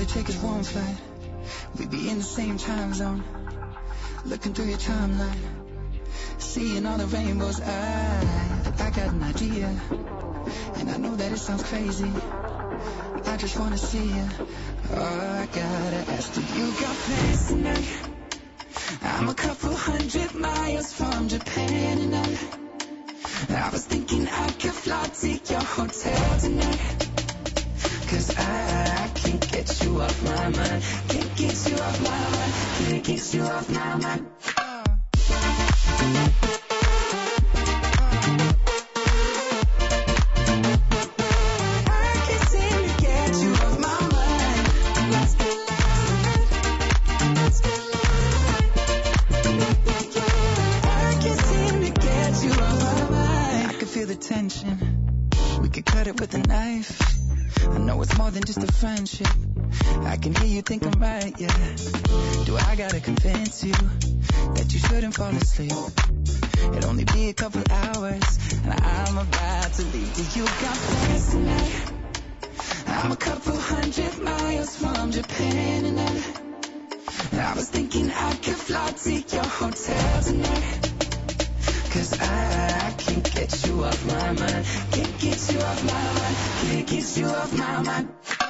they take us one flight, we'd be in the same time zone. Looking through your timeline, seeing all the rainbows. I got an idea, and I know that it sounds crazy. I just wanna see you. Oh, I gotta ask, do you got plans tonight? I'm a couple 100 miles from Japan, and I was thinking I could fly to your hotel tonight. 'Cause I can't get you off my mind. Can't get you off my mind. Can't get you off my mind. Tension, we could cut it with a knife. I know it's more than just a friendship. I can hear you think I'm right, yeah. Do I gotta convince you that you shouldn't fall asleep? It'll only be a couple hours, and I'm about to leave. Do you got plans tonight? I'm a couple 100 miles from Japan, and I was thinking I could fly to your hotel tonight. 'Cause I can't get you off my mind. Can't get you off my mind. Can't get you off my mind.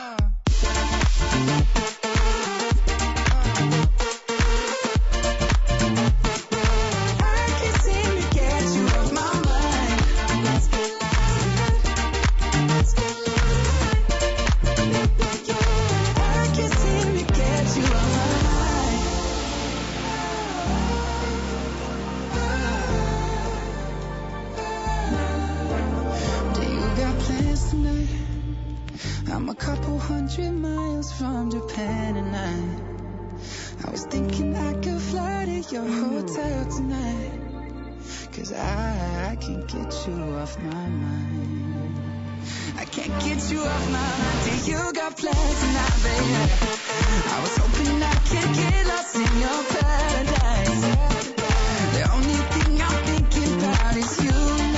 I'm a couple 100 miles from Japan, and I was thinking I could fly to your hotel tonight. 'Cause I can't get you off my mind. I can't get you off my mind. Do you got plans tonight, baby? I was hoping I could get lost in your paradise. The only thing I'm thinking about is you and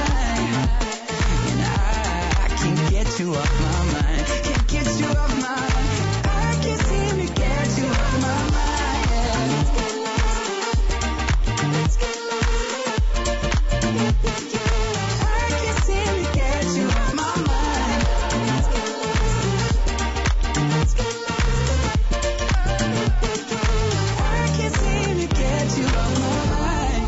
I can't get you off my mind. Can't get you off my mind. I can't seem to get you off my mind. Let's get lost. Let's get lost. I can't seem to get you off my mind. Let's get lost. Let's get lost. I can't seem to get you off my mind.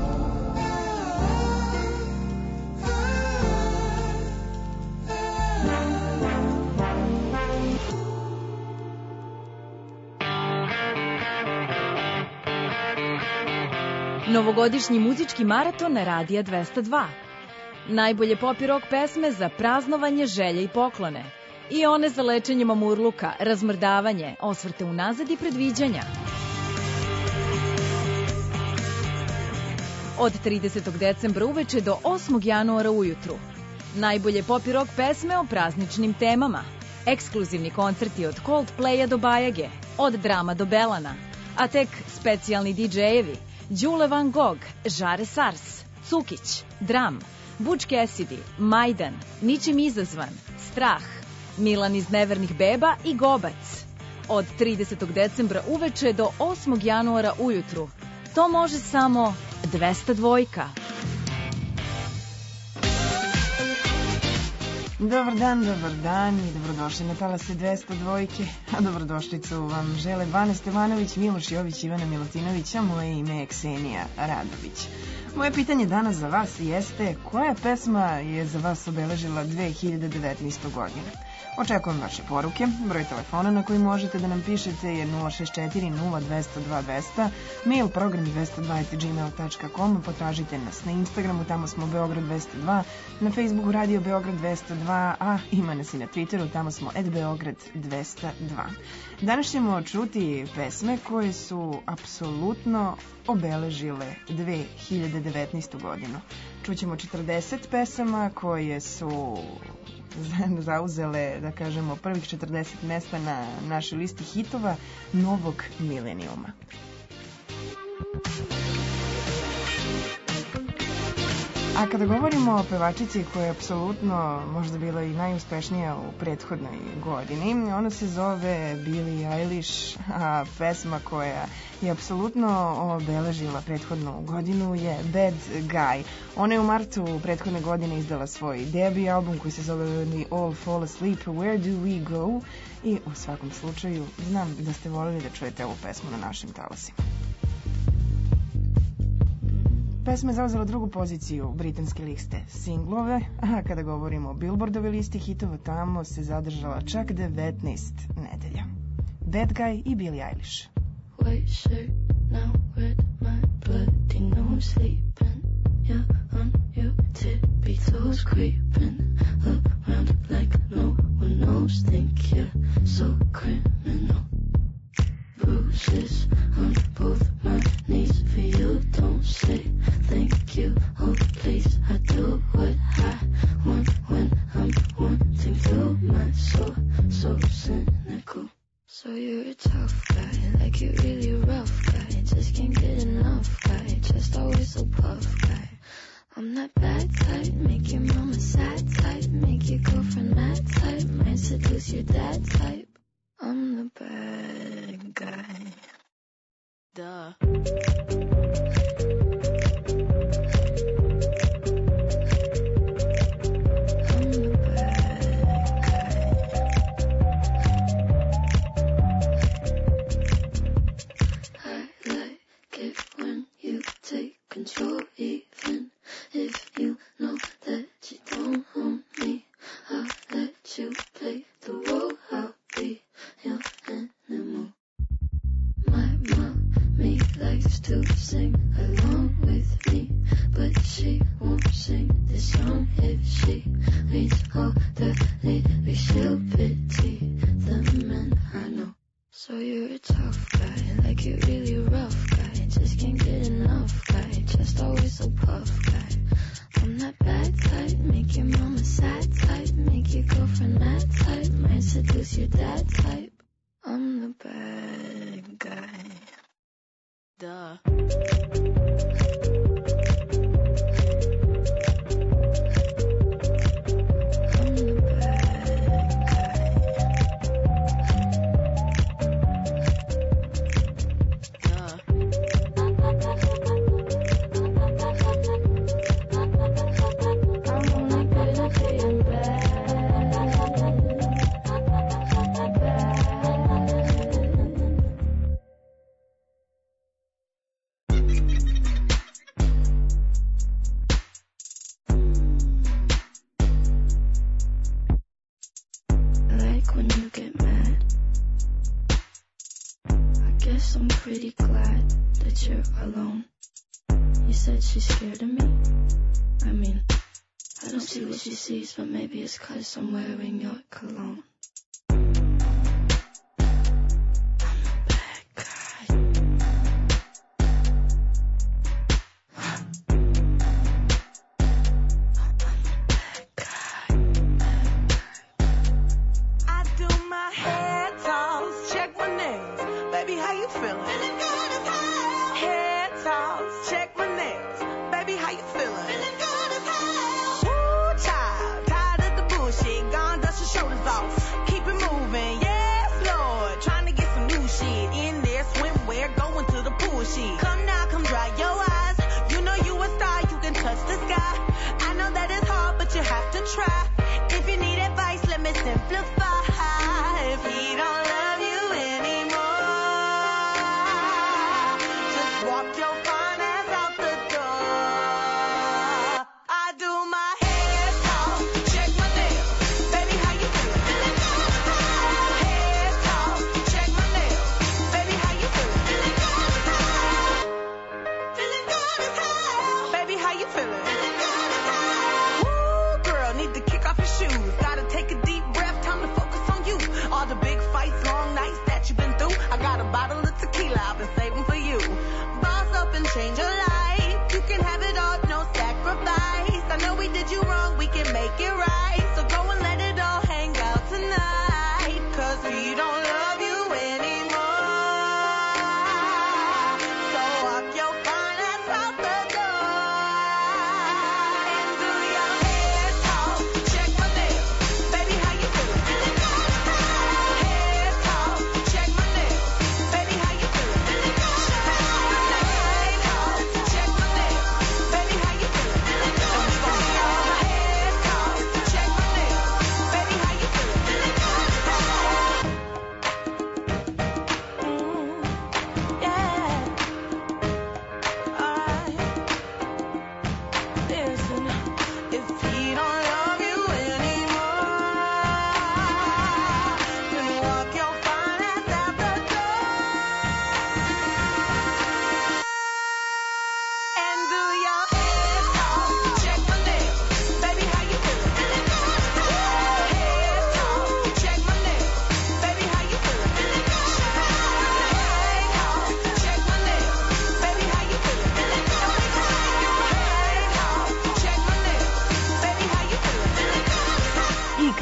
Novogodišnji muzički maraton na Radija 202. Najbolje pop i rock pesme za praznovanje, želje i poklone. I one za lečenje mamurluka, razmrdavanje, osvrte unazad i predviđanja. Od 30. decembra uveče do 8. januara ujutru. Najbolje pop i rock pesme o prazničnim temama. Ekskluzivni koncerti od Coldplaya do Bajage, od Drama do Belana. A tek specijalni DJ-evi Đule Van Gogh, Žare Sars, Cukić, Dram, Butch Cassidy, Majdan, Ničim izazvan, Strah, Milan iz Nevernih beba i Gobac. Od 30. decembra uveče do 8. januara ujutru. To može samo 202. Dobar dan i dobrodošli na talase 202. A dobrodošlicu vam žele Bane Stevanović, Miloš Jović, Ivana Milutinović, a moje ime je Ksenija Radović. Moje pitanje danas za vas jeste koja pesma je za vas obeležila 2019. godinu? Očekujem vaše poruke. Broj telefona na koji možete da nam pišete je 064 0202 200, mail program 202@gmail.com, potražite nas na Instagramu, tamo smo Beograd 202, na Facebooku Radio Beograd 202, a ima nas i na Twitteru, tamo smo @Beograd 202. Danas ćemo čuti pesme koje su apsolutno obeležile 2019. godinu. Čućemo 40 pesama koje su zauzele, da kažemo, prvih 40 mesta na našoj listi hitova novog milenijuma. A kada govorimo o pevačici koja je apsolutno možda bila i najuspešnija u prethodnoj godini, ona se zove Billie Eilish, a pesma koja je apsolutno obeležila prethodnu godinu je Bad Guy. Ona je u martu prethodne godine izdala svoj debut album koji se zove We All Fall Asleep, Where Do We Go? I u svakom slučaju znam da ste voljeli da čujete ovu pesmu na našim talasima. Pesma je zauzela drugu poziciju britanske liste singlove, a kada govorimo o Billboardove listi hitova, tamo se zadržala čak 19 nedelja. Bad Guy i Billie Eilish. White shirt now with my bloody nose sleeping. Yeah, on your tippy toes creeping around like no one knows. Think you're so criminal. Bruises on both my knees for you. Don't say thank you. Oh please, I do what I want when I'm wanting to. My soul so cynical. So you're a tough guy, like you're really a rough guy. Just can't get enough guy, just always so puff guy. I'm that bad type, make your mama sad type, make your girlfriend mad type, might seduce your dad type. I'm the bad guy. Duh. Control, even if you know that you don't own me. I'll let you play the role. I'll be your animal. My mommy likes to sing along with me, but she won't sing this song if she reads all the lyrics. She'll pity the men I know. So you're a tough guy, like you're really a rough guy. Just can't get enough guy, just always so puff guy. I'm that bad type, make your mama sad type, make your girlfriend mad type, might seduce your dad type. I'm the bad guy. Duh. I'm pretty glad that you're alone. You said she's scared of me. I mean, I don't see what she sees, but maybe it's 'cause I'm wearing your cologne. Come now, come dry your eyes. You know you a star, you can touch the sky. I know that it's hard, but you have to try. If you need advice, let me simplify. If he don't love you anymore, just walk your fine ass out the door. I do my hair talk, check my nails. Baby, how you feeling? Hair talk, check my nails. Baby, how you feeling? Baby, how you feeling? Woo, girl, need to kick off your shoes. Gotta take a deep breath, time to focus on you. All the big fights, long nights that you've been through. I got a bottle of tequila I've been saving for you. Boss up and change your life. You can have it all, no sacrifice. I know we did you wrong, we can make it right. So go and let it all hang out tonight. 'Cause we don't love you anymore. So walk your fine ass out the door.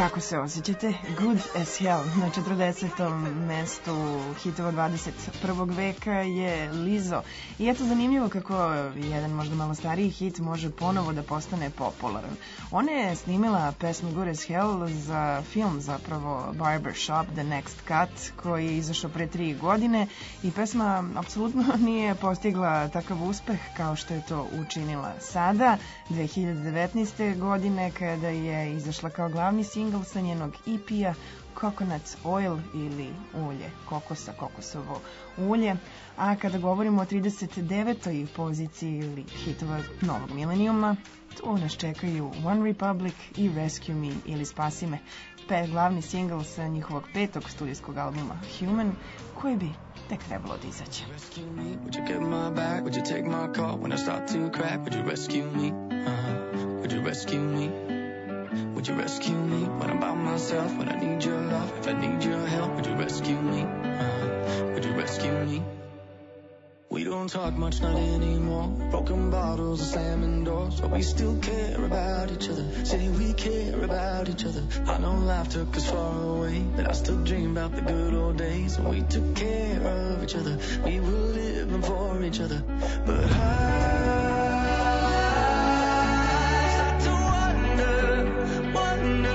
Kako se osjećate? Good as Hell na 40. mestu hitova 21. veka je Lizzo. I eto zanimljivo kako jedan možda malo stariji hit može ponovo da postane popularan. Ona je snimila pesmu Good as Hell za film zapravo Barbershop The Next Cut koji je izašao pre 3 godine i pesma apsolutno nije postigla takav uspeh kao što je to učinila sada 2019. godine kada je izašla kao glavni singl sa njenog EP-a Coconut Oil ili ulje kokosa, kokosovo ulje. A kada govorimo o 39. poziciji ili hitova novog milenijuma, tu nas čekaju One Republic i Rescue Me ili Spasi me, glavni singl sa njihovog 5. studijskog albuma Human, koji bi tek trebalo da izaće. Rescue me, would you get my back, would you take my call when I start to crack, would you rescue me, would you rescue me, would you rescue me, when I'm by myself, when I need your love, if I need your help, would you rescue me, would you rescue me. We don't talk much, not anymore. Broken bottles and slamming doors, but we still care about each other. Say we care about each other. I know life took us far away, but I still dream about the good old days when we took care of each other. We were living for each other. But I start to wonder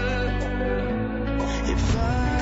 if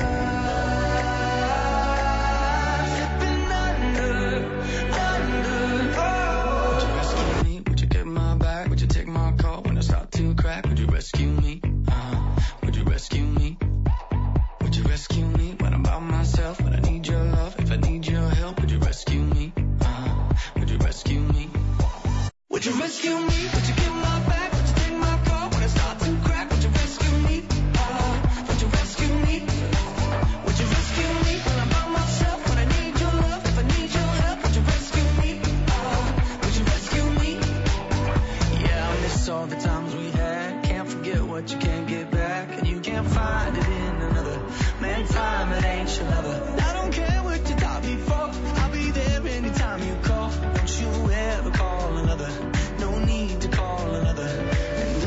would you rescue me? Would you rescue me? Would you rescue me when I'm by myself? When I need your love, if I need your help, would you rescue me? Would you rescue me? Would you rescue me? Would you get my back? Would you take my call when I start to crack? Would you rescue me? Would you rescue me? Would you rescue me when I'm by myself? When I need your love, if I need your help, would you rescue me? Would you rescue me? Yeah, I miss all the times we had. Can't forget what you can't get back, and you can't find it in another. Man, time, it ain't your lover. I don't care what you thought before. I'll be there anytime you call. Don't you ever call another. No need to call another. And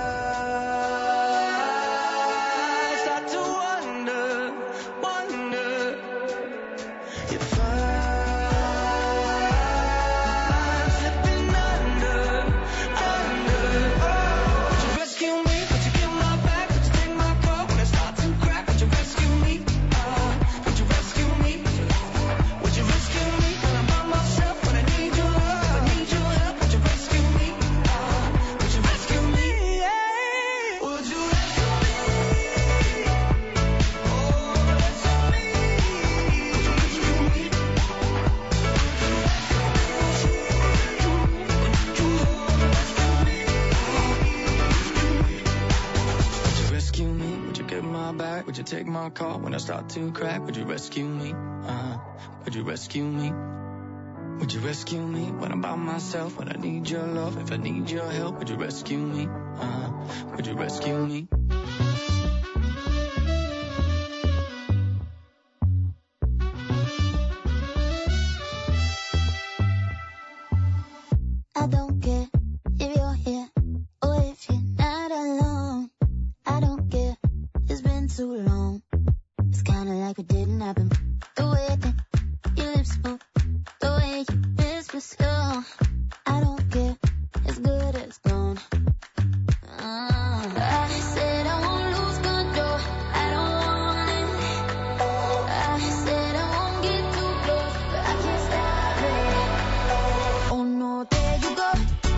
I start to wonder if I'm slipping under. Would you rescue me? Would you get my back? Would you take my call when I start to crack? Would you rescue me? Would you rescue me? Would you rescue me when I'm by myself? When I need your love, if I need your help, would you rescue me? Would you rescue me? Would you rescue me? Oh, rescue me. Would you rescue me? Would you rescue me? Would you get my back? Would you take my call when I start to crack? Would you rescue me? Would you rescue me? Would you rescue me when I'm by myself? When I need your love, if I need your help, would you rescue me? Would you rescue me? I don't care if you're here or if you're not alone. I don't care, it's been too long. It's kinda like it didn't happen. The way that your lips move, the way you whisper slow. I don't care, it's good as gone. I said I won't lose control, I don't want it. I said I won't get too close, but I can't stop it. Oh no, there you go.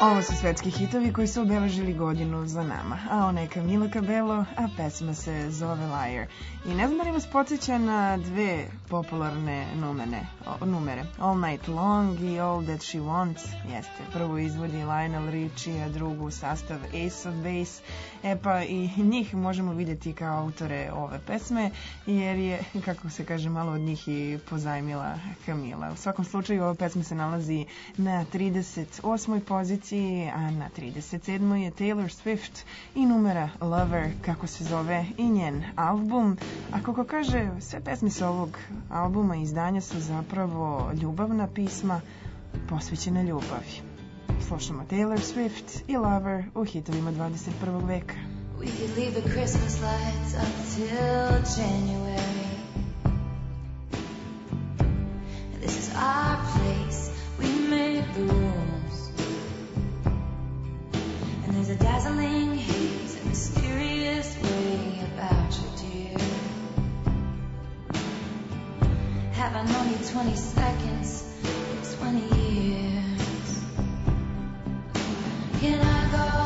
Ovo su svetski hitovi koji su obeležili godinu za nama, a ona je Camila Cabello, a pesma se zove Liar. I ne znam da li vas podsjeća na dve popularne numere, All Night Long i All That She Wants. Jeste, prvu izvodi Lionel Richie, a drugu sastav Ace of Base. E pa i njih možemo vidjeti kao autore ove pesme, jer je, kako se kaže, malo od njih i pozajmila Camila. U svakom slučaju, ova pesma se nalazi na 38. poziciji, a na 37. je Taylor Swift i numera Lover, kako se zove i njen album. A kako kaže, sve pesme sa ovog albuma i izdanja su zapravo ljubavna pisma posvećena ljubavi. Slušamo Taylor Swift i Lover u hitovima 21. veka. We could leave the Christmas lights up till January. This is our place, we made the rules. And there's a dazzling haze, a mysterious way about you, dear. Have I known you 20 seconds, 20 years? Can I go?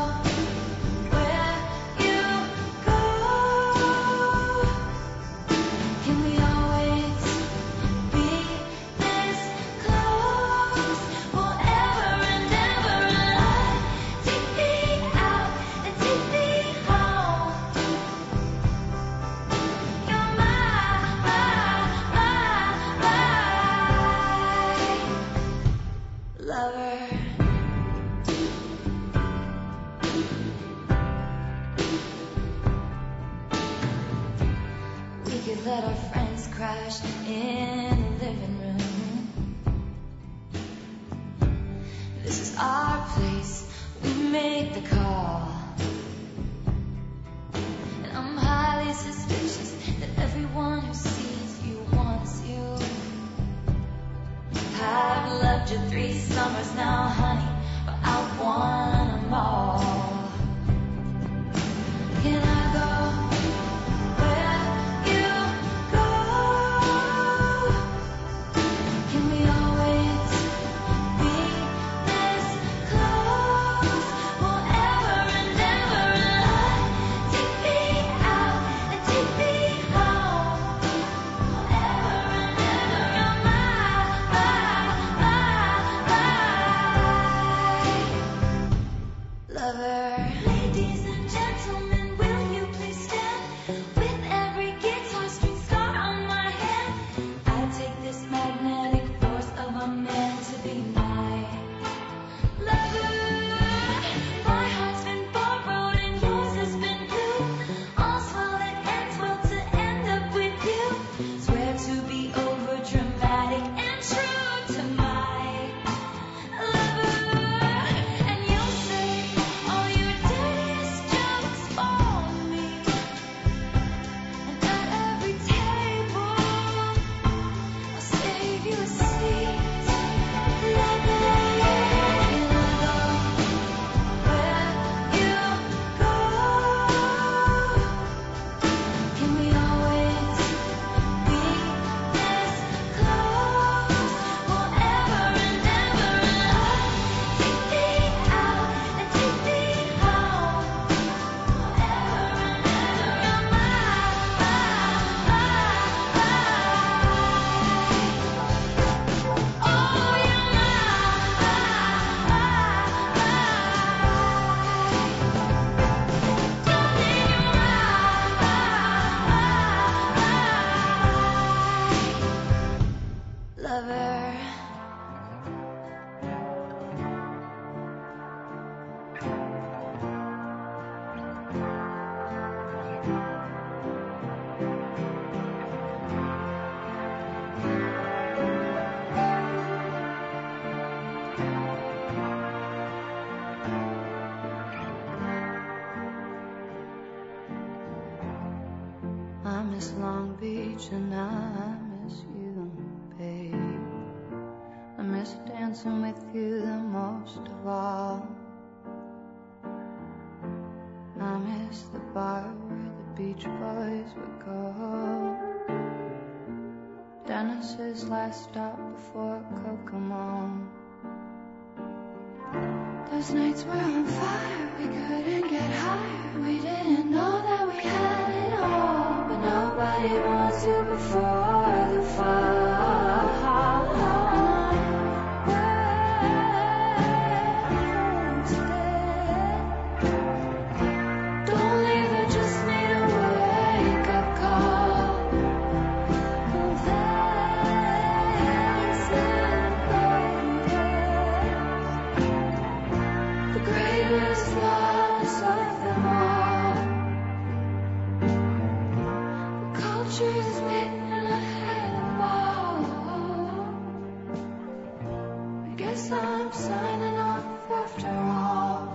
Let our friends crash in the living room. This is our place, we make the call. And I'm highly suspicious that everyone who sees you wants you. I've loved you 3 summers now, honey, but I want them all. Can I go? Long Beach and I miss you, babe. I miss dancing with you the most of all. I miss the bar where the Beach Boys would go. Dennis's last stop before Kokomo. Those nights were on fire, we couldn't get higher. We didn't know that we had it all, but nobody wants you before the fire. Don't leave, I just need a wake-up call. The greatest loss of them all. The culture is written ahead of all. I guess I'm signing off after all.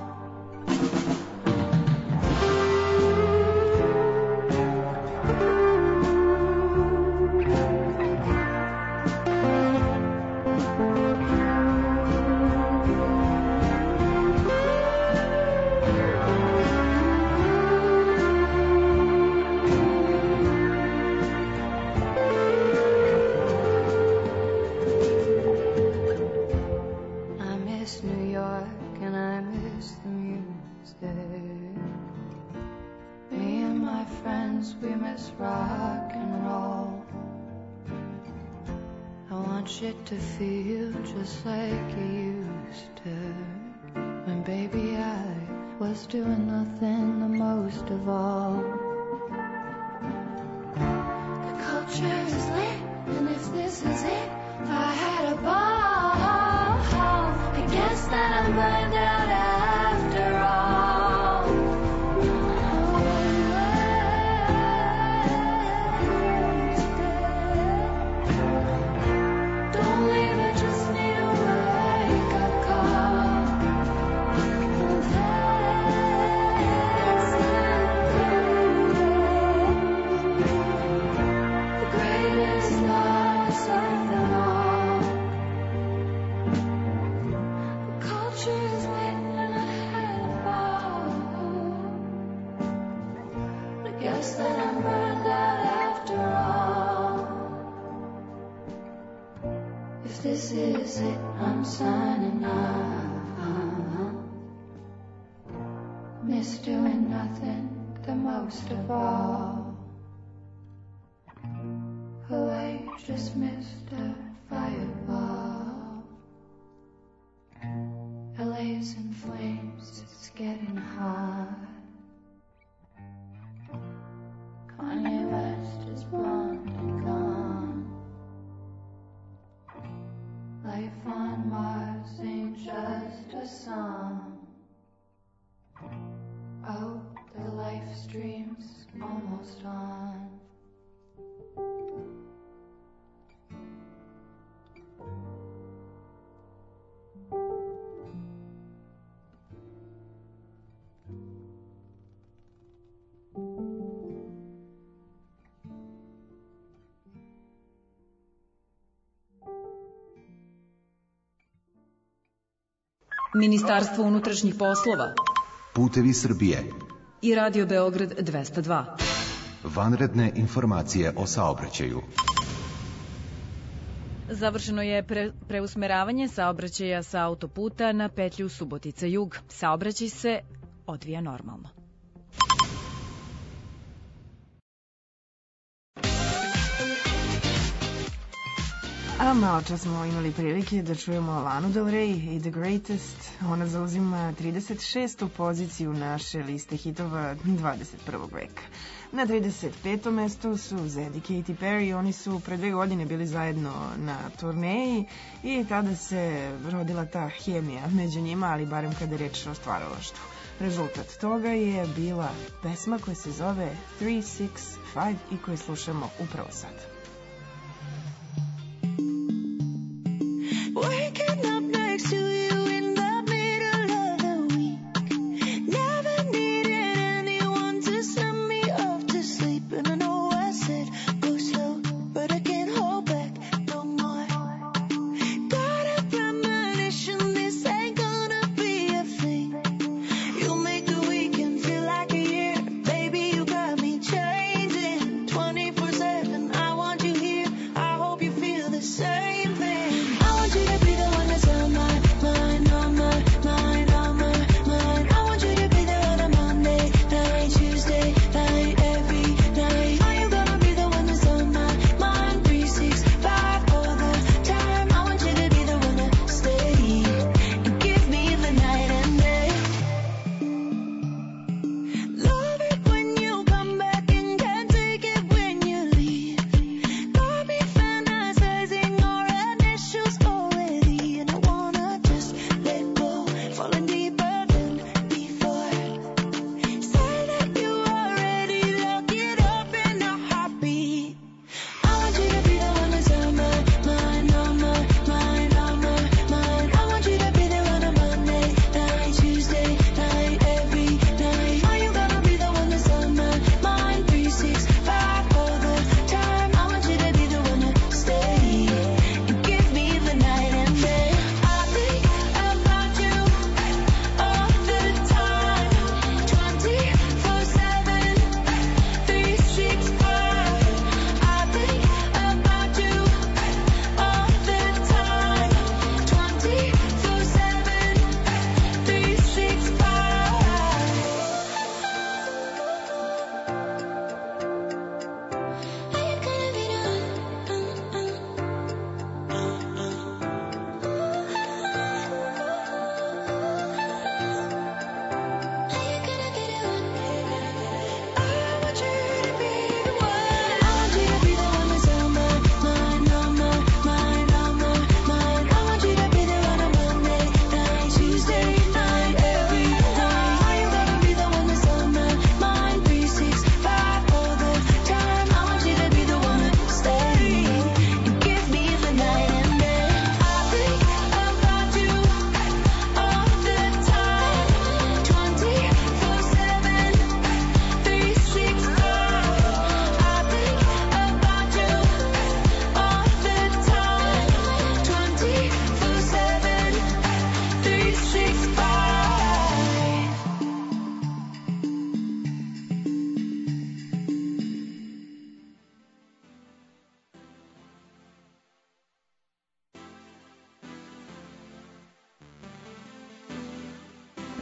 I miss New York and I miss the music. Me and my friends, we miss rock and roll. I want shit to feel just like it used to. When baby I was doing nothing the most of all. The culture is lit, and if this is it, if I had a ball, I guess that I'm burned out after all. Don't leave, I just need a wake-up call. The greatest loss of them all. The culture is written ahead of all. I guess that I'm burned out after all. If this is it, I'm signing off. Miss doing nothing the most of all. Oh, I just missed a fireball. LA's in flames, it's getting hot. Kanye West is blonde and gone. Life on Mars ain't just a song. Oh, the life stream's almost on. Ministarstvo unutrašnjih poslova Putevi Srbije i Radio Beograd 202. Vanredne informacije o saobraćaju. Završeno je preusmeravanje saobraćaja sa autoputa na petlju Subotica-Jug. Saobraćaj se odvija normalno. A malo čas smo imali prilike da čujemo Lanu Del Rey i The Greatest. Ona zauzima 36. poziciju naše liste hitova 21. veka. Na 35. mestu su Zed i Katy Perry. Oni su pre 2 godine bili zajedno na turneji i tada se rodila ta hemija među njima, ali barem kada je reč o stvaralaštvu. Rezultat toga je bila pesma koja se zove 365 i koju slušamo upravo sad. Waking up next to you in the middle of the week. Never needed anyone to send me off to sleep. And I know I said go slow, but I can't hold back no more. Got a premonition this ain't gonna be a thing. You make the weekend feel like a year. Baby, you got me changing 24/7. I want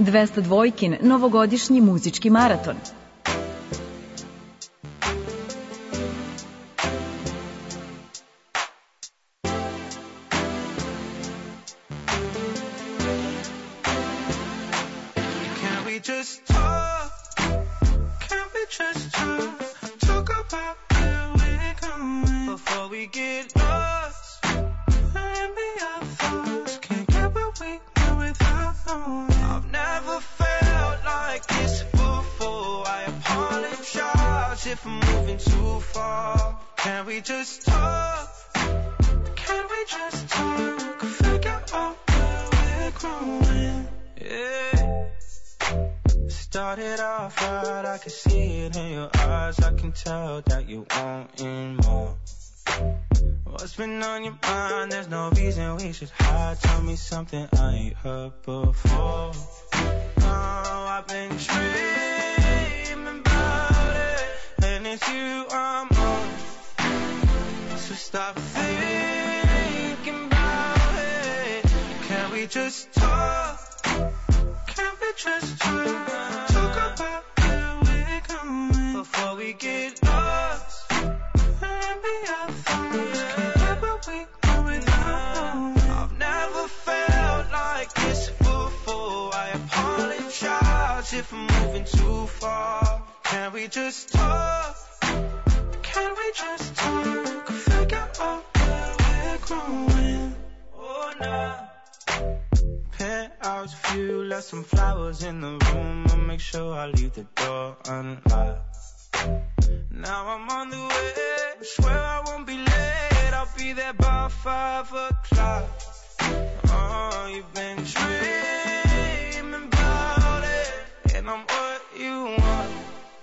202-kin novogodišnji muzički maraton. Something I ain't heard before. Oh, I've been dreaming about it, and it's you I'm on. So stop thinking about it. Can we just talk? Can we just talk? Talk about where we're going before we get lost. And be our thoughts. Can't get where we go without. I've never felt like this before. I apologize if I'm moving too far. Can we just talk? Can we just talk? Figure out where we're growing. Oh, nah. Penthouse view, left some flowers in the room. I'll make sure I leave the door unlocked. Now I'm on the way, swear I won't be late. I'll be there by 5 o'clock. Oh, you've been dreaming about it, and I'm what you want.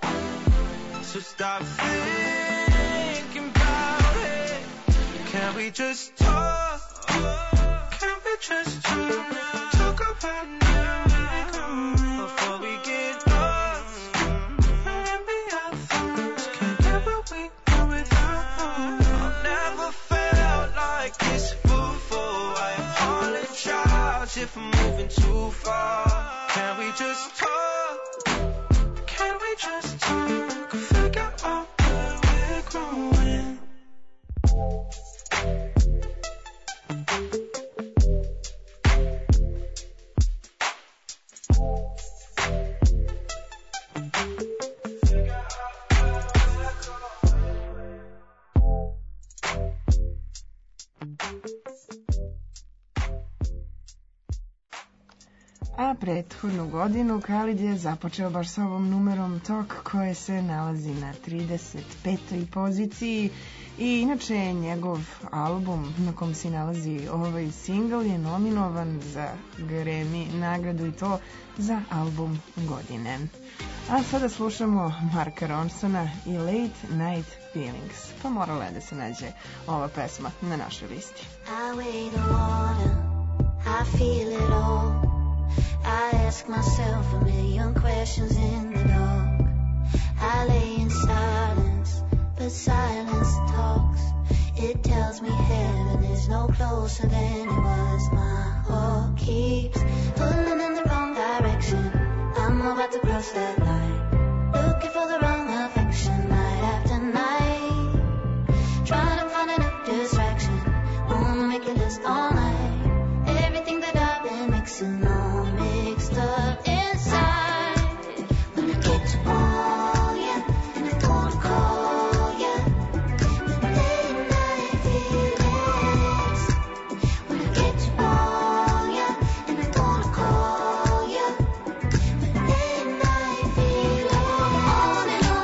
So stop thinking about it. Can we just talk? Can we just talk? Talk about where we're going before we get lost. And be our thoughts. Can't get where we go without. I've never felt like this before. I apologize if I'm moving too far. Can we just talk? Can we just talk? Figure out where we're growing. A prethodnu godinu Khalid je započeo baš sa ovom numerom Talk koje se nalazi na 35. poziciji i inače njegov album na kom se nalazi ovaj singl je nominovan za Grammy nagradu i to za album godine. A sada slušamo Marka Ronsona i Late Night Feelings, pa morala je da se nađe ova pesma na našoj listi. I weigh the water, I feel it all. I ask myself a million questions in the dark. I lay in silence, but silence talks. It tells me heaven is no closer than it was. My heart keeps pulling in the wrong direction. I'm about to cross that line, looking for the wrong affection night after night. Trying to find a new distraction, wanna make a list all night. Everything that I've been mixing all mixed up inside. When I get to all ya, and I wanna call ya, with late night feelings. When I get to all ya, and I wanna call ya, with late night feelings. On and on.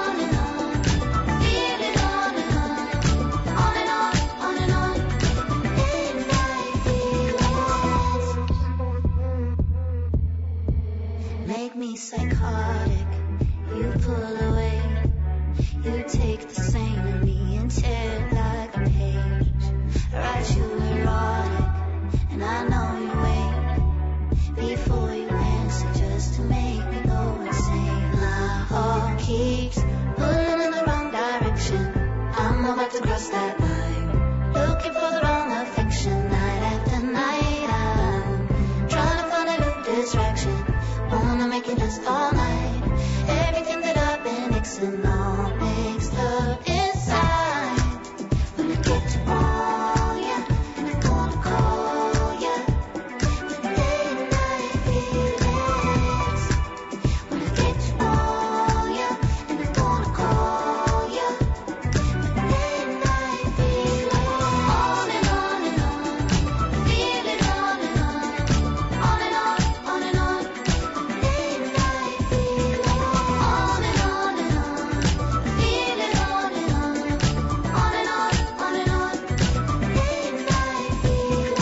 feeling all mixed up inside. When I get to want ya, and I wanna call ya. The late night feelings. When I get to want ya, and I wanna call ya. The late night feelings. On and on and on. Feeling on and on. On and on, on and on. Late night feelings. On and on and on. Feeling on and on. On and on, on and on. Late night feelings.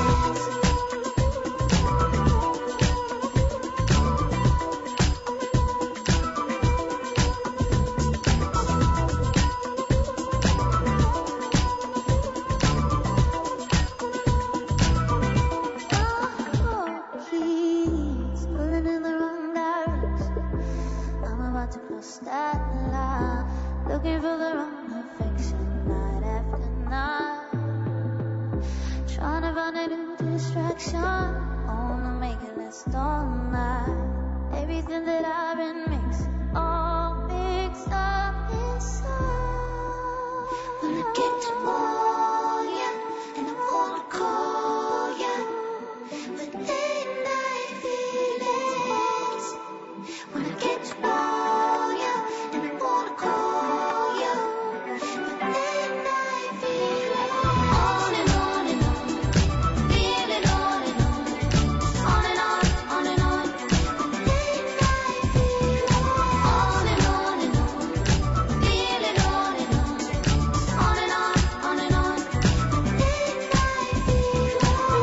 Oh, please, pulling in the wrong direction. I'm about to cross that line, looking for the wrong affection night after night. Trying to find a new distraction, wanna make it last all night. Everything that I've been mixing, all mixed up inside. When I get to want ya, and I wanna call ya. With late night feelings. When I get to want ya, and I wanna call ya. With late night feelings. On and on and on. Feeling on and on. On and on, on and on. Late night feelings. On and on and on. Feeling on and on. On and on, on and on. Late night feelings.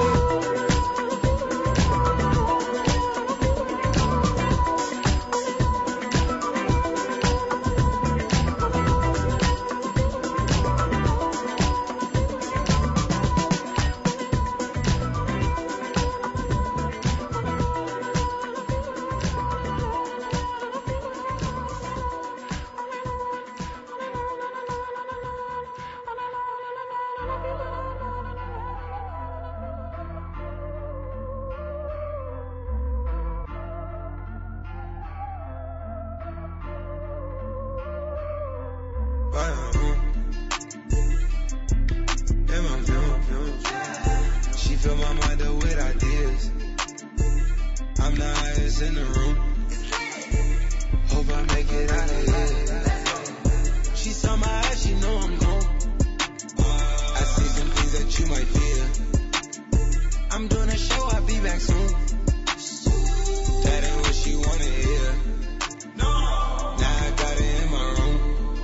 She fill my mind up with ideas. I'm the highest in the room. Hope I make it out of here. She saw my eyes, she know I'm gone. I see some things that you might fear. I'm doing a show, I'll be back soon. That ain't what she wanna hear. Now I got it in my room.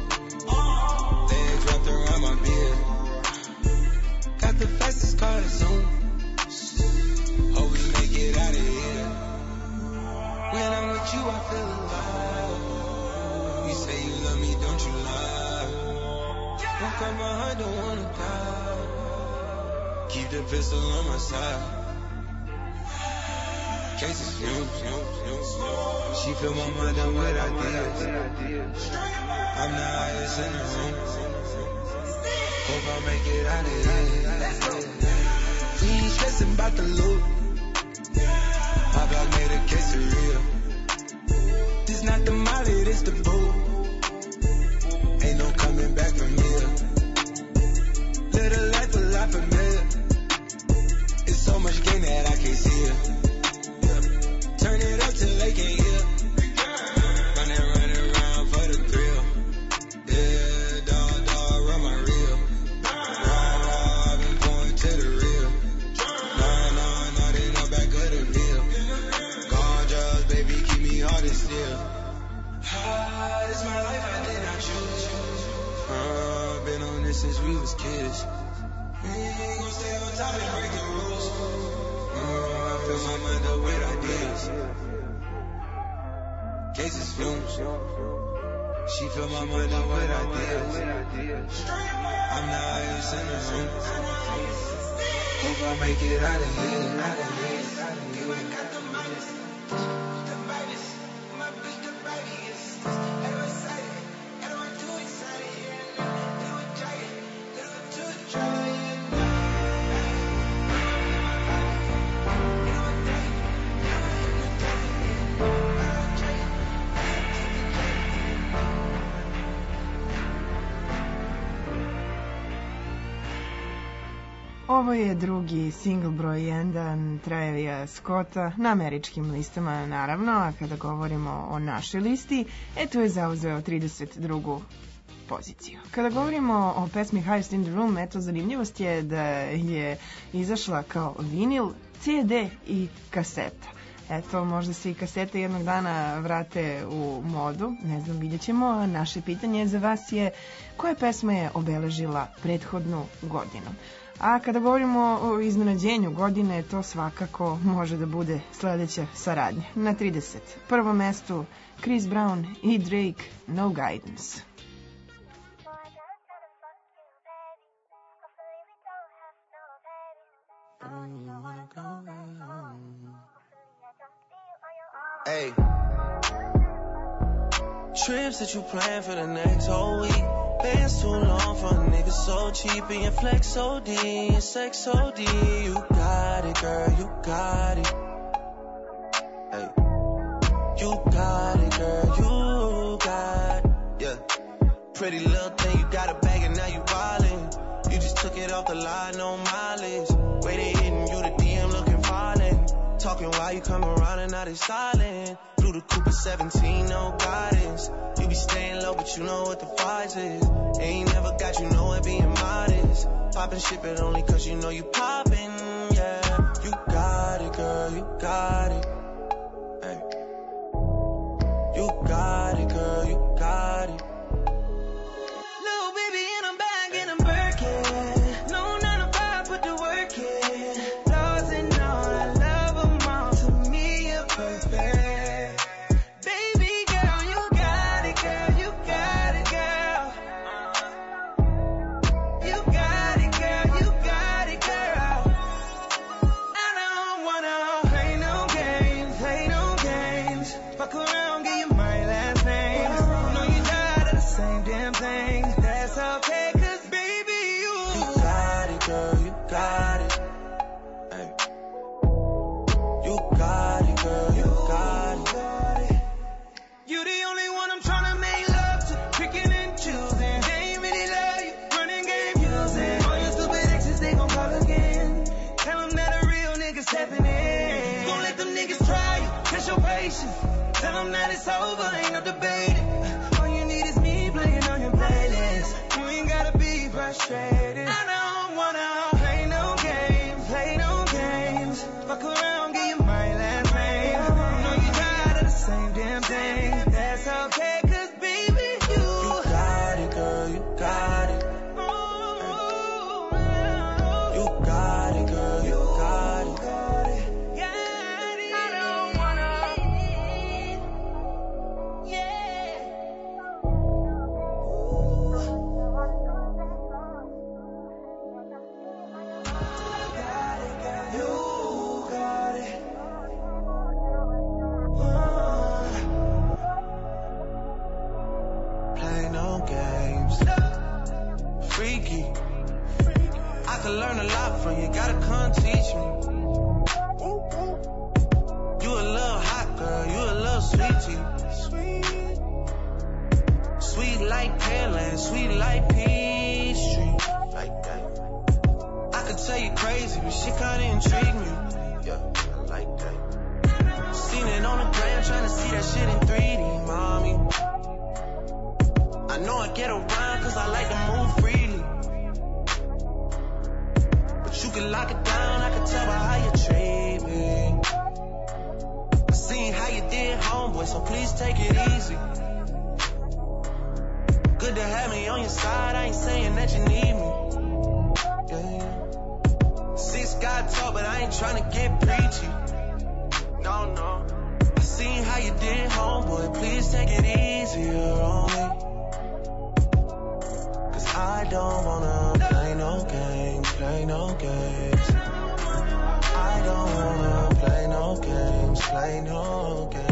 Legs wrapped around my beard. Got the fastest car to Zoom. Hope we make it out of here. When I'm with you, I feel alive. You say you love me, don't you lie? Won't cut my heart, don't wanna die. Keep the pistol on my side. Cases fumes. She fill my mind up with ideas. I'm the highest in the room. Hope I make it out of here. We ain't stressing about the loot. My dog made a quesadilla. This not the molly, this the boot. Ain't no coming back from here. Little life a lot familiar. It's so much gain that I can't see it. Turn it up till they can't hear. Running around for the thrill. Yeah, dog, run my reel. Rah, I've been going to the real. No, they know back of the bill. Gorgeous, baby, keep me hard and still. It's my life, I did not choose. Been on this since we was kids. We ain't gon' stay on top and break the rules. I fill my mind up with ideas. Cases fumes. She fill my mind up with ideas. I'm the highest in the room. Hope I make it out of here. You ain't got the minus, the minus. My bitch the brightest. I'm excited, and I'm too excited. Little giant, little too giant. Ovo je drugi singl broj 1 Travia Scotta na američkim listama, naravno, a kada govorimo o našoj listi, tu je zauzeo 32. poziciju. Kada govorimo o pesmi Highest in the Room, zanimljivost je da je izašla kao vinil, CD i kaseta. Eto, možda se i kasete jednog dana vrate u modu, ne znam, vidjet ćemo. Naše pitanje za vas je koja pesma je obeležila prethodnu godinu. A kada govorimo o iznenađenju godine, to svakako može da bude sledeća saradnja. Na 31. mestu Chris Brown i Drake, No Guidance. Hey, trips that you plan for the next whole week. Bands too long for a nigga so cheap. And your flex OD and sex OD. You got it, girl, you got it. Hey, you got it, girl, you got it. Yeah, pretty little thing, you got a bag and now you wildin'. You just took it off the line, no mileage. Way they hitting you, the DM looking violent. Talking while you come around and now they silent. Blue the Cooper 17, no guidance. You be staying low, but you know what the price is. Ain't never got you know it being modest. Poppin' shit, but only cause you know you poppin', yeah. You got it, girl, you got it. Hey. You got it, girl, you got it. Little baby in a bag and I'm Birkin. No 9 to 5, put the work in. Flaws and all, I love them all. To me, you're perfect. Tell them that it's over, ain't no debating. All you need is me playing on your playlist. You ain't gotta be frustrated. I don't wanna play no games, play no games. Fuck around, give you my last name. I know you tired of the same damn thing. That's okay, cause baby, you got it, girl, you got it. You got it, girl, you got it. Learn a lot from you, gotta come teach me. You a little hot girl, you a little sweetie. Sweet like Pearland, sweet like Peachtree. Like that. I could tell you crazy, but shit kinda intrigue me. Yeah, I like that. Seen it on the gram, trying to see that shit in 3D, mommy. I know I get around cause I like to move freely. You can lock it down, I can tell by how you treat me. I seen how you did, homeboy, so please take it easy. Good to have me on your side, I ain't saying that you need me. Yeah. 6 got talk, but I ain't tryna get preachy. No, no. I seen how you did, homeboy, please take it easier on me. Cause I don't wanna play no games, play no games. I don't wanna play no games, play no games.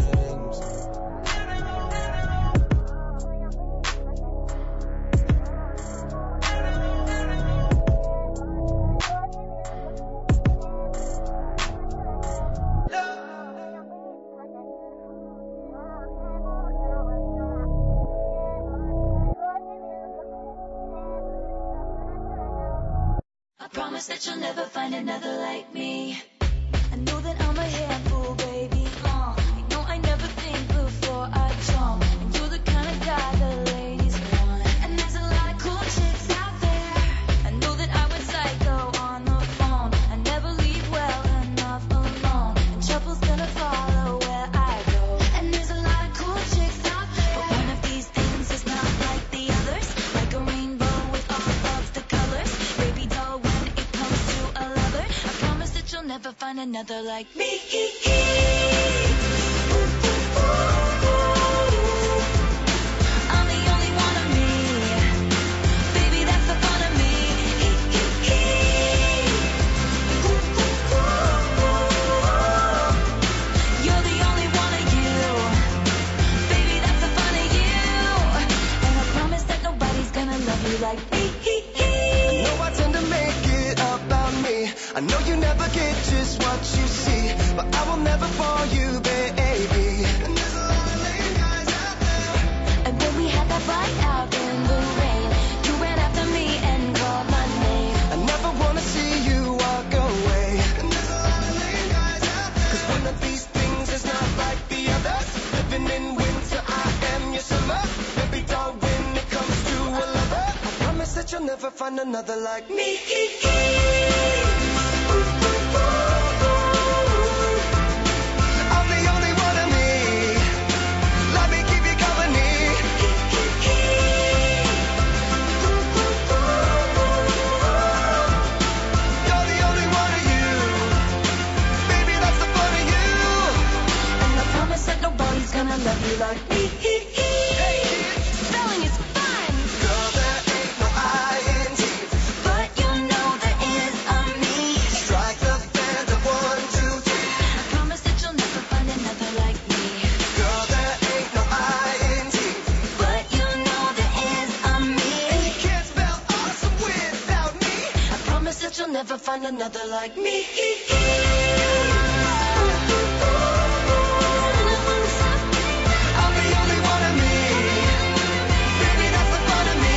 promise that you'll never find another like me. I know that I'm a handful, baby. You know I never think before I jump. And you're the kind of guy the ladies want. And there's a lot of cool chicks out there. I know that I went psycho on the phone. I never leave well enough alone. And trouble's gonna follow where I go. And there's a lot of cool chicks out there. But one of these things is not like the others. Like a rainbow with all of the colors. Baby doll, when it comes to a lover, I promise that you'll never find another like me. I'm the only one of me. Baby, that's the fun of me. You're the only one of you. Baby, that's the fun of you. And I promise that nobody's gonna love you like me. I know I tend to make it about me. I know you never get just what you see, but I will never fall you, baby. And there's a lot of lame guys out there. And when we had that fight out in the rain, you ran after me and called my name. I never wanna see you walk away. And there's a lot of lame guys out there. 'Cause one of these things is not like the others. Living in winter, I am your summer. Baby doll, when it comes to a lover, I promise that you'll never find another like me. I'm the only one of me. Let me keep you company. You're the only one of you. Baby, that's the fun of you. And I promise that nobody's gonna love you like me. Spelling is fun. Girl, there ain't no I-N-G. But you know there is a me. Strike the band of 1, 2, 3. I promise that you'll never find another like me. Girl, there ain't no I-N-G. But you know there is a me. And you can't spell awesome without me. I promise that you'll never find another like me. I'm the only one of me. Baby, that's the fun of me.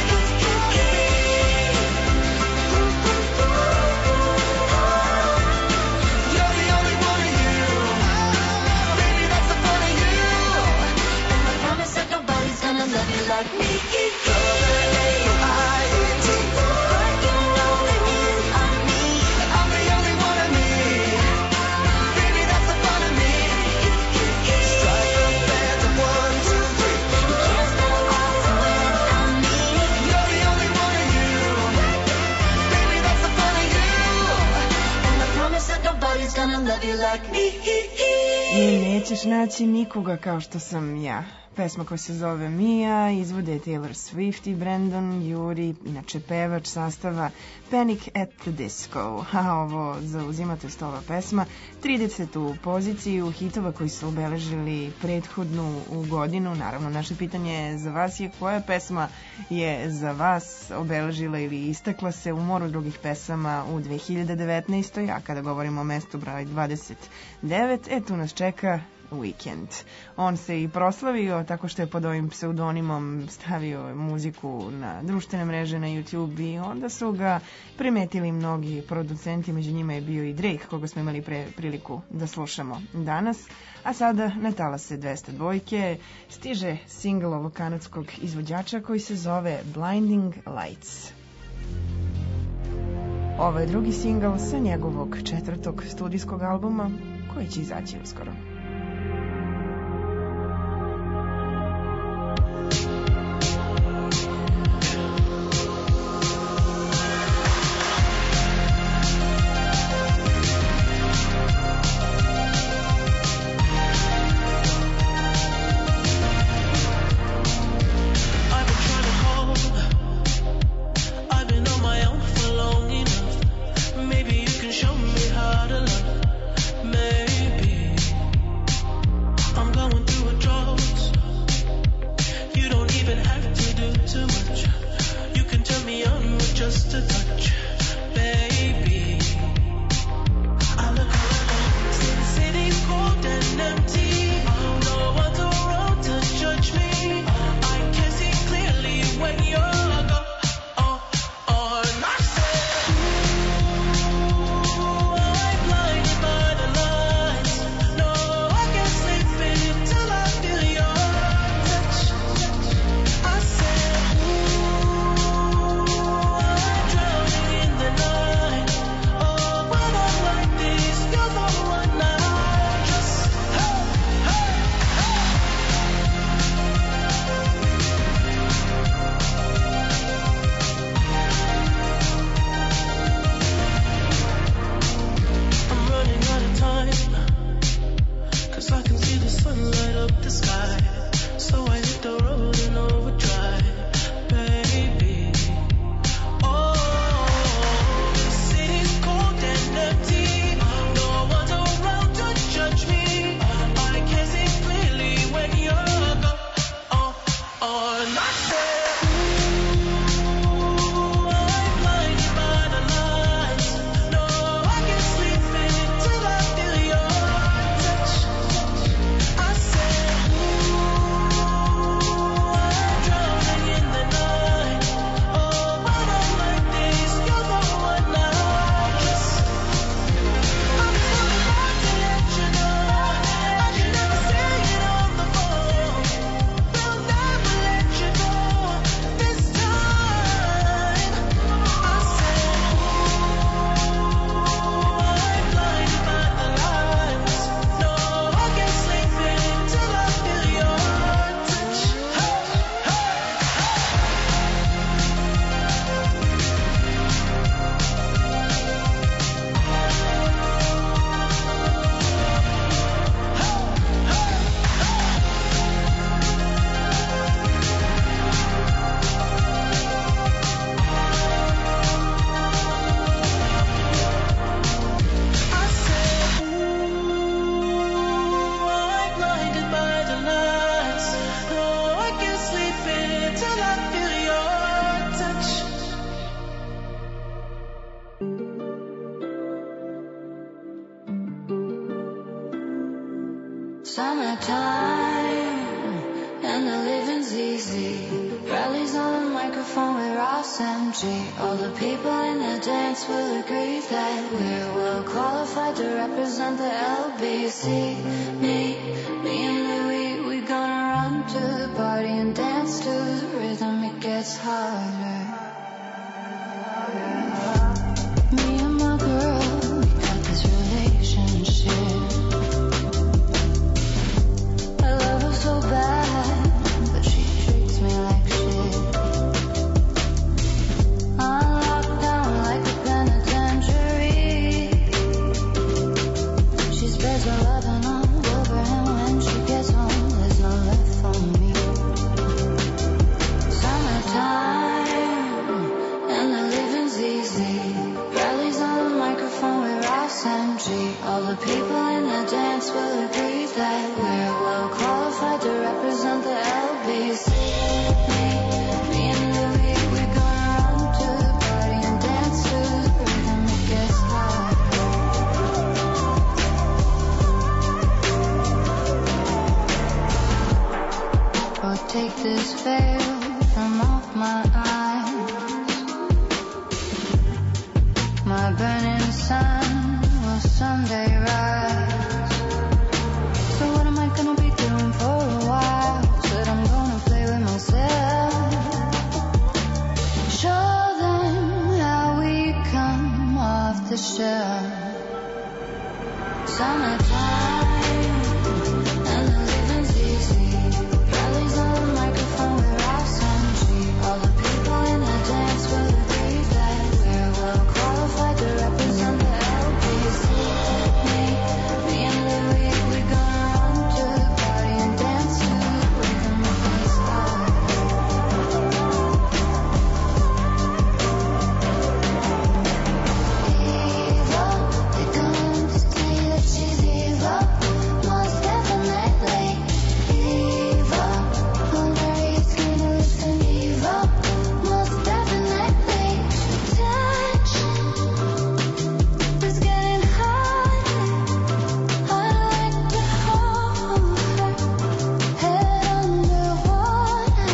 You're the only one of you. Baby, that's the fun of you. And I promise that nobody's gonna love you like me. Girl, there ain't no I-N-G. But you know there is a me. I'm the only one of me. Baby, that's the fun of me. Strike the band of 1, 2, 3. You can't spell awesome without me. You're the only one of you. Baby, that's the fun of you. And I promise that nobody's gonna love you like me. I nećeš naći nikoga kao što sam ja. Pesma koja se zove Mia, izvode Taylor Swift i Brandon Urie, inače pevač sastava Panic at the Disco. A ovo zauzimatost ova pesma, 30. poziciju hitova koji su obeležili prethodnu godinu. Naravno, naše pitanje za vas je koja pesma je za vas obeležila ili istakla se u moru drugih pesama u 2019. A kada govorimo o mestu broj 29, tu nas čeka Weekend. On se i proslavio tako što je pod ovim pseudonimom stavio muziku na društvene mreže, na YouTube, i onda su ga primetili mnogi producenti, među njima je bio i Drake, koga smo imali priliku da slušamo danas. A sada na talase 202 stiže singl ovog kanadskog izvođača koji se zove Blinding Lights. Ovo je drugi singl sa njegovog 4. studijskog albuma koji će izaći uskoro. Maybe you can show me how to love. Maybe Summertime, and the living's easy. Rallies on the microphone with Ross MG. All the people in the dance will agree that we're well qualified to represent the LBC. Me and Louis, we gonna run to the party and dance to the rhythm. It gets harder. Me and my girl, we got this relationship. I love her so bad, but she treats me like shit. I'm locked down like a penitentiary. She spreads her loving all over, and when she gets home, there's no left for me. Summertime, and the living's easy. Rallies on the microphone with Ross MG. All the people in the dance will agree that we're well qualified to represent the LBC. Me and Louis, we're gonna run to the party and dance to the rhythm. It gets harder. Oh, take this veil from off my eyes. My burning sun will someday rise. So what am I gonna be doing for a while? Said I'm gonna play with myself. Show them how we come off the shelf. Summertime, and the living's easy. Rallies on the microphone with Ross MG. All the people in the dance will agree that we're well qualified to represent the LBC. Me and Louis, we're gonna run to the party and dance to the rhythm. It gets harder. Evil, they're going to tell you that she's evil. Most definitely evil. Hilarious, gonna listen evil. Most definitely tension is getting harder. I'd like to hold her head underwater.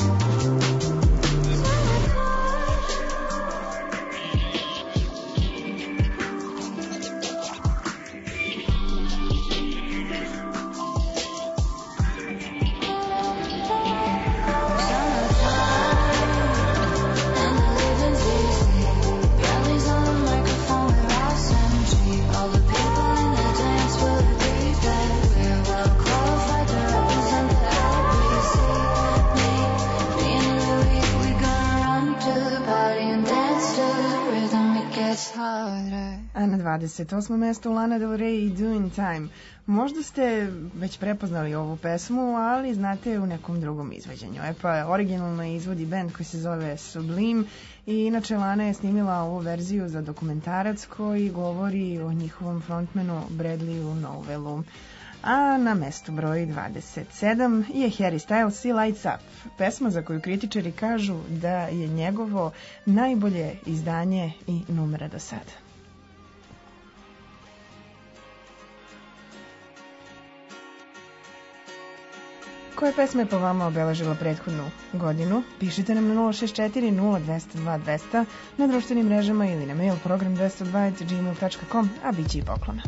And the living's easy. Rallies on the microphone with Ross MG. All the people in the dance will agree that we're well qualified to represent the LBC. Me and Louis, we gonna run to the party and dance to the rhythm. It gets harder. A na 28. mestu Lana Del Rey i Doing Time. Možda ste već prepoznali ovu pesmu, ali znate je u nekom drugom izvođenju. Pa originalno izvodi band koji se zove Sublime i inače Lana je snimila ovu verziju za dokumentarac koji govori o njihovom frontmanu Bradleyu Nowellu. A na mestu broj 27 je Harry Styles i Lights Up, pesma za koju kritičari kažu da je njegovo najbolje izdanje i numera do sada. Koja pesma je po vama obeležila prethodnu godinu? Pišite nam na 064 0202 200 na društvenim mrežama ili na mail program 202@gmail.com, a bit će i poklona.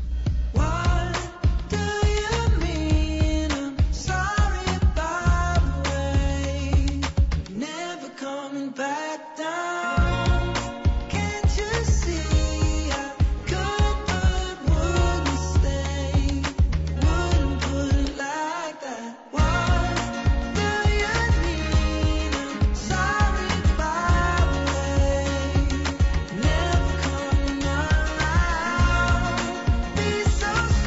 So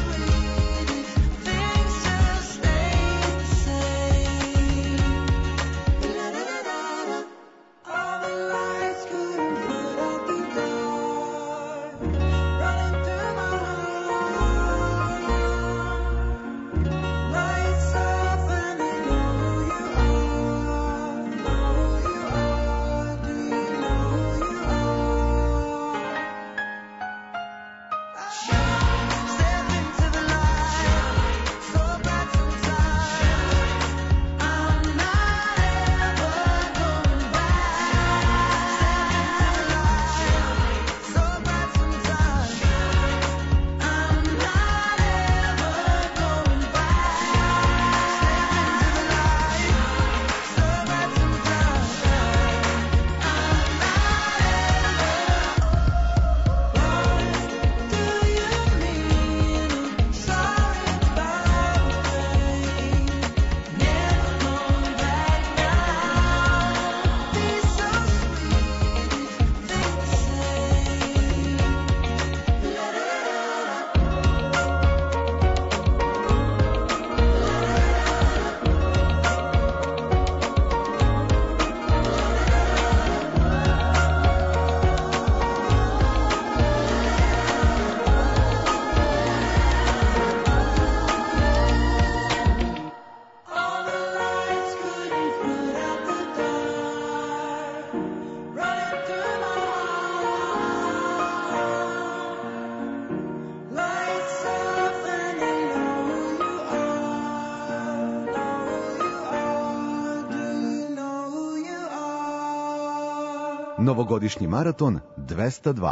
Novogodišnji maraton 202.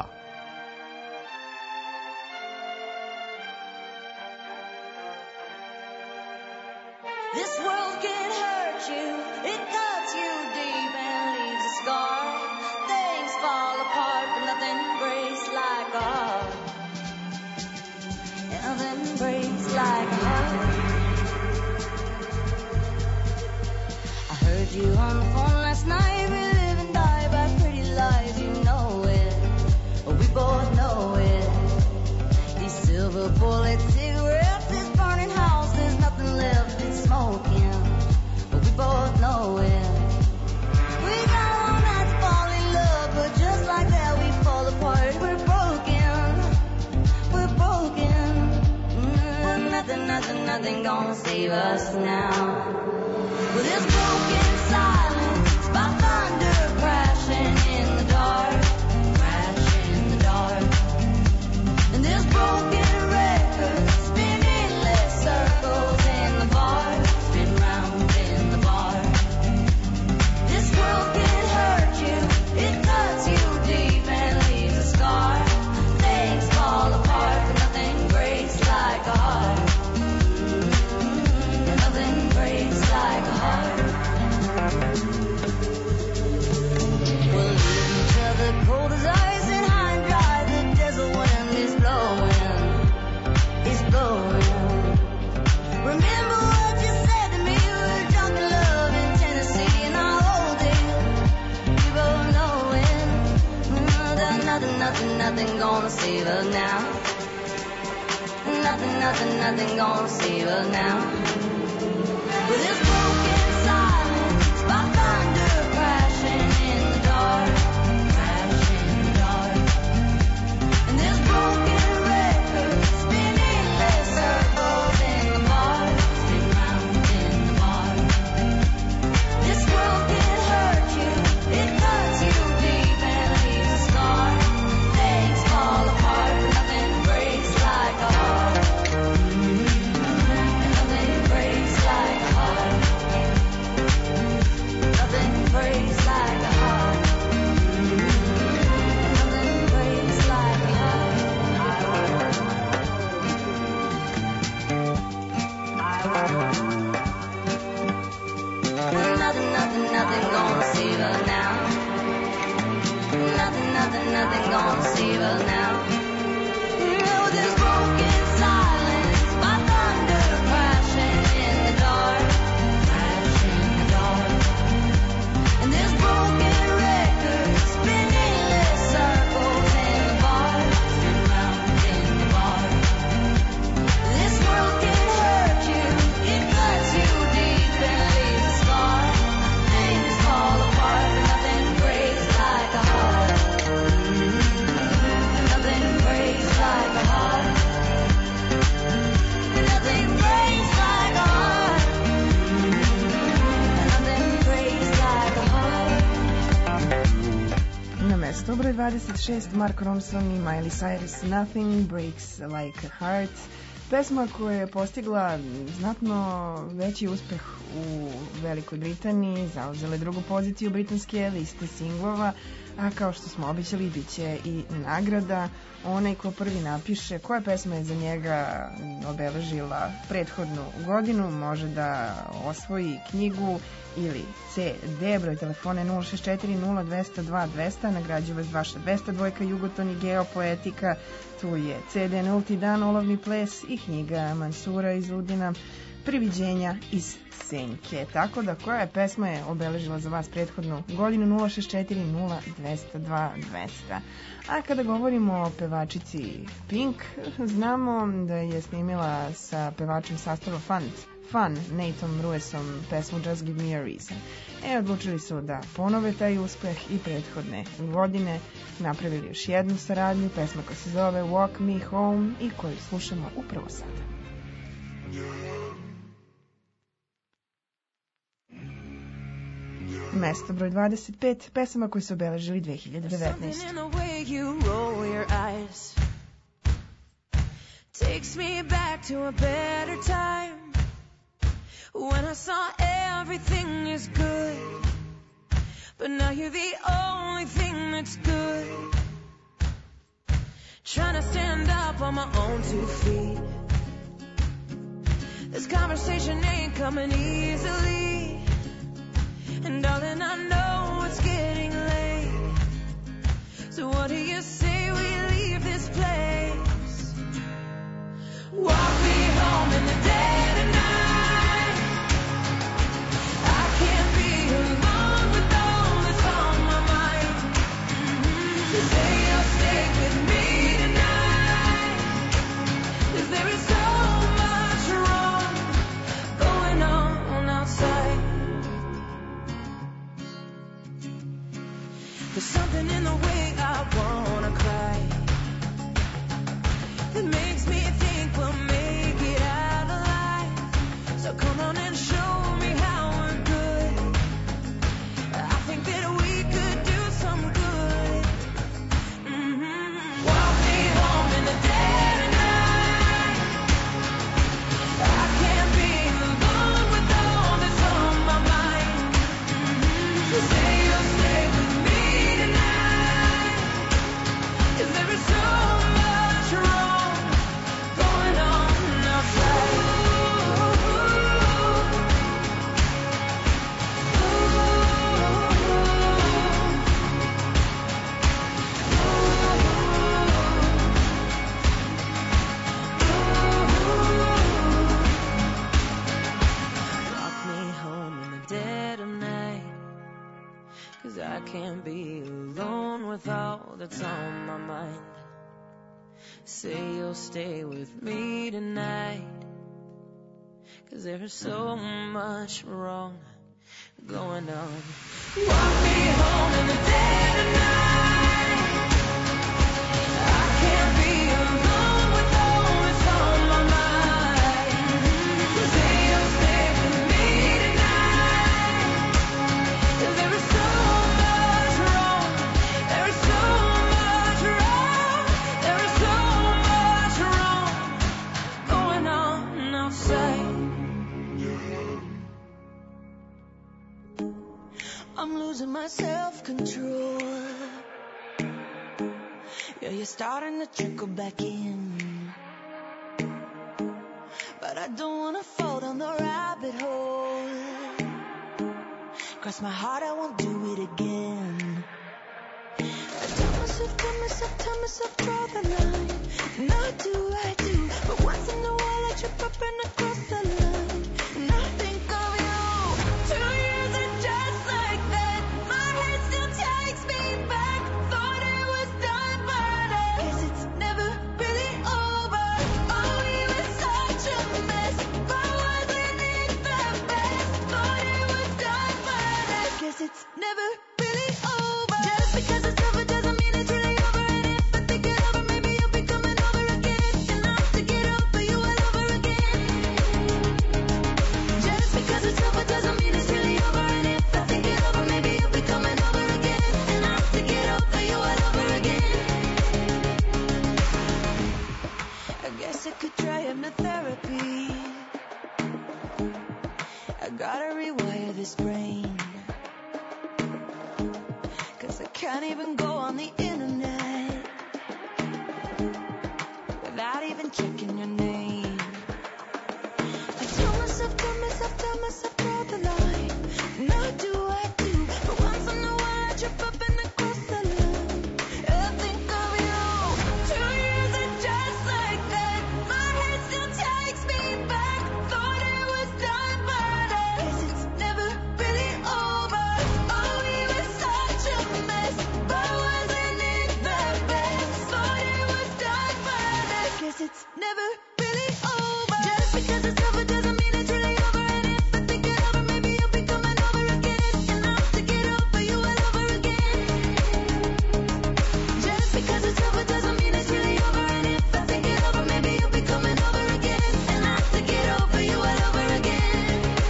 This world can hurt you, it cuts you deep and leaves a scar. Things fall apart, but nothing breaks like a heart. Nothing breaks like a heart. I heard you on the phone last night. We live and die by pretty lies, you know it. We both know it. These silver bullet cigarettes, this burning house, there's nothing left in smoking. But we both know it. We got all night to fall in love, but just like that we fall apart. We're broken. We're broken. Nothing gonna save us now. With this broken silence, by thunder crashing in the dark, crashing in the dark. And this broken record spin endless circles in the bar, spin round in the bar. This world can hurt you, it cuts you deep and leaves a scar. Things fall apart, but nothing breaks like a heart. Nothing breaks like a heart. We'll leave each other cold as ice and high and dry. The desert wind is blowing, it's blowing. Remember what you said to me. We were drunk in love in Tennessee, and I'll hold it. We both know it. Nothing gonna save us now. Nothing gonna save us now. With this broken silence, by thunder crashing in the dark, crashing in the dark. And this broken record spin endless circles in the bar, spin round in the bar. This world can hurt you, it cuts you deep and leaves a scar. Things fall apart, but nothing breaks like a heart. Nothing breaks like a heart. Nothing breaks like a heart. Nothing breaks like a heart. Nothing gonna save us now. Nothing gonna save us now. With this broken silence, by thunder crashing in the dark, crashing in the dark. And this broken record spin endless circles in the bar, spin round in the bar. This world can hurt you, it cuts you deep and leaves a scar. Things fall apart, but nothing breaks like a heart. Nothing breaks like a heart. Nothing breaks like a heart. Nothing breaks like a heart. Na mesto broj 26 Mark Ronson i Miley Cyrus, Nothing Breaks Like a Heart. Pesma koja je postigla znatno veći uspeh u Velikoj Britaniji, zauzele drugu poziciju britanske liste singlova, a kao što smo obećali, bit će i nagrada. Onaj ko prvi napiše koja pesma je za njega obeležila prethodnu godinu može da osvoji knjigu ili CD. Broj telefona je 064 0202 200. Nagrađuje vas vaša 202 Jugoton i Geopoetika. Tu je CD Nulti dan, Olovni ples i knjiga Mansura iz Udina Priviđenja iz Senke. Tako da koja je pesma je obeležila za vas prethodnu godinu 064 0202 200. A kada govorimo o pevačici Pink, znamo da je snimila sa pevačem sastava Fun, Natom Ruesom, pesmu Just Give Me a Reason. Odlučili su da ponove taj uspeh i prethodne godine, napravili još jednu saradnju, pesma koja se zove Walk Me Home i koju slušamo upravo sada. Mesto broj 25, pesama koje su obeležili 2019. Takes me back to a better time when I saw everything is good. but now you're the only thing that's good. Trying to stand up on my own 2 feet. This conversation ain't coming easily, and darling, I know it's getting late. So what do you say we leave this place? Walk me home in the dead of night. I can't be alone with all that's on my mind. So say you'll stay with me tonight, 'cause there is so much wrong going on outside. There's something in the way I wanna cry that makes me think we'll make it out alive. So come on and show me how we're good. I think that we could do some good. Walk me home in the dead of night. I can't be alone with all that's on my mind. Say you'll stay with me tonight, 'cause there is so much wrong going on outside. Walk me home in the dead of night, 'cause I can't be alone with all that's on my mind. Say you'll stay with me tonight, 'cause there is so much wrong going on. Walk me home in the dead of night. I can't be alone with all that's on my mind. Say you'll stay with me tonight, 'cause there is so much wrong. There is so much wrong. There is so much wrong going on outside. I'm losing my self-control. Yeah, you're starting to trickle back in, but I don't wanna fall down the rabbit hole. Cross my heart, I won't do it again. I tell myself, draw the line. And I do, but once in a while I trip up and I cross the line. And I think of you. 2 years and just like that, my head still takes me back. Thought it was done, but I guess it's never really over. Oh, we were such a mess, but wasn't it the best? Thought it was done, but I guess it's never really over. Just because it's over doesn't mean it's really over. And if I think it over, maybe you'll be coming over again. And I'll have to get over you all over again. Just because it's over doesn't mean it's really over. And if I think it over, maybe you'll be coming over again. And I'll have to get over you all over again. I guess I could try hypnotherapy. I gotta rewire this brain, 'cause I can't even go on the internet without even checking your name. I tell myself, draw the line. And I do, but once in a while I trip up and I cross the line. I think of you. 2 years and just like that, my head still takes me back. Thought it was done, but I guess it's never really over. Oh, we were such a mess, but wasn't it the best? Thought it was done, but I guess it's never really over. Just because it's over doesn't mean it's really over. And if I think it over, maybe you'll be coming over again. And I'll have to get over you all over again. Just because it's over doesn't mean it's really over. And if I think it over, maybe you'll be coming over again. And I'll have to get over you all over again.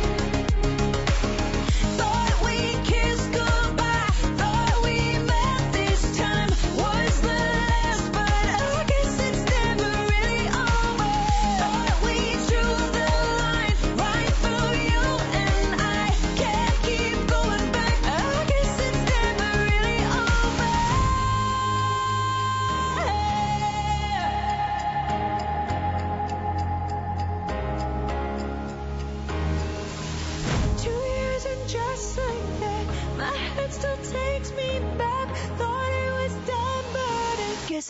Thought we kissed goodbye, thought we met this time was the last, but I guess it's never really over.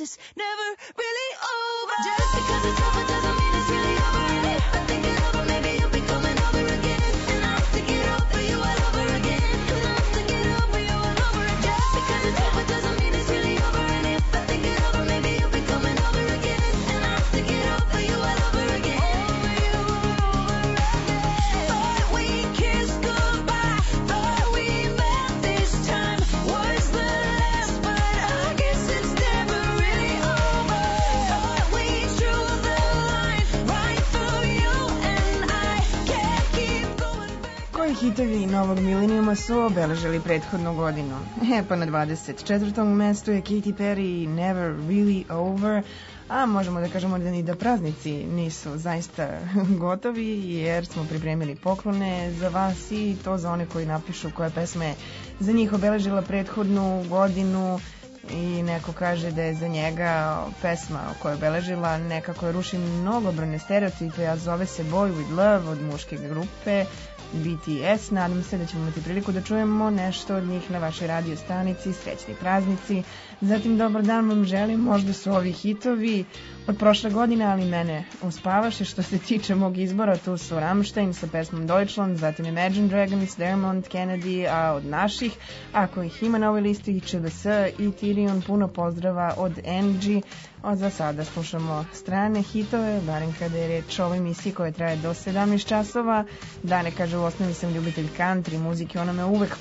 it's never really over. Just because it's over doesn't mean it's really over. And if I think it over, maybe you'll be coming over again. And I'll think it over you all over again. And I'll think it over you all over again. Just because it's over doesn't mean it's really over. And if I think it over, maybe you'll be coming over again. And I'll think it over you all over again. Over you all over again. Thought we kissed goodbye. Thought we met this time. Was the last, but I guess it's never really over. Thought we drew the line right through you and I can't keep going back. Koji hitovi novog milenijuma su obeležili prethodnu godinu? Pa na 24. mestu je Katy Perry i Never Really Over, a možemo da kažemo da ni da praznici nisu zaista gotovi, jer smo pripremili poklone za vas i to za one koji napišu koja pesma je za njih obeležila prethodnu godinu i neko kaže da je za njega pesma koja je obeležila nekako ruši mnogobrojne stereotipe, a zove se Boy With Love od muške grupe BTS. Nadam se da ćemo imati priliku da čujemo nešto od njih na vašoj radio stanici. Srećni praznici. Zatim dobar dan vam želim, možda su ovi hitovi od prošle godine, ali mene uspavaše. Što se tiče mog izbora, tu su Rammstein sa pesmom Deutschland, zatim Imagine Dragons, Dermont, Kennedy, a od naših, ako ih ima na ovoj listi, ČBS i Tyrion, puno pozdrava od NG. Od za sada slušamo strane hitove, barem kada je reč o ovoj emisiji koja traje do 17 časova. Dane kaže, u osnovi sam ljubitelj country muzike, ona me uvek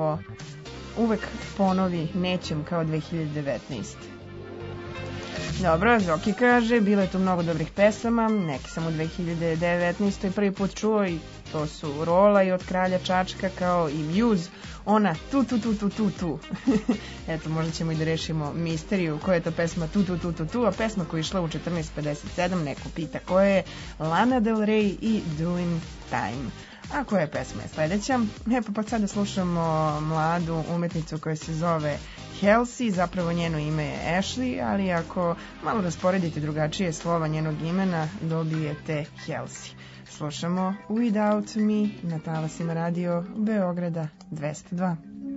ponovi, nećem kao 2019. Dobro, Zoki kaže, bilo je tu mnogo dobrih pesama, neki sam u 2019. prvi put čuo i to su Rola i Od kralja Čačka, kao i Muse, ona tu. Eto, možda ćemo i da rešimo misteriju koja je to pesma tu, a pesma koja je išla u 14:57, neko pita koja je, Lana Del Rey i Doing Time. A koja je pesma je sledeća? Pa sada slušamo mladu umetnicu koja se zove Halsey, zapravo njeno ime je Ashley, ali ako malo rasporedite drugačije slova njenog imena, dobijete Halsey. Slušamo Without Me na talasima radio Beograda 202.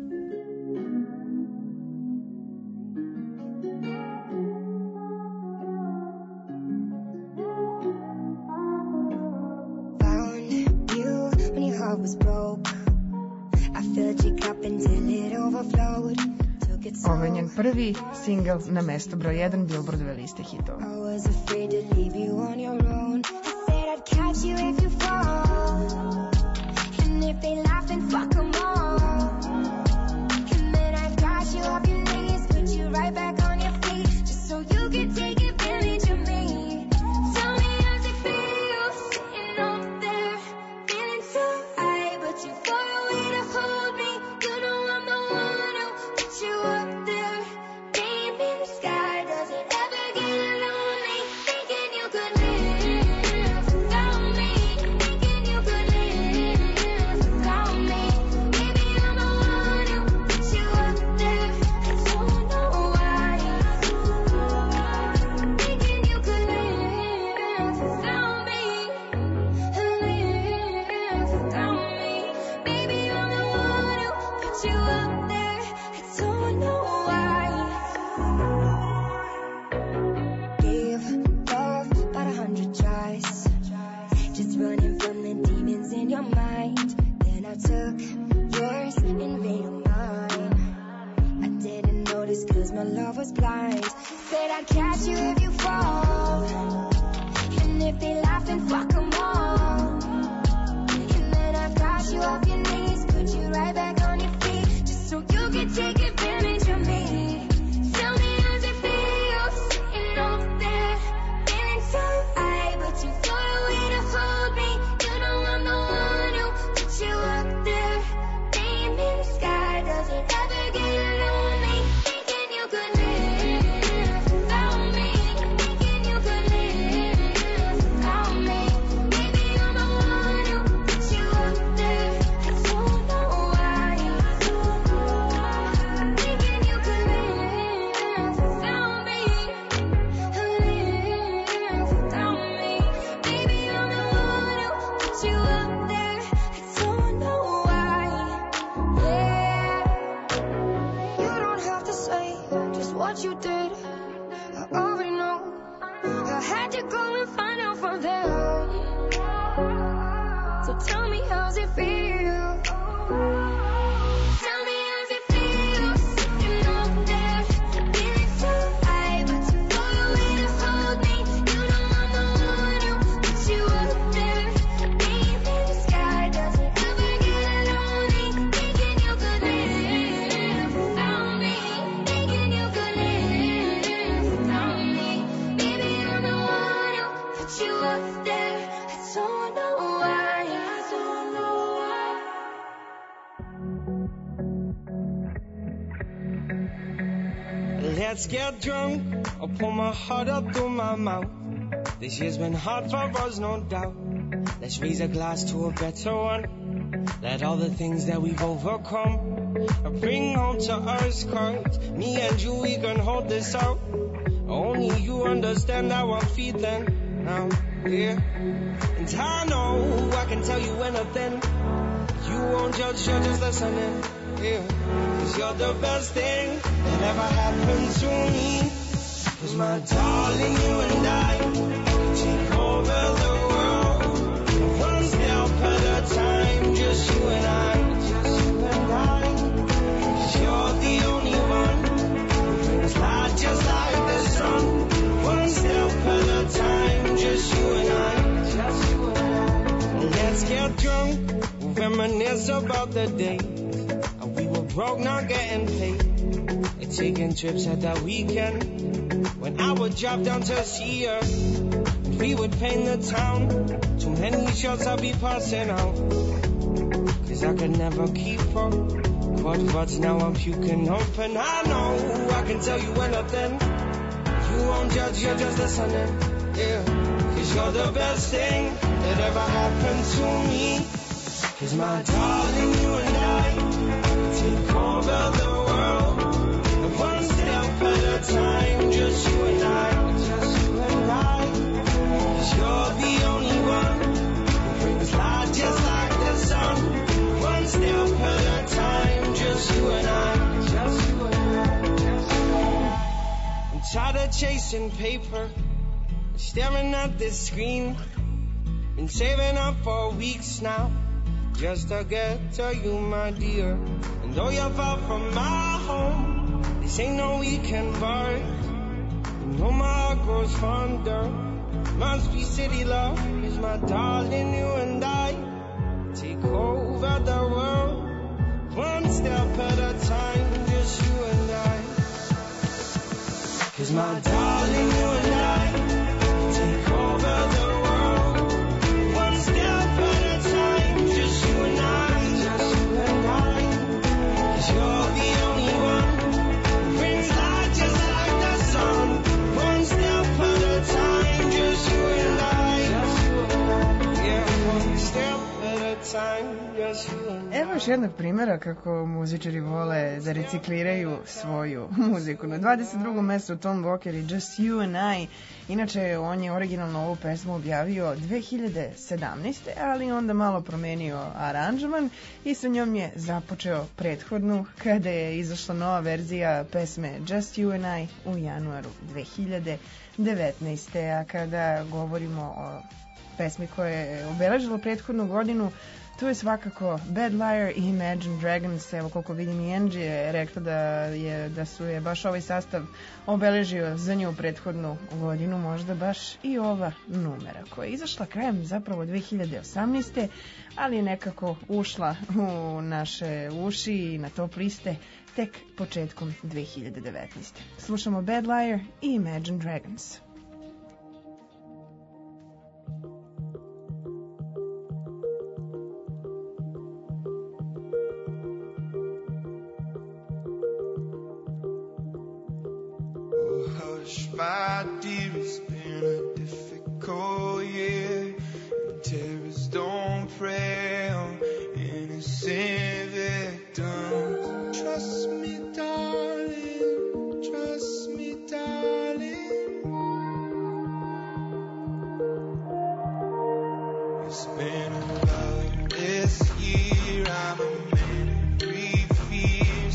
Was broke. I filled your cup until it overflowed. Took it so Ovo je njen prvi singl na mesto broj 1 Billboardove liste hitova. I was afraid to leave you on your own. I said I'd catch you if you fall. And if they laugh, then fuck them all. And then I got you off your knees, put you right back on your feet, just so you could take advantage of me. Tell me how's it feel, sitting up there, feeling so high, but you far away to hold me. You know I'm the one who put you up there, name in the sky. Does it ever get lonely, thinking you could live without me, thinking you could live without me? Maybe I'm the one who put you up there, I don't know why, thinking you could live without me, live without me. Maybe I'm the one who put you up there, I don't know why. Gave love about 100 tries, just running from the demons in your mind. Then I took yours and made them mine. I didn't notice 'cause my love was blind. Said I'd catch you if you fall, and if they laugh, then fuck them all. And then I got you off your knees, put you right back on your feet, just so you could take advantage of me. Tell me how's it feel, sitting up there, feeling so high, but you far away to hold me. You know I'm the one who put you up there, name in the sky. Does it ever get lonely, thinking you could live without me, thinking you could live without me? I had to go and find out from them. So tell me, how's it feel? Tell me, how's it feel? Sitting up there, feeling so high, but you go away to hold me. You know I'm the one who puts you up there. Being in the sky doesn't ever get lonely. Thinking you could live without me. Thinking you could live without me. Maybe I'm the one who puts you up there. I don't know why. I don't know why. Let's get drunk. I'll pull my heart up through my mouth. This year's been hard for us, no doubt. Let's raise a glass to a better one. Let all the things that we've overcome bring home to us, 'cause me and you, we can hold this out. Only you understand how I'm feeling now, yeah. And I know I can tell you anything. You won't judge, you're just listening, yeah. 'Cause you're the best thing that ever happened to me. 'Cause my darling, you and I take over the world, one step at a time, just you and I, just you and I. 'Cause you're the only one who brings light just like the sun, one step at a time, just you and I, just you and I. Let's get drunk, reminisce about the days we were broke, not getting paid, and taking trips at that weekend when I would drop down to see her, and we would paint the town. Too many shots I'd be passing out, 'cause I could never keep up. But now I'm puking up, and I know I can tell you anything. You won't judge, you're just listening, yeah. 'Cause you're the best thing that ever happened to me. 'Cause my darling, you and I take over the world, one step at a time, just you and I, just you and I. 'Cause you're the only one who brings light just like the sun, one step at a time, just you and I, just you and I, just you and I. I'm tired of chasing paper, staring at this screen. Been saving up for weeks now, just to get to you, my dear. And though you're far from my home, this ain't no weekend bar. You know my heart grows fonder. Must be city love, 'cause my darling, you and I take over the world, one step at a time, just you and I. 'Cause my darling, you and I take over the world, one step at a time, just you and I, just you and I. 'Cause you're the only one who brings light just like the sun, one step at a time, just you and I, just you and I. Yeah, one step at a time, just you and I. Evo još jednog primjera kako muzičari vole da recikliraju svoju muziku. Na 22. mestu Tom Walker i Just You and I. Inače, on je originalno ovu pesmu objavio 2017. ali onda malo promenio aranžman i sa njom je započeo prethodnu kada je izašla nova verzija pesme Just You and I u januaru 2019. A kada govorimo o pesmi koja je obeležila prethodnu godinu, tu je svakako Bad Liar i Imagine Dragons. Evo koliko vidim i Angie je rekla da su je baš ovaj sastav obeležio za nju prethodnu godinu, možda baš i ova numera koja je izašla krajem zapravo 2018. ali je nekako ušla u naše uši i na top liste tek početkom 2019. Slušamo Bad Liar i Imagine Dragons. My dear, it's been a difficult year. Terrorists don't prey on innocent victims. Trust me, darling. Trust me, darling. It's been a loveless year. I'm a man of three fears.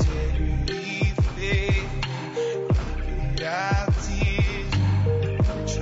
Integrity, faith. I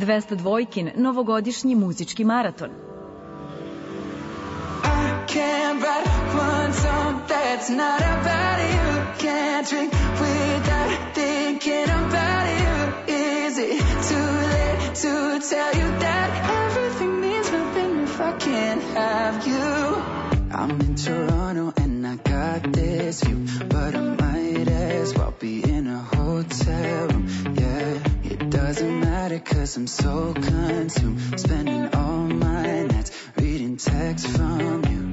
202-kin novogodišnji muzički maraton. Can't write one song that's not about you. Can't drink without thinking about you. Is it too late to tell you that everything means nothing if I can't have you? I'm in Toronto and I got this view, but I might as well be in a hotel room. Yeah, it doesn't matter 'cause I'm so consumed, spending all my nights reading texts from you.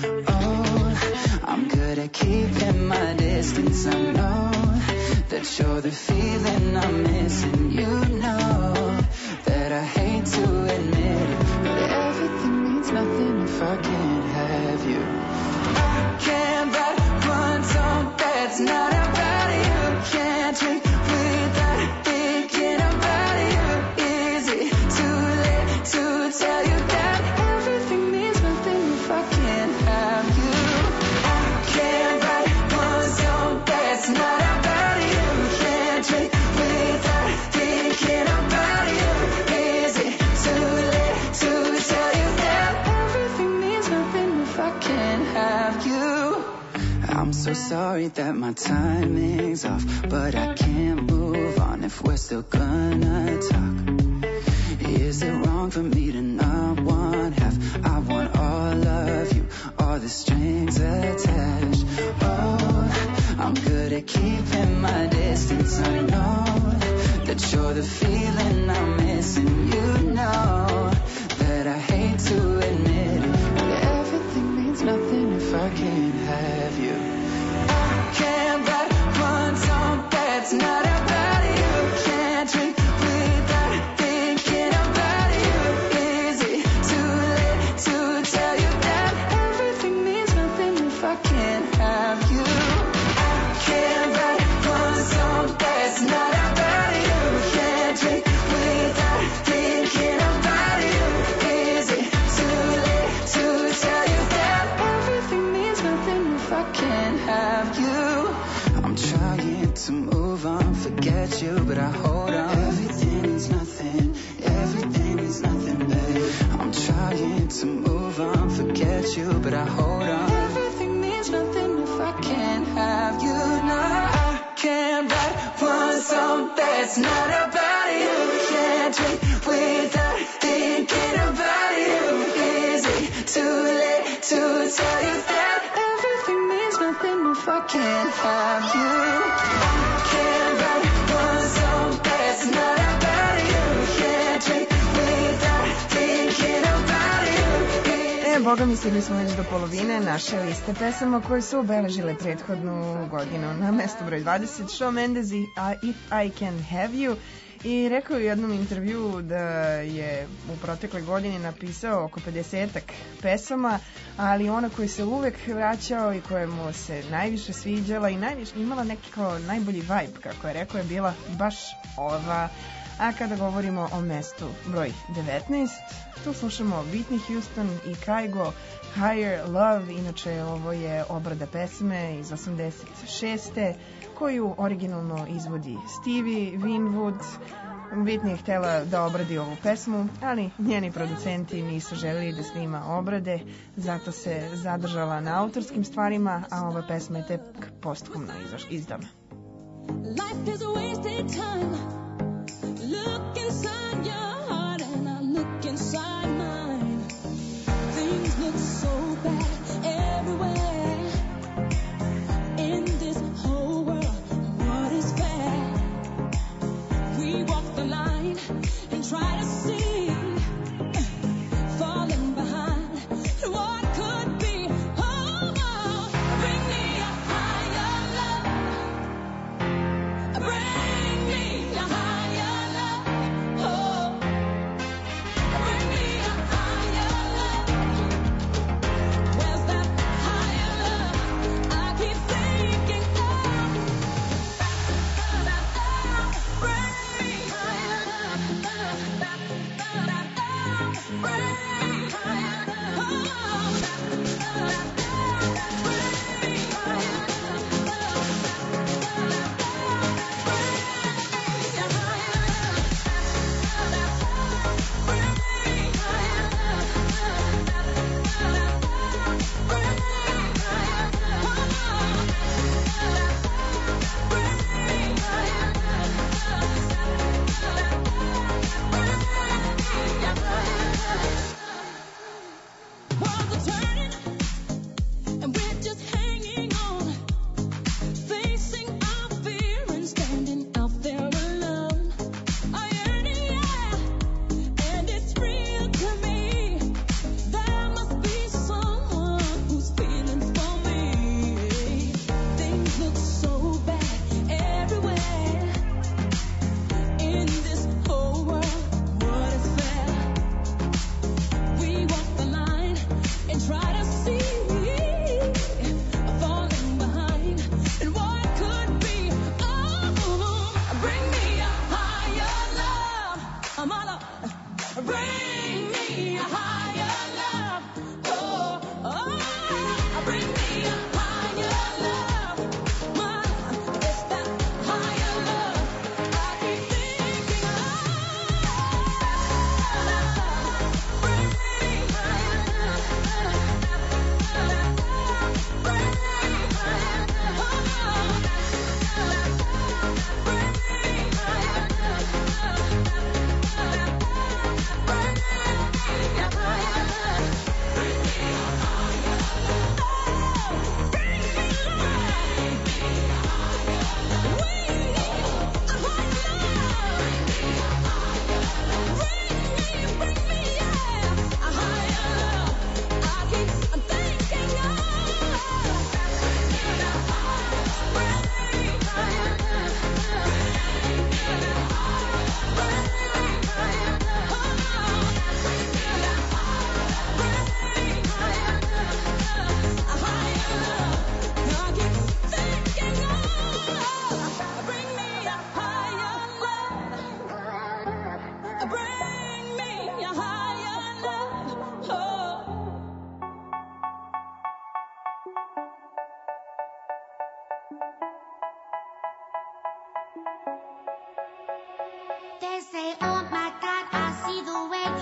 I'm good at keeping my distance. I know that you're the feeling I'm missing. You know that I hate to admit it, but everything means nothing if I can't have you. I can't write one song that's not about you. Can't drink without thinking about you. Is it too late to tell you that everything means nothing if I can't have you? Can't write one song that's not about you. Can't drink without thinking about you. Is it too late to tell you that everything means nothing if I can't have you? I'm so sorry that my timing's off, but I can't move on if we're still gonna talk. Is it wrong for me to not want half? I want all of you, all the strings attached. Oh, I'm good at keeping my distance. I know that you're the feeling I'm missing. You know that I hate to admit it, but everything means nothing if I can't have you. I can't write one song that's not about you. Can't drink without thinking about you. Is it too late to tell you that everything means nothing if I can't have you? I can't write one song that's not about you. Can't drink without thinking about you. Is it too late to tell you that everything means nothing if I can't have you? I'm trying to move on, forget you, but I hold on. Everything means nothing, everything means nothing, babe. I'm trying to move on, forget you, but I hold on. Everything means nothing if I can't have you. No, I can't write one song that's not about you. Can't drink without thinking about you. Is it too late to tell you that everything means nothing if I can't have you? I can't write one song that's not about you. Can't drink without thinking about you. Boga mi, stigli smo već do polovine naše liste pesama koje su obeležile prethodnu godinu. Na mestu broj 20 Shawn Mendes i If I Can Have You. I rekao je u jednom intervjuu da je u protekloj godini napisao oko 50-ak pesama, ali ona koju se uvek vraćao i koja mu se najviše sviđala i imala neki kao najbolji vibe, kako je rekao, je bila baš ova. A kada govorimo o mestu broj 19, tu slušamo Whitney Houston i Kygo, Higher Love. Inače, ovo je obrada pesme iz 86. koju originalno izvodi Stevie Winwood. Whitney je htjela da obradi ovu pesmu, ali njeni producenti nisu želeli da snima obrade, zato se zadržala na autorskim stvarima, a ova pesma je tek posthumno izdana. Life is a wasted time. Look inside your heart and I look inside mine. Things look so bad everywhere. In this whole world, what is fair? We walk the line and try to see, falling behind what could be. Oh, oh, bring me a higher love. Bring me a higher love. Oh, bring me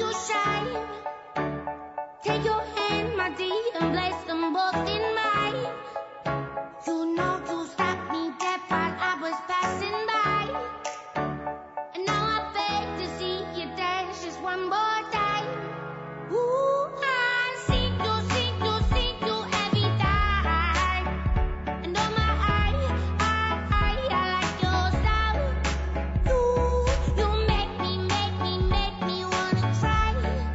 you shine. Take your hand, my dear, and place them both in mine. You know you stopped me dead while I was passing by. And now I beg to see you dance just one more time. Ooh, I see you every time. And oh my, I like your style. You make me wanna try.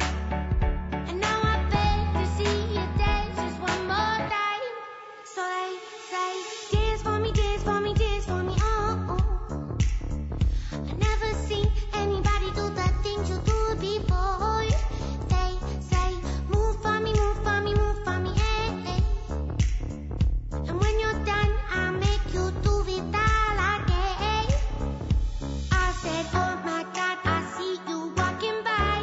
And now I beg to see you dance just one more time. So they say, dance for me, oh, oh. I never seen anybody do the things you do before. They say, move for me, eh. And when you're done, I'll make you do it all again. I said, oh my God, I see you walking by.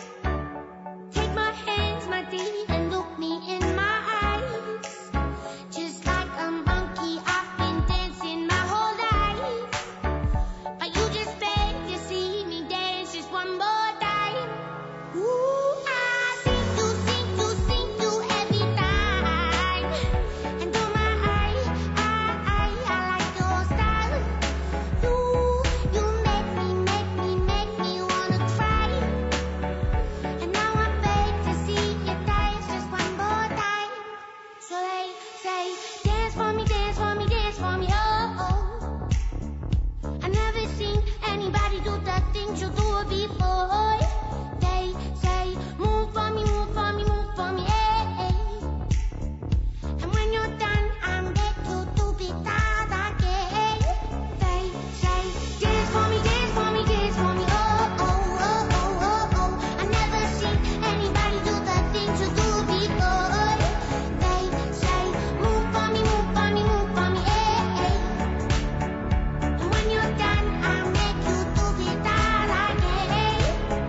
Take my hands, my dear, and look me in my eyes. Just like a monkey, I've been dancing my whole life. But you just beg to see me dance just one more time. Ooh, I see you every time. And oh my, I like your style. You make me wanna cry. And now I beg to see you dance just one more time. So they say, dance for me, oh, oh. I never seen anybody do the things you do before. They say, move for me, eh. And when you're done, I'll make you do it all again. They say, dance for me, oh, oh. I never seen anybody do the things you do before. They say, move for me, eh. And when you're done, I'll make you do it all again.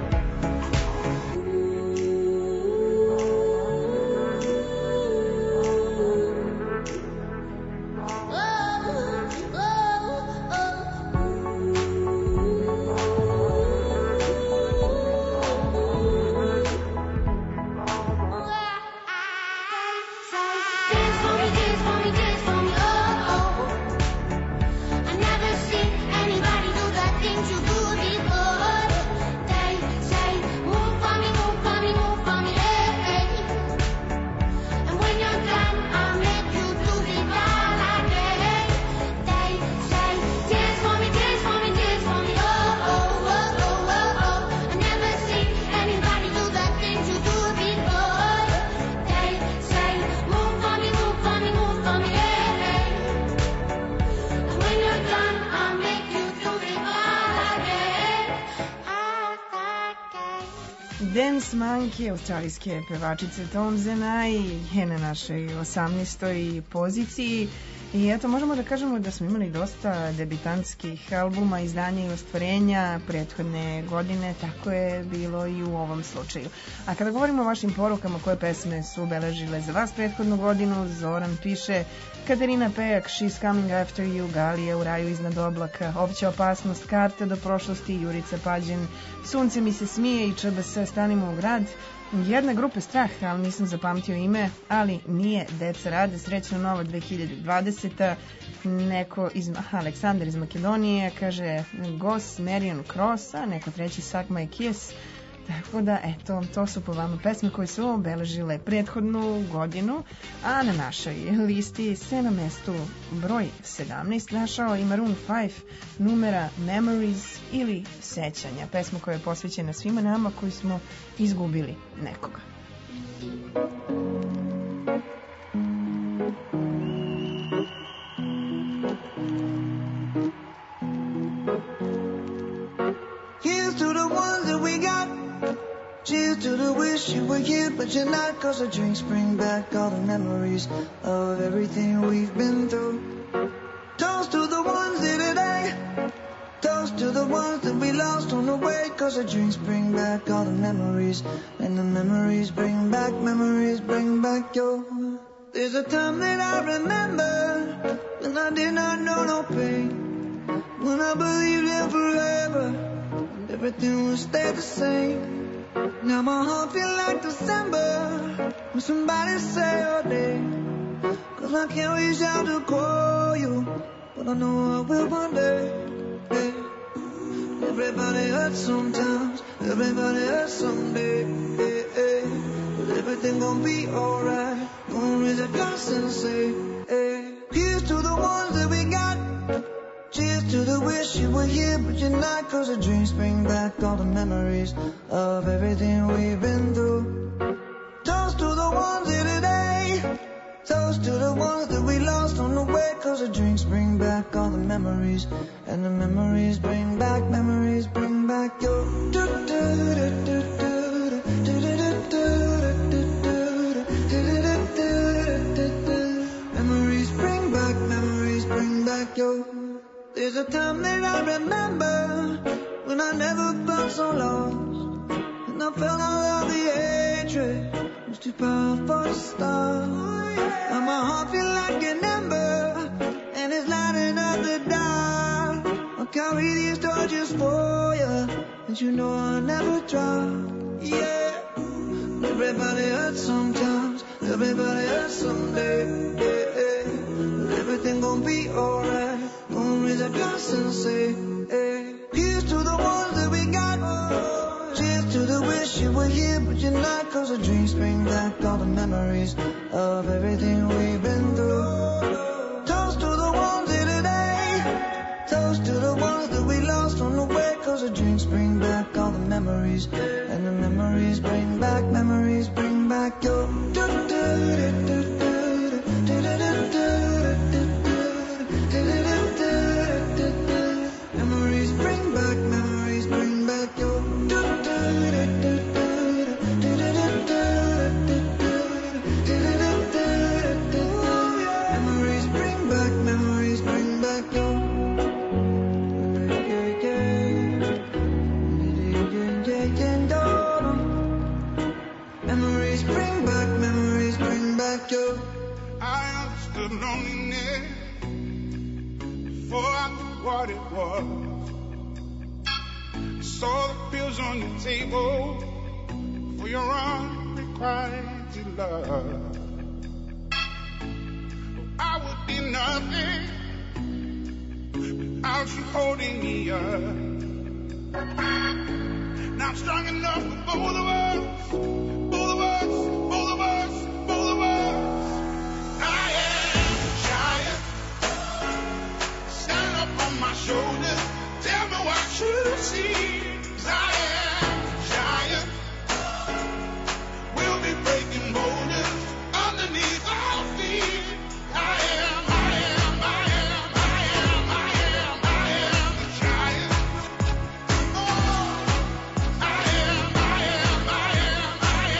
Dance for me, oh, oh. I never seen anybody do the things you do before. They say, move for me, eh. And when you're done, I'll make you do it all again. They say, dance for me, oh, oh. I never seen anybody do the things you do before. They say, move for me, eh. And when you're done, I'll make you do it all again. Dance Monkey, australijske pevačice Tom Zenai je na našoj 18. poziciji. I eto, možemo da kažemo da smo imali dosta debitantskih albuma, izdanja i ostvarenja prethodne godine, tako je bilo i u ovom slučaju. A kada govorimo o vašim porukama, koje pesme su obeležile za vas prethodnu godinu, Zoran piše Katarina Pejak, She's Coming After You, Galija u raju iznad oblaka, Opća opasnost, Karta do prošlosti, Jurica Pađen, Sunce mi se smije i ČBS Stanimo u grad, Jedna grupe Strah, ali nisam zapamtio ime, ali nije Deca rade, Srećna nova 2020. Neko iz Aleksandar iz Makedonije kaže Gos, Marion Cross, a neko treći Suck My Kiss. Tako da, eto, to su po vama pesme koje su obeležile prethodnu godinu, a na našoj listi se na mestu broj 17 našao i Maroon 5 numera Memories ili Sećanja, pesma koja je posvećena svima nama koji smo izgubili nekoga. Here's to the ones that we got. Cheers to the wish you were here, but you're not. Cause the drinks bring back all the memories of everything we've been through. Toast to the ones here today. Toast to the ones that we lost on the way. Cause the drinks bring back all the memories. And the memories bring back your. There's a time that I remember when I did not know no pain. When I believed in forever, everything would stay the same. Now my heart feel like December when somebody say your name. 'Cause I can't reach out to call you, but I know I will one day. Hey. Everybody hurts sometimes, everybody hurts someday. Hey, hey. But everything gon' be alright. Gonna raise a glass and say, hey. Here's to the ones that we got. Cheers to the wish you were here, but you're not. 'Cause the dreams bring back all the memories of everything we've been through. Toast to the ones here today. Toast to the ones that we lost on the way. 'Cause the drinks bring back all the memories, and the memories bring back your memories bring back your. There's a time that I remember when I never felt so lost, and I felt all of the hatred was too powerful to stop. And my heart feel like an ember, and it's lighting up the dark. I'll carry these torches for you, and you know I'll never drop. Yeah, everybody hurts sometimes, everybody hurts someday. Yeah, yeah. But everything gon' be alright. Gonna raise a glass and say, hey. Here's to the ones that we got. Cheers to the wish you were here, but you're not. 'Cause the dreams bring back all the memories of everything we've been through. Toast to the ones here today. Toast to the ones that we lost on the way. 'Cause the drinks bring back all the memories, and the memories bring back your. Memories bring back your. Memories bring back your. Memories bring back your. I understood loneliness before I knew what it was. Saw the pills on your table for your unrequited love. I would be nothing without you holding me up. Now I'm strong enough for both of us. Both of us, both of us, both of us. I am a giant. Stand up on my shoulders. Tell me what you see. 'Cause I am a giant. We'll be breaking boulders underneath our feet. I am a giant. Oh, I am.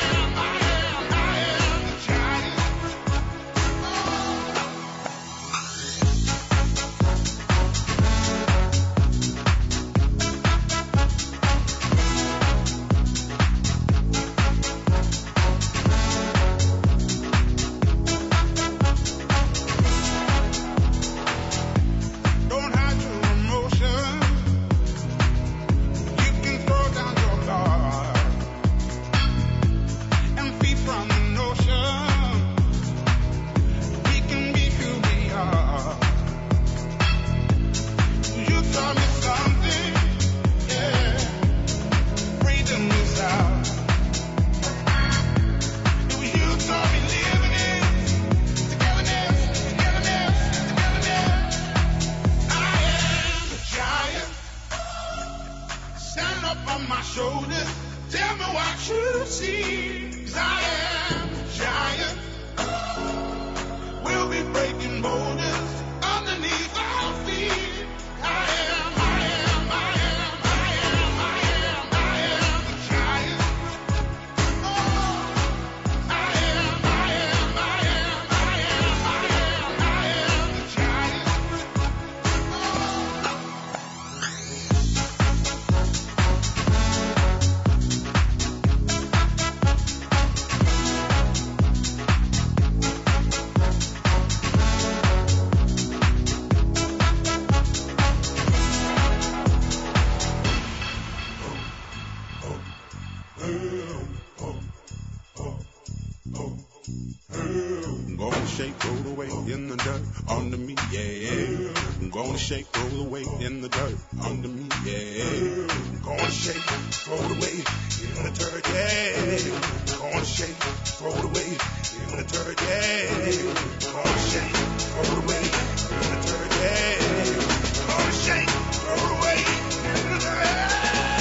Gonna shake, roll away in the dirt under me, yeah. Gonna shake, roll away in the dirt under me, yeah. Gonna shake, roll away in the dirt, yeah. Gonna shake, roll away in the dirt, yeah. Gonna shake, roll away in the dirt, yeah. Gonna shake, roll away in the dirt.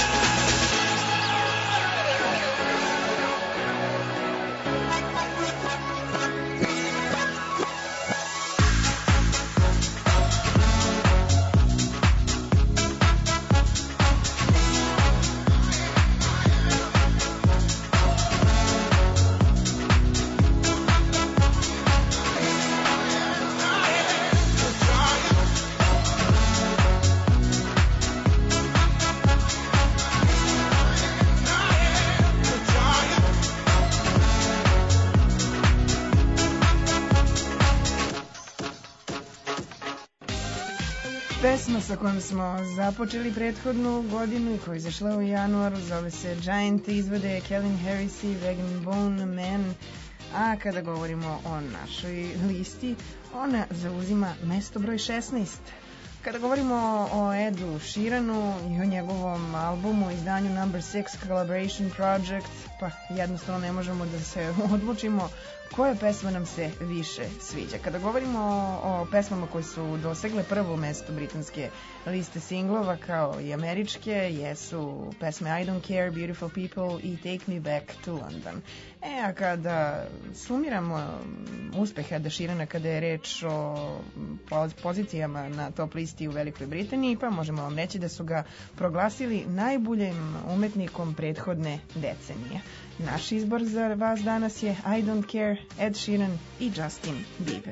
Pesma sa kojom smo započeli prethodnu godinu i koja je izašla u januaru zove se Giant, izvode Calvin Harris i Rag & Bone Man, a kada govorimo o našoj listi, ona zauzima mesto broj 16. Kada govorimo o Edu Sheeranu i o njegovom albumu, izdanju Number 6 Collaboration Project, pa jednostavno ne možemo da se odlučimo koja pesma nam se više sviđa. Kada govorimo o pesmama koje su dosegle prvo mesto britanske liste singlova kao i američke, jesu pesme I Don't Care, Beautiful People i Take Me Back to London. A kada sumiramo uspeh Eda Sheerana kada je reč o pozicijama na top listi u Velikoj Britaniji, pa možemo vam reći da su ga proglasili najboljim umetnikom prethodne decenije. Naš izbor za vas danas je I Don't Care, Ed Sheeran i Justin Bieber.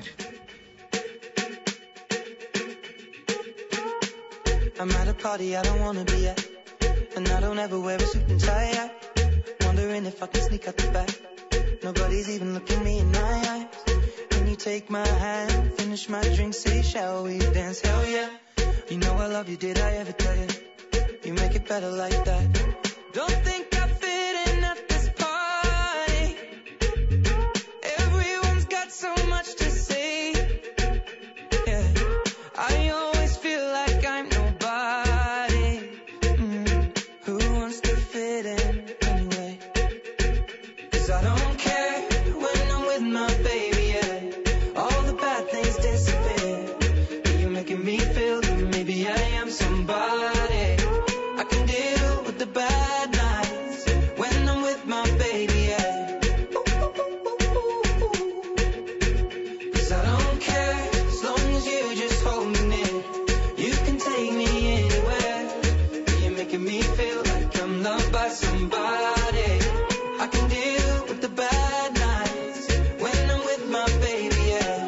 I'm at a party I don't wanna be at, and I don't ever wear a suit and tie at. Wondering if I can sneak out the back. Nobody's even looking me in my eyes. Can you take my hand, finish my drink, say shall we dance? Hell yeah. You know I love you, did I ever tell you? You make it better like that. Don't think I fit in at this party. Everyone's got so much to say. Yeah, I always feel like I'm nobody. Who wants to fit in anyway? 'Cause I don't care when I'm with my baby, yeah. All the bad things disappear. You're making me feel that maybe I am somebody. I can deal with the bad nights when I'm with my baby, yeah. 'Cause I don't care as long as you just hold me near. You can take me anywhere. You're making me feel like I'm loved by somebody. I can deal with the bad nights when I'm with my baby, yeah.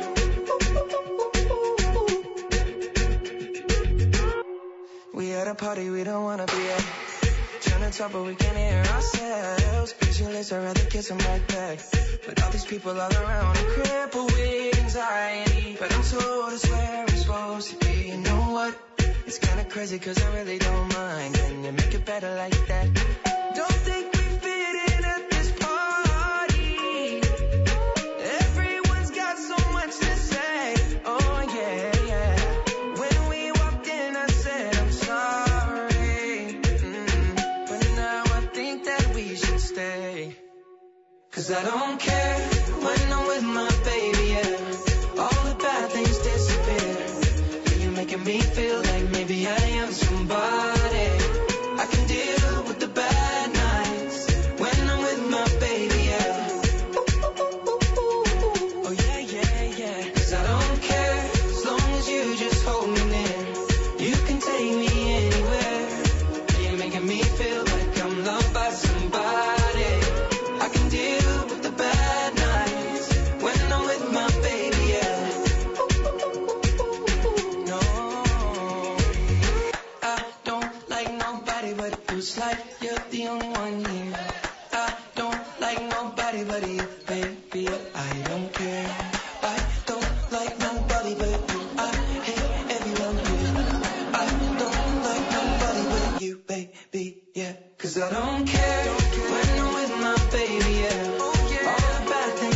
We at a party we don't wanna be at. Trying to talk but we can't hear ourselves. Pictureless, I'd rather kiss them right back. But all these people all around, I'm crippled with anxiety. But I'm told it's where I'm supposed to be. You know what? It's kinda crazy 'cause I really don't mind. Can you make it better like that? Don't think we fit in at this party. Everyone's got so much to say. Oh yeah, yeah. When we walked in I said I'm sorry. But now I think that we should stay. 'Cause I don't care when I'm with my baby, yeah. All the bad things disappear. You're making me feel like maybe I am somebody. I can deal with the bad nights when I'm with my baby, yeah. Oh yeah, yeah, yeah. 'Cause I don't care as long as you just hold me near. You can take me anywhere. You're making me feel like I'm loved by somebody. I can deal with the bad nights when I'm with my baby, yeah. No, I don't like nobody but it feels like you're the only one here. I don't like nobody but you, baby. I don't care. I don't like nobody but you. I hate everyone here. I don't like nobody but you, baby, yeah. 'Cause I don't care when I'm with my baby, yeah. All the bad things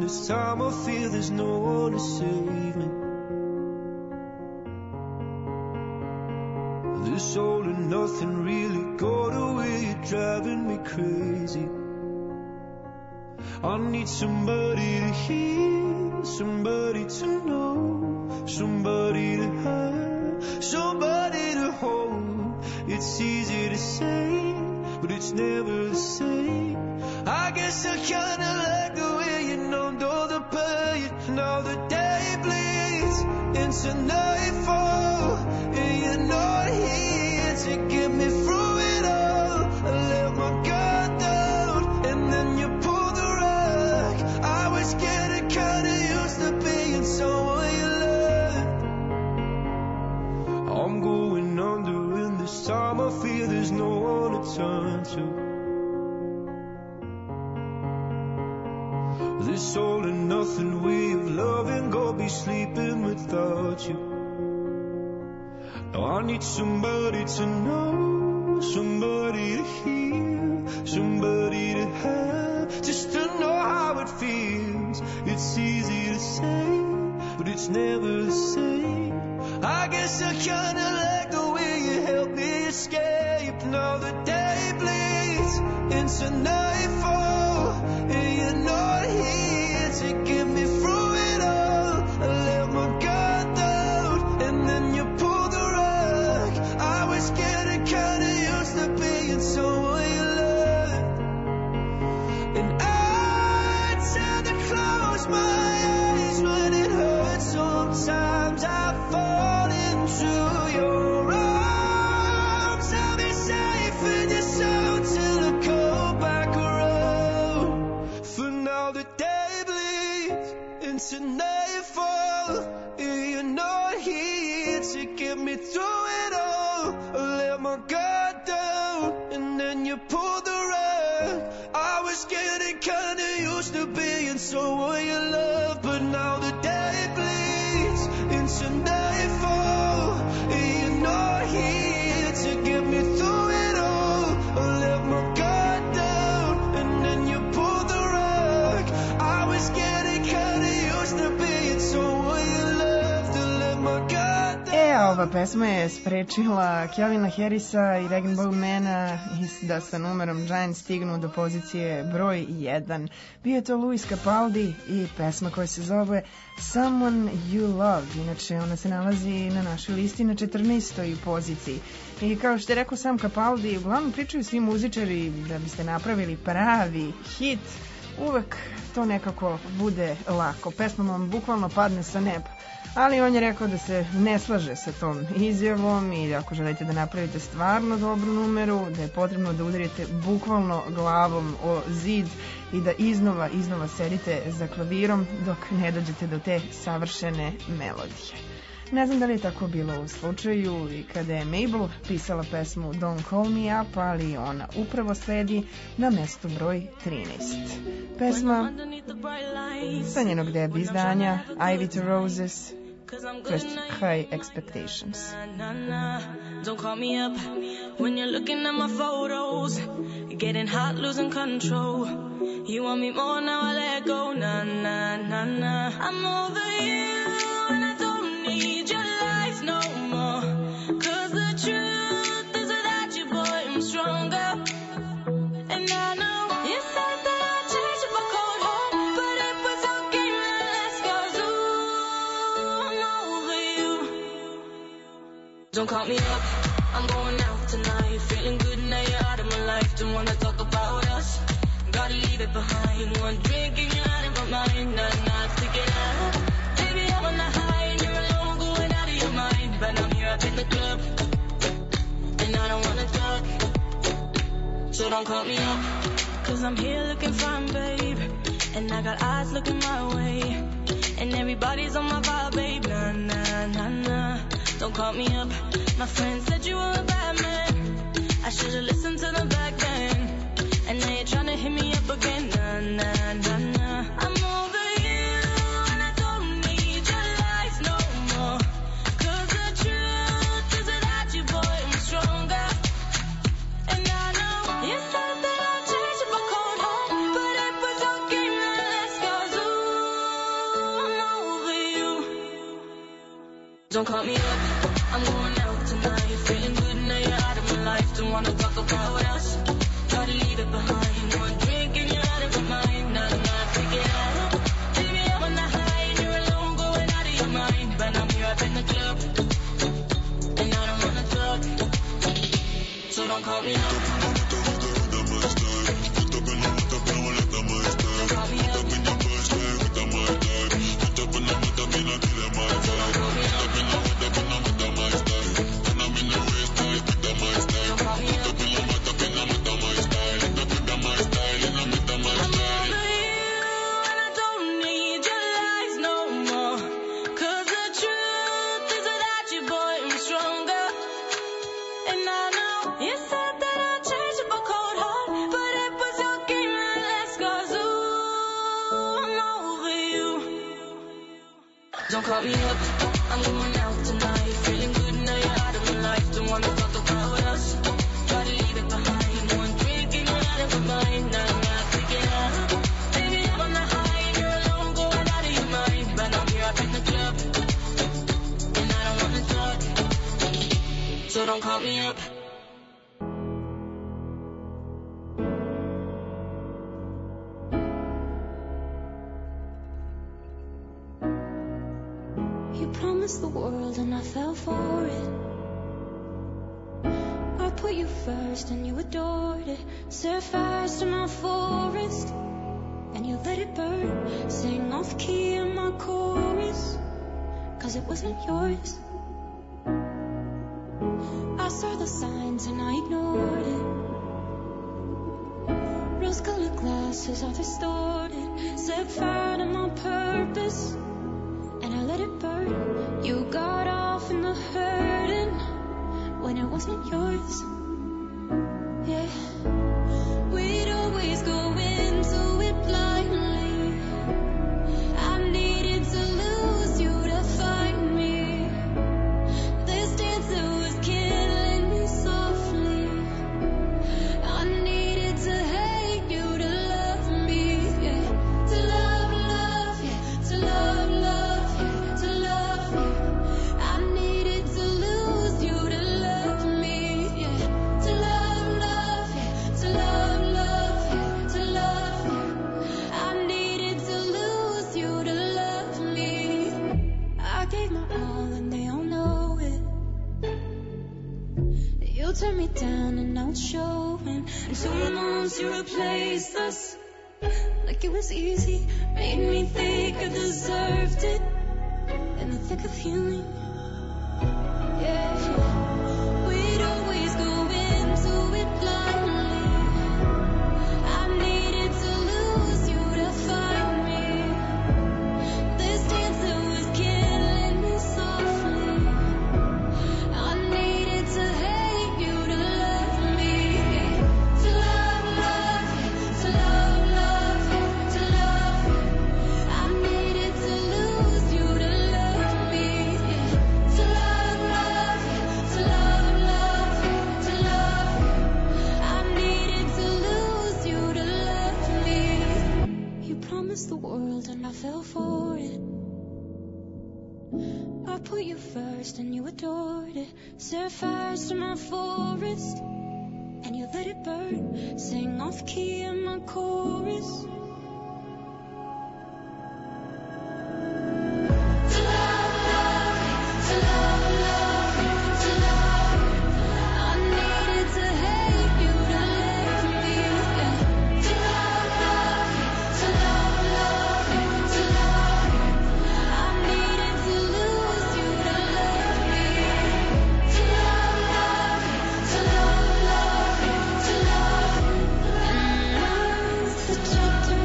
this time I feel there's no one to save me. This all and nothing really got away, you're driving me crazy. I need somebody to hear, somebody to know, somebody to have, somebody to hold. It's easy to say, but it's never the same. I guess I kinda like the way you numbed all the pain. Now the day bleeds into nightfall, and you're not here to get me through it all. I let my guard down, and then you pulled the rug. I was getting kinda used to being someone you loved. I'm going under, and this time I feel there's no one to turn to. This all and nothing way of loving, go be sleeping without you. Now I need somebody to know, somebody to hear, somebody to have, just to know how it feels. It's easy to say, but it's never the same. I guess I kinda like the way you help me escape. Now the day bleeds into nightfall, and you're not here to get me through it all. I let my guard down, and then you pulled the rug. I was getting kinda used to being someone you loved. And I tend to close my eyes when it hurts. Sometimes I fall into your arms. I'll be safe in your soul till I come back around. For now the day bleeds into nightfall, and you're not here to get me through it all. I let my guard down, and then you pulled the rug. I was getting kinda used to being someone you love, but now the day bleeds into nightfall, and you're not here to get me through it all. I let my guard down, and then you pulled the rug. I was getting kinda used to being someone you loved. I let my guard down. Ova pesma je sprečila Calvina Harrisa i Rag & Bone Mana da sa numerom Giant stignu do pozicije broj 1. Bio je to Luis Capaldi i pesma koja se zove Someone You Loved. Inače, ona se nalazi na našoj listi na 14. poziciji. I kao što je rekao sam Capaldi, uglavnom pričaju svi muzičari da biste napravili pravi hit, uvek to nekako bude lako. Pesma vam bukvalno padne sa neba. Ali on je rekao da se ne slaže sa tom izjavom i ako želite da napravite stvarno dobru numeru, da je potrebno da udarite bukvalno glavom o zid i da iznova sedite za klavirom dok ne dođete do te savršene melodije. Ne znam da li je tako bilo u slučaju i kada je Mabel pisala pesmu Don't Call Me Up, ali ona upravo sledi na mestu broj 13. Pesma sa njenog debi izdanja Ivy to Roses, High Expectations. Don't call me up when you're looking at my photos, getting hot, losing control. You want me more, now I let go. Nah, nah, nah, nah. I'm over you and I don't need your lies no more. 'Cause the truth is without you, boy, I'm stronger. And I know you said that I'd change if I called home, but it was okay, man, let's go. Ooh, I'm over you. Don't call me up, I'm going out tonight. Feeling good now you're out of my life. Don't wanna talk about us, gotta leave it behind. One drink and you're out of my mind. Not to get out. Baby, I'm on the high and you're alone, going out of your mind. But I'm here up in the club, and I don't wanna talk. So don't call me up, 'cause I'm here looking fine, babe. And I got eyes looking my way, and everybody's on my vibe, babe. Nah, nah, nah, nah. Don't call me up. My friend said you were a bad man. I should've listened to them back then. And now you're trying to hit me up again. Nah, nah, nah, nah. I'm over you and I don't need your lies no more. 'Cause the truth is without you, boy, I'm stronger. And I know you said that I'd change if I called home, but it was okay, man, let's go. Ooh, Don't call me up, I'm going out tonight. Feeling good now you're out of my life. Don't wanna talk about us, try to leave it behind. One drink and you're out of my mind. Now I'm not freaking out. Baby, I'm on the high and you're alone, going out of your mind. But I'm here up in the club, and I don't wanna talk. So don't call me up. Don't call me up, I'm going out tonight. Feeling good now you're out of my life. Don't wanna talk about us, try to leave it behind. One drink and you're out of my mind. Now I'm not freaking out. Baby, I'm on the high and you're alone, going out of your mind. But I'm here up in the club, and I don't wanna talk. So don't call me up. The world and I fell for it. I put you first and you adored it. Set fires to my forest and you let it burn. Sang off key in my chorus, cause it wasn't yours. I saw the signs and I ignored it. Rose-colored glasses are distorted. Set fire to my purpose and I let it burn. You got off in the hurting when it wasn't yours. Yeah, we'd always go into it blindly. I needed to lose you to find me. This dancer was killing me softly. I needed to hate you to love me. Yeah, to love, love, yeah, to love, love. You turned me down and now it's showing. And 2 months you replaced us like it was easy. Made me think I deserved it in the thick of healing. Yeah, we'd always go into it blindly. I needed to lose you to find me. This dancer was killing me softly. I needed to hate you to love me. To love, love, to love, love, to love. I needed to lose you to love me. To love, love, to love, love, to love. I needed to lose you to love me. You promised the world and I fell for it. I put you first and you adored it. Set fires to my forest and you let it burn. Sang off key in my chorus. To love, love, to love, love, to love. I needed to hate you to love me. Yeah. To love, love, to love, love, to love. I needed to lose you to love me. To love, love, to love, love, to love. And now the chapter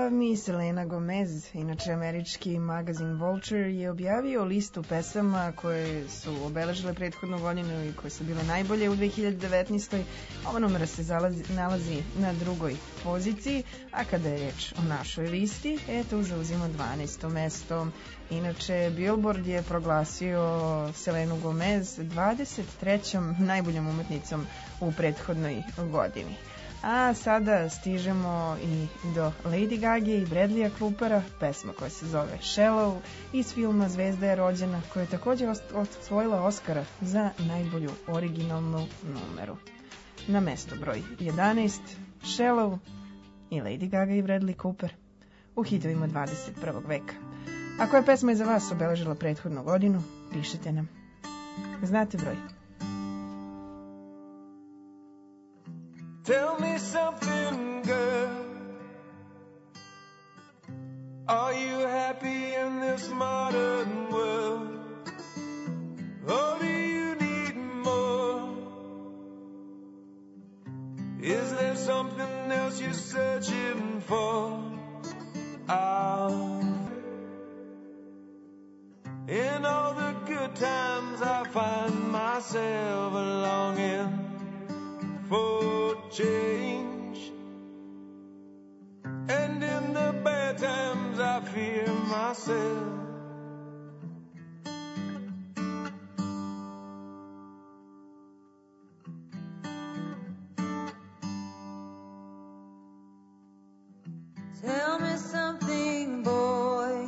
mi Selena Gomez, inače američki magazin Vulture, je objavio listu pesama koje su obeležile prethodnu godinu i koje su bile najbolje u 2019. Ova numera se nalazi na drugoj poziciji, a kada je reč o našoj listi, tu zauzima 12. mesto. Inače, Billboard je proglasio Selenu Gomez 23. najboljom umetnicom u prethodnoj godini. A sada stižemo i do Lady Gaga i Bradleya Coopera, pesma koja se zove Shallow iz filma Zvezda je rođena, koja je također osvojila Oscara za najbolju originalnu numeru. Na mesto broj 11, Shallow i Lady Gaga i Bradley Cooper u hitovima 21. veka. Ako je pesma za vas obeležila prethodnu godinu, pišite nam. Znate broj. Tell me something, girl. Are you happy in this modern world? Or do you need more? Is there something else you're searching for? In all the good times I find myself longing for change, and in the bad times I fear myself. Tell me something, boy.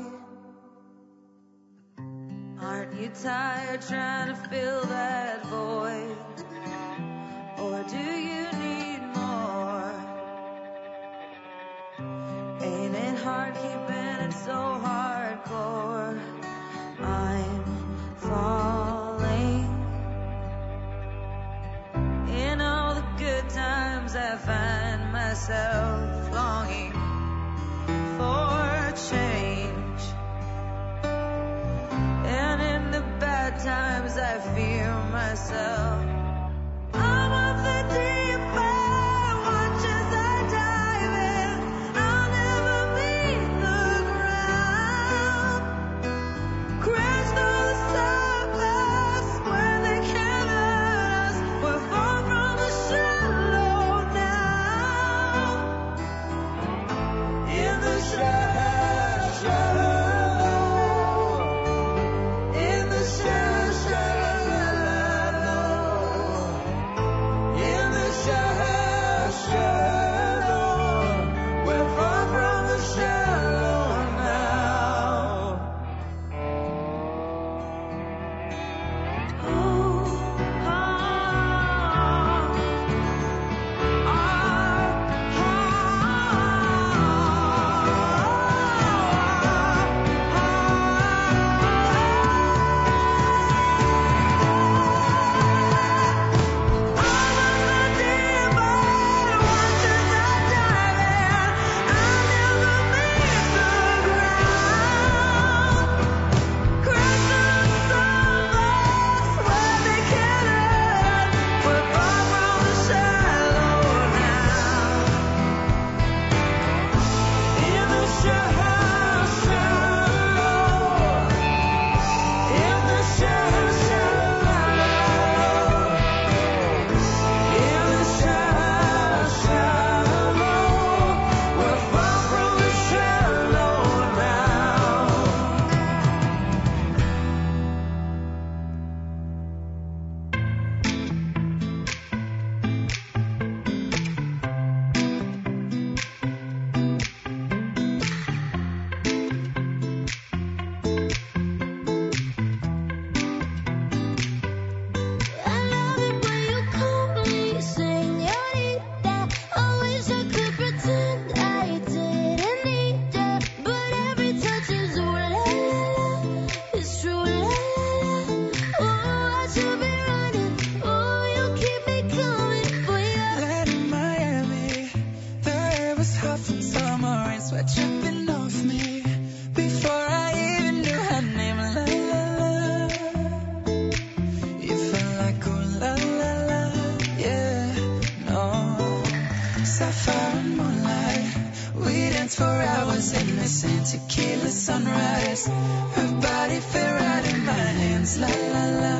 Aren't you tired trying to fill that void? Or do you need more? Ain't it hard keeping it so hardcore? I'm falling. In all the good times I find myself longing for change, and in the bad times I fear myself. I'm of the deep end, watch as I dive in. I'll never meet the ground. dance, la la la.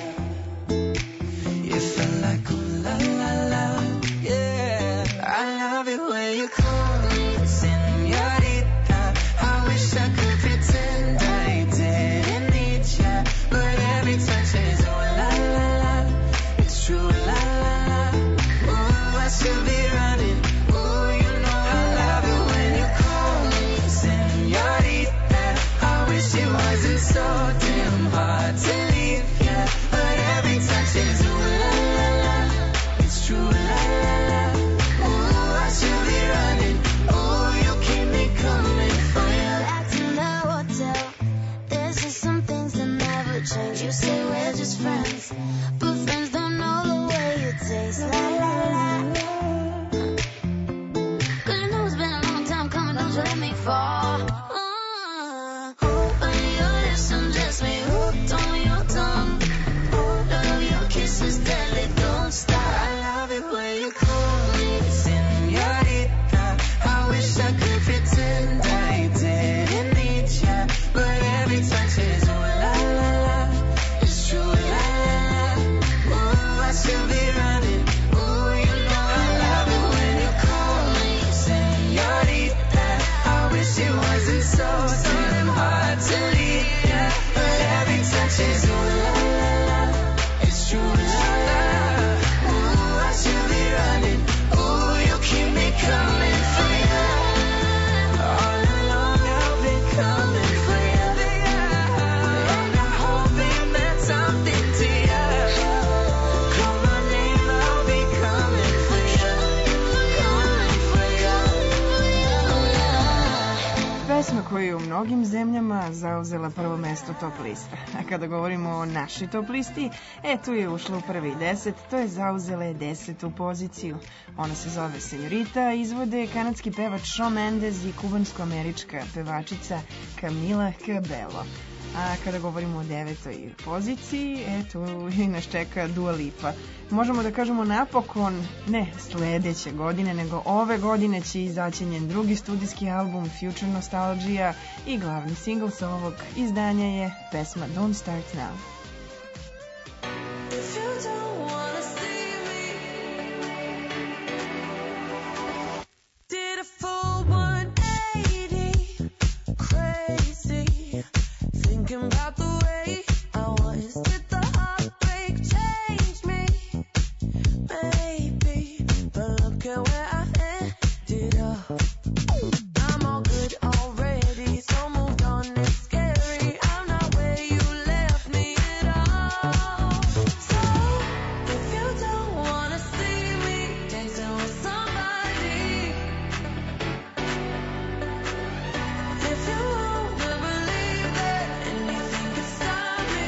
You feel like ooh la la la, yeah. I love it when you call me señorita. I wish I could pretend I didn't need ya, but every touch is ooh la la la. It's true, la la la. Ooh, I should be running. Ooh, you know I love it when you call me señorita. I wish it wasn't so damn hard to leave ya, but every touch is ooh la la la. It's true, la la la. Ooh, I should be running. Ooh, you keep me coming for ya. Back in the hotel, there's just some things that never change. You say we're just friends, but friends don't know the way you taste. La la la. 'Cause you know it's been a long time coming, don't you let me fall. When your lips undress me, hooked on your tongue. Love your kisses deadly, don't stop. I love it when you call me señorita. I wish I could pretend I didn't need ya, but every touch is ooh la la la. It's true, la la la. Ooh, I should be running. Ooh, you know I love it when you call me señorita. I wish it wasn't so damn hard to leave ya, but every touch is ooh la la la. It's true, la la. Ooh, I should be running. Ooh, you keep me coming for ya. All along I've been coming for ya, and I hope it meant something to ya. Call my name, I'll be coming for ya, coming for ya. Pesma koja je u mnogim zemljama zauzela prvo mesto top lista. A kada govorimo o našoj top listi, tu je ušla u prvi 10, to je zauzela je 10. poziciju. Ona se zove Señorita, izvode kanadski pevač Shawn Mendes i kubansko-američka pevačica Camila Cabello. A kada govorimo o 9. poziciji, tu nas čeka Dua Lipa. Možemo da kažemo napokon, ne sledeće godine, nego ove godine će izaći njen drugi studijski album Future Nostalgia i glavni singl sa ovog izdanja je pesma Don't Start Now. If you don't wanna see me, did a full 180, crazy, thinking about the way I was. Did the heartbreak change me? Maybe, but look at where I ended up. I'm all good already, so moved on, it's scary. I'm not where you left me at all. So, if you don't wanna see me dancing with somebody, if you wanna believe that anything could stop me,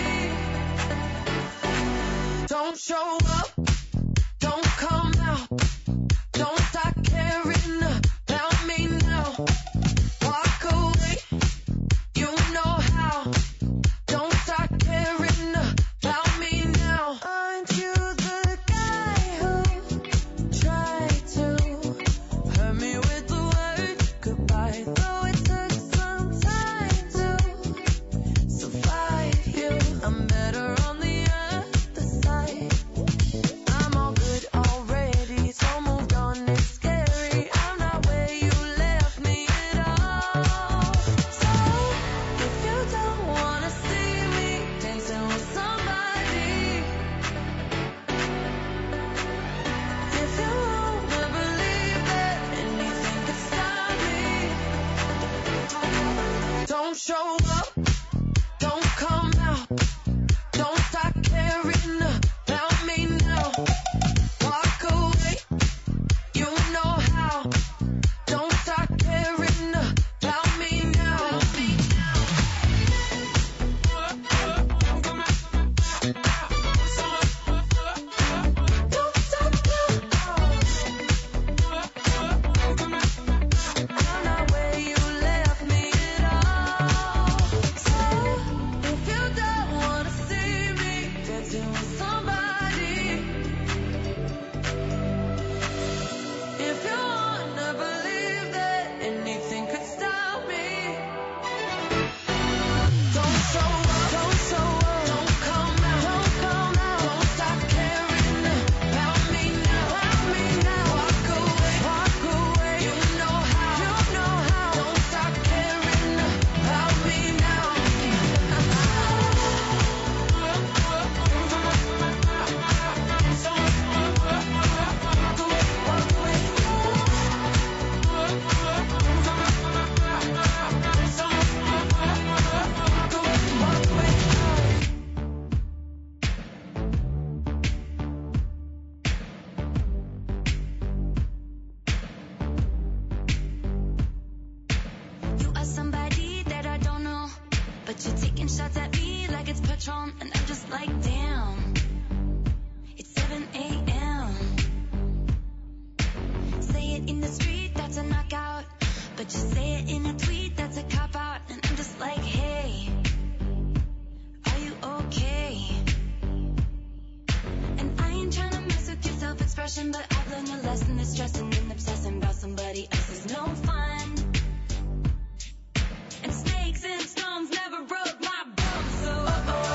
don't show up, don't come out, don't start caring about me now. Walk away, you know how. Don't start caring about me now. Aren't you the guy who tried to hurt me with the word goodbye? Though it took some time to survive you, I'm better on the other side. I'm all good already, so moved on, it's scary. I'm not where you left me at all. So, if you don't wanna see me dancing with somebody, if you wanna believe that anything could stop me, don't show up, don't come out, Patron, and I'm just like, damn, it's 7 a.m. Say it in the street, that's a knockout. But you say it in a tweet, that's a cop-out. And I'm just like, hey, are you okay? And I ain't trying to mess with your self-expression, but I've learned a lesson that stressing and obsessing about somebody else is no fun. And snakes and stones never broke my bones, so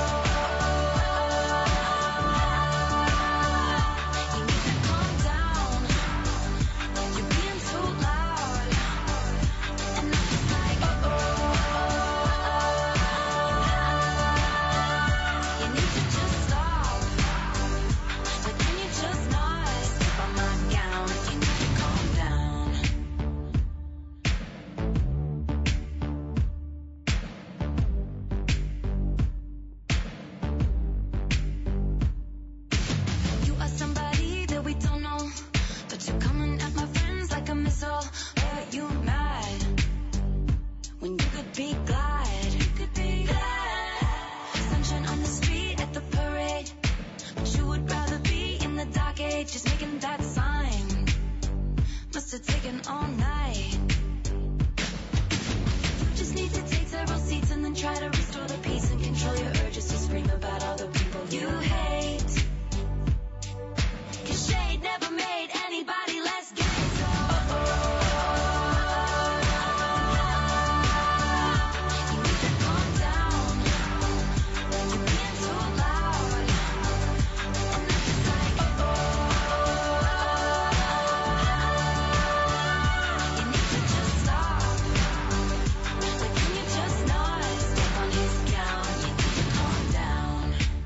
you need to calm down. You're being too loud. And I'm just like, you need to just stop. But can you just not step on my gown? You need to calm down. You are somebody that we don't know, but you're coming at my friends like a missile. Are you mad when you could be glad? You could be glad. Sunshine on the street at the parade, but you would rather be in the dark age, just making that sign. Must have taken all night. You just need to take several seats and then try to restore the peace and control your urges to scream about all the people you hate. 'Cause shade never made anybody less gay, so you need to calm down. You're being too loud. And I'm just like, you need to just stop. But can you just not step on his gown? You need to calm down.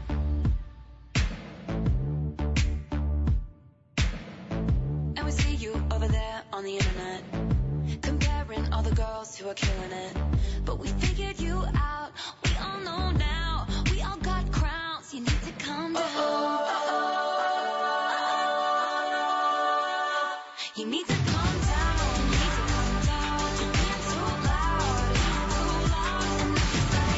And we see you over there on the internet, comparing all the girls who are killing it. But we figured you out. We all know now. We all got crowns. You need to calm down. You need to calm down. You need to calm down. You're being too loud. Too loud. And I'm just like,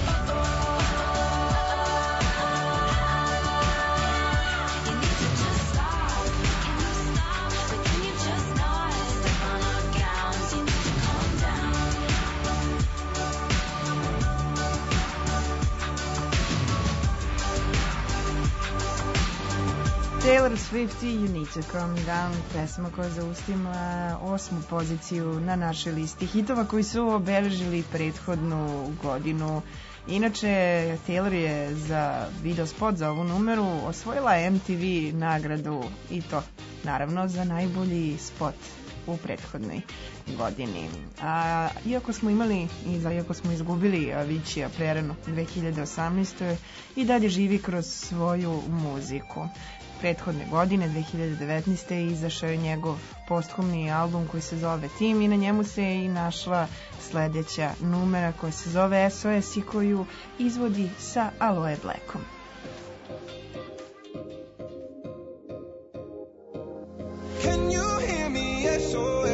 you need to just stop. Can you stop? But can you just not step on our gowns? You need to calm down. Taylor Swift i You Need to Calm Down, pesma koja je zaustila 8. poziciju na našoj listi hitova koji su obeležili prethodnu godinu. Inače, Taylor je za video spot za ovu numeru osvojila MTV nagradu i to naravno za najbolji spot u prethodnoj godini. Iako smo imali iako smo izgubili Aviciija prerano 2018. i dalje živi kroz svoju muziku. Prethodne godine, 2019. izašao je njegov posthumni album koji se zove Tim i na njemu se i našla sledeća numera koja se zove SOS i koju izvodi sa Aloe Blackom. Can you hear me, SOS?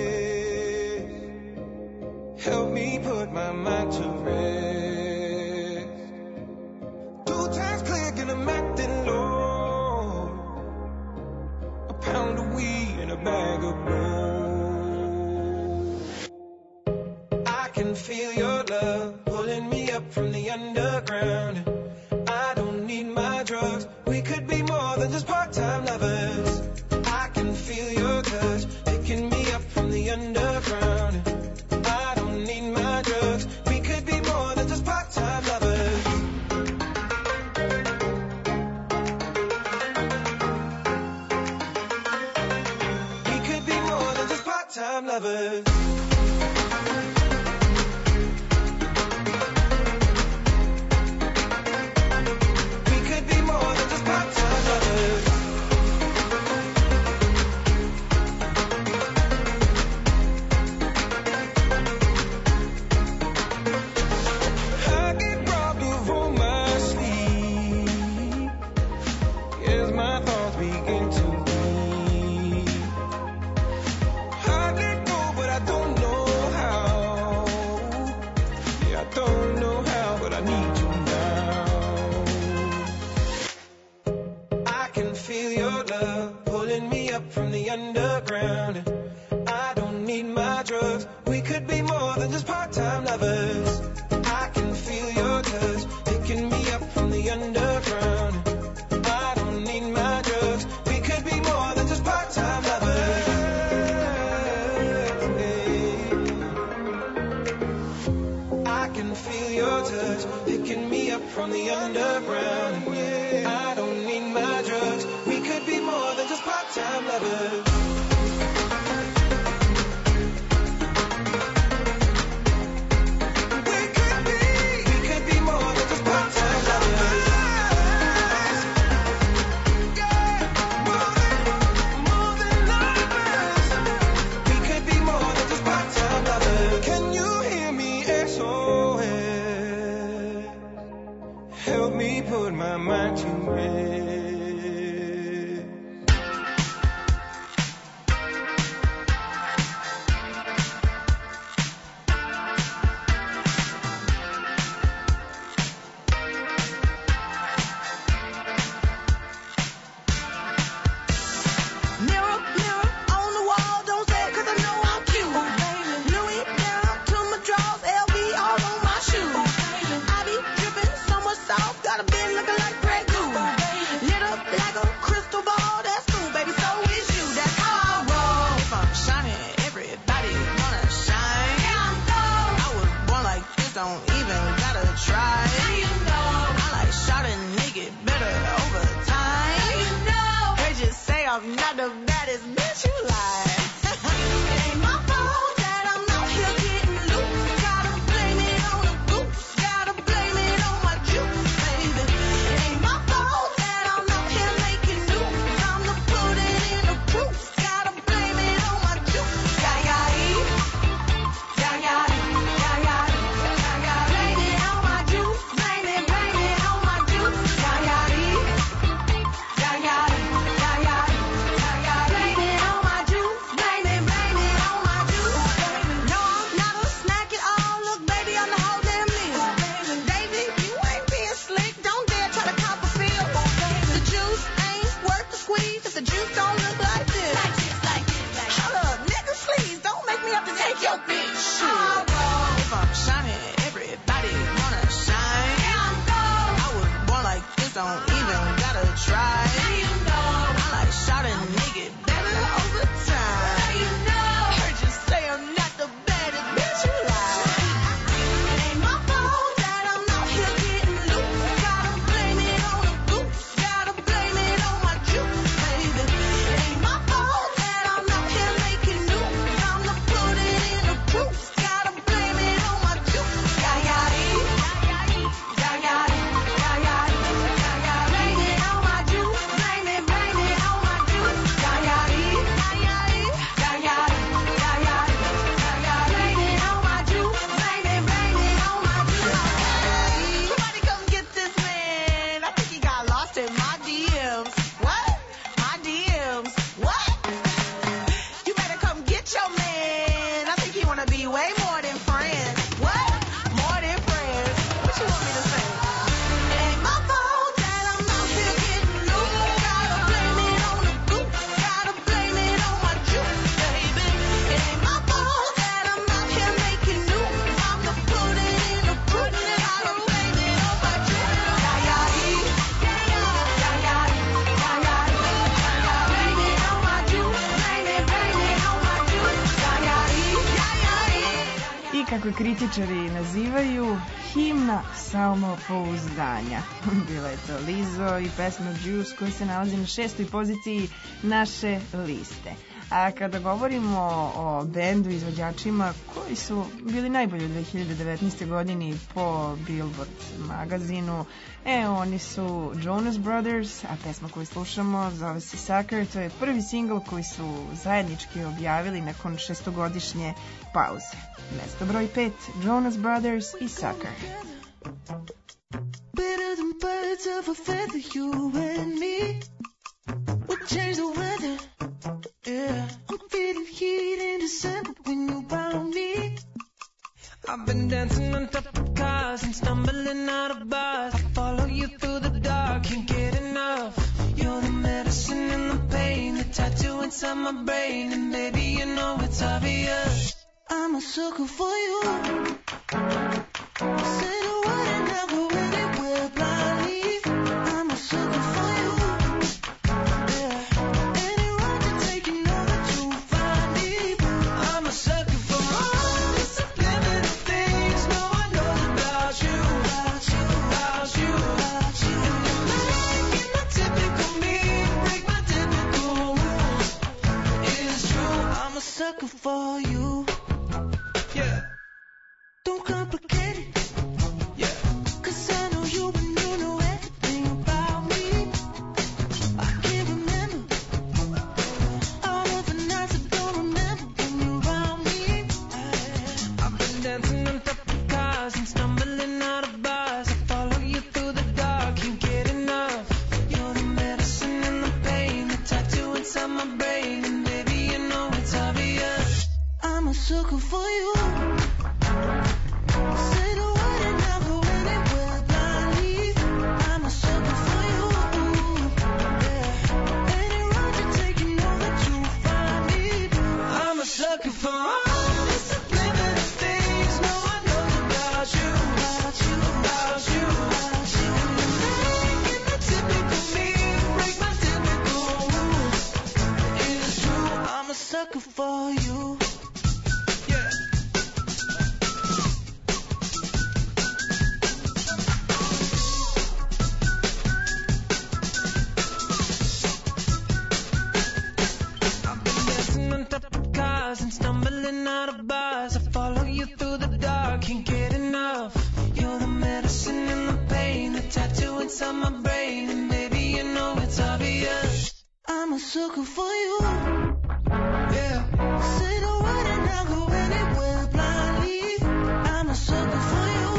Help me put my mind to rest. 2 times click and I'm acting low. A pound of weed and a bag of gold. I can feel your love pulling me up from the underground. I don't need my drugs. We could be more than just part-time lovers. I can feel your touch picking me up from the underground. I don't need my drugs. We could be more than just part-time lovers. We could be more than just part-time lovers. We could be more than just part-time lovers. I get robbed of all my sleep as my thoughts begin to bleed. I let go, but I don't can feel your love pulling me up from the underground. I don't need my drugs. We could be more than just part-time lovers. I can feel your touch picking me up from the underground. I don't need my drugs. We could be more than just part-time lovers. I can feel your touch picking me up from the underground. I don't need my drugs. We could be more than just part-time lovers. Help me put my mind to rest. Mirror, mirror on the wall, don't say it 'cause I know I'm cute. Louis down to my drawers, LV all on my shoes. I be dripping so much sauce, got a bin looking like Grey Goose. Lit up like a crystal ball, that's cool, baby, so is you. That's how I roll. If I'm shining, everybody wanna shine. Yeah, I'm gold. I was born like this, don't even gotta try. Now you know. I like shot a nigga better over time. Now you know. They just say I'm not the baddest bitch you like. It ain't my fault that I'm out here getting loose. Gotta blame it on the goose. Gotta blame it on my juice, baby. It ain't my fault that I'm out here making news. I'm the put it in the proof. Gotta blame it on my juice. Yeah, yeah, yeah, yeah, yeah, yeah, yeah. Blame it on my juice. Blame it on my juice. Yeah, yeah, yeah, yeah, yeah, yeah. Blame it on my juice. Blame it on my juice. No, I'm not a snack at all. Look, baby, I'm the whole damn meal. David, you ain't being slick. Don't dare try to cop a feel. The juice ain't worth the squeeze if the juice don't look like this. Hold up, nigga, please don't make me have to take your bitch. If I'm shining, everybody wanna shine. Yeah, I'm gold. I was born like this, don't even gotta try. Now you know. I like shot a nigga better over time. Now you know. Heard you say I'm not the baddest bitch you like. It ain't my fault that I'm out here getting loose. Gotta blame it on the goose. Gotta blame it on my juice, baby. It ain't my fault that I'm out here making news. I'm the put it in the proof. Gotta blame it on my juice. Yeah, yeah, yeah, yeah, yeah, yeah, yeah, yeah. Blame it on my juice. Blame it on my juice. Yeah, yeah, yeah, yeah, yeah, yeah, yeah, yeah. Blame it on my juice. Blame it on my juice. Somebody come get this man. I think he got lost in my DMs. What? My DMs. What? You better come get your man. I think he wanna be way more than friends. What? More than friends. What you want me to say? It ain't my fault that I'm out here getting loose. Gotta blame it on the goose. Gotta blame it on my juice, baby. It ain't my fault that I'm out here making news. I'm the put it in the proof. Gotta blame it on my juice. Yeah, yeah, yeah, yeah, yeah, yeah, yeah, yeah. Blame it on my juice. Blame it on my juice. Yeah, yeah, yeah, yeah, yeah. I kako kritičari nazivaju, himna samopouzdanja. Bila je to Lizzo i pesma Juice koja se nalazi na 6. poziciji naše liste. A kada govorimo o bendu, izvođačima koji su bili najbolji u 2019. godini po Billboard magazinu, oni su Jonas Brothers, a pesma koju slušamo zove se Sucker. To je prvi singl koji su zajednički objavili nakon 6-godišnje pauze. Mesto broj 5, Jonas Brothers i Sucker. Better than birds of a feather, you and me would change the weather. Yeah, I'm feeling heat in December when you found me. I've been dancing on top of cars and stumbling out of bars. I follow you through the dark, can't get enough. You're the inside my brain, and baby, you know it's obvious. I'm a sucker for you. Say the word and I'll go anywhere blindly. I'm a sucker for you. Yeah. Any road you take, you know that you'll find me. I'm a sucker for all the subliminal things no one knows about you. About you, about you, about you. And you're making the typical me break my typical rules. It's true, I'm a sucker for you. Yeah. Don't complicate it. Yeah. 'Cause I know you and you know everything about me. I can't remember all of the nights I don't remember when you're around me. I've been dancing on top of cars and stumbling out of bars. I follow you through the dark, can't get enough. You're the medicine and the pain, the tattoo inside my brain, and baby, you know it's obvious. I'm a sucker for you. Say the word and I'll go anywhere blindly. I'm a sucker for you. Yeah. Any road you take, you know that you'll find me. I'm a sucker for all the subliminal things no one knows about you. About you, about you, about you. Making the typical me break my typical rules. It's true, I'm a sucker for you. Yeah. I've been dancing on top of cars and stumbling out of bars. I follow you through the dark, can't get enough. You're the medicine and the pain, the tattoo inside my brain, and baby, you know it's obvious. I'm a sucker for you. Yeah. Say the word and I'll go anywhere blindly. I'm a sucker for you.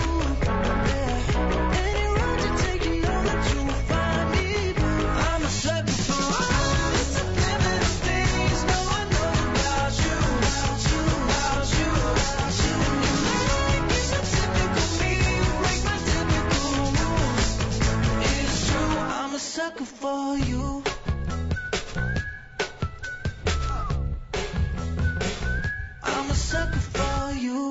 Yeah. Any road you take, you know that you'll find me. I'm a sucker for all the subliminal things no one knows about you. About you, about you, about you. You're making the typical me break my typical rules. It's true, I'm a sucker for you. I'm a sucker for you.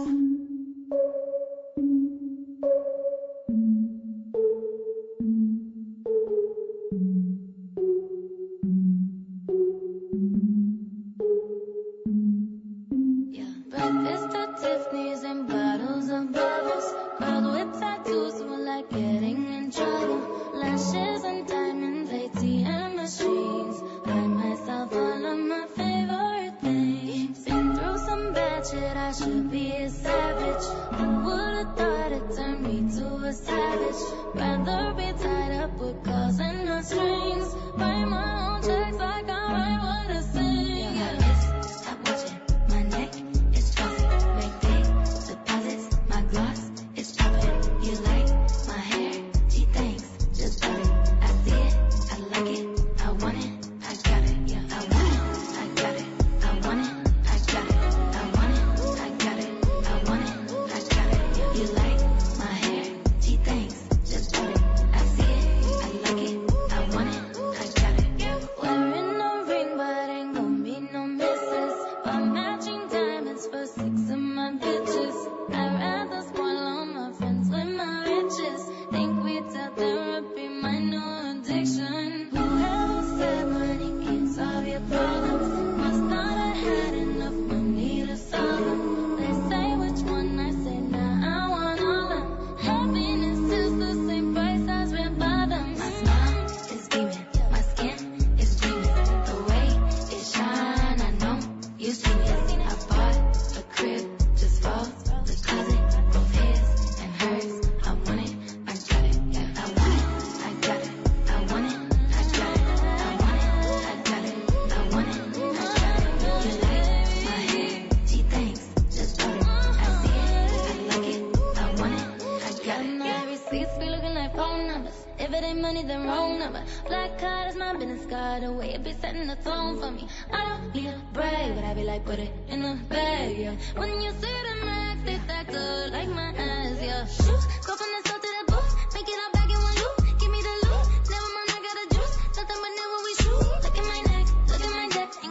Breakfast at Tiffany's and bottles of bubbles. Girls with tattoos who are like getting in trouble. Lashes and diamonds, ATM machines. Buy myself all of my favorite things. Been through some bad shit, I should be a savage. Who would've thought it turned me to a savage? Rather be tied up with calls and no strings. Write my own checks like I write what I sing. Stop watching my neck. It's fuzzy, make big deposits. My gloss is popping. You like my hair? Gee, thanks, just bought it. I see it, I like it, I want it, I got it. Yeah, I want it, I got it, I want it, I got it, I want it, I got it, I want it, I got it. You like my hair? Gee, thanks, just bought it. I see it, I like it, I want it, I got it. Wearing a ring, but ain't gon' be no misses. But matching diamonds for 6 of my bitches. I'd rather spoil all my friends with my riches. Think we tell therapy my new addiction. Whoever said money can't solve your problems must not have had enough money to solve them. They say which one, I say nah, I want all of them. Happiness is the same price as red bottoms. My smile is beaming, my skin is gleaming. The way it shine, I know you seen it. I bought a crib just for the closet, both his and hers. I want it, I got it. Yeah, I want it, I got it. I want it, I got it. I want it, I got it. I want it, I got it. You like my hair? Gee, thanks, just bought it. I see it, I like it. I want it, I got it. My receipts be looking like phone numbers. If it ain't money, then wrong number. Black card is my business card. The way it be setting the tone for me. I don't need a brag, but I be like, put it in the bag, yeah. When you see the max, they stack up like my ass, yeah. Shoot, go from the south to the booth. Make it all back in one loop. Give me the loot. Never mind, I got a juice. Nothing but never we shoot. Look at my neck, look at my neck.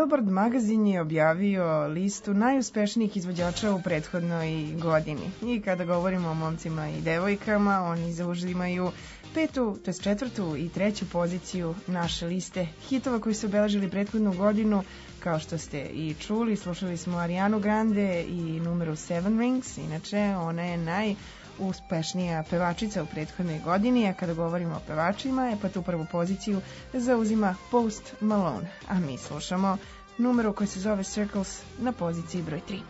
Billboard magazin je objavio listu najuspešnijih izvođača u prethodnoj godini. I kada govorimo o momcima i devojkama, oni zauzimaju četvrtu i treću poziciju naše liste hitova koji su obeležili prethodnu godinu. Kao što ste i čuli, slušali smo Arianu Grande i numeru Seven Rings. Inače, ona je najuspešnija pevačica u prethodnoj godini, a kada govorimo o pevačima, pa tu prvu poziciju zauzima Post Malone. A mi slušamo numeru koji se zove Circles na poziciji broj 3.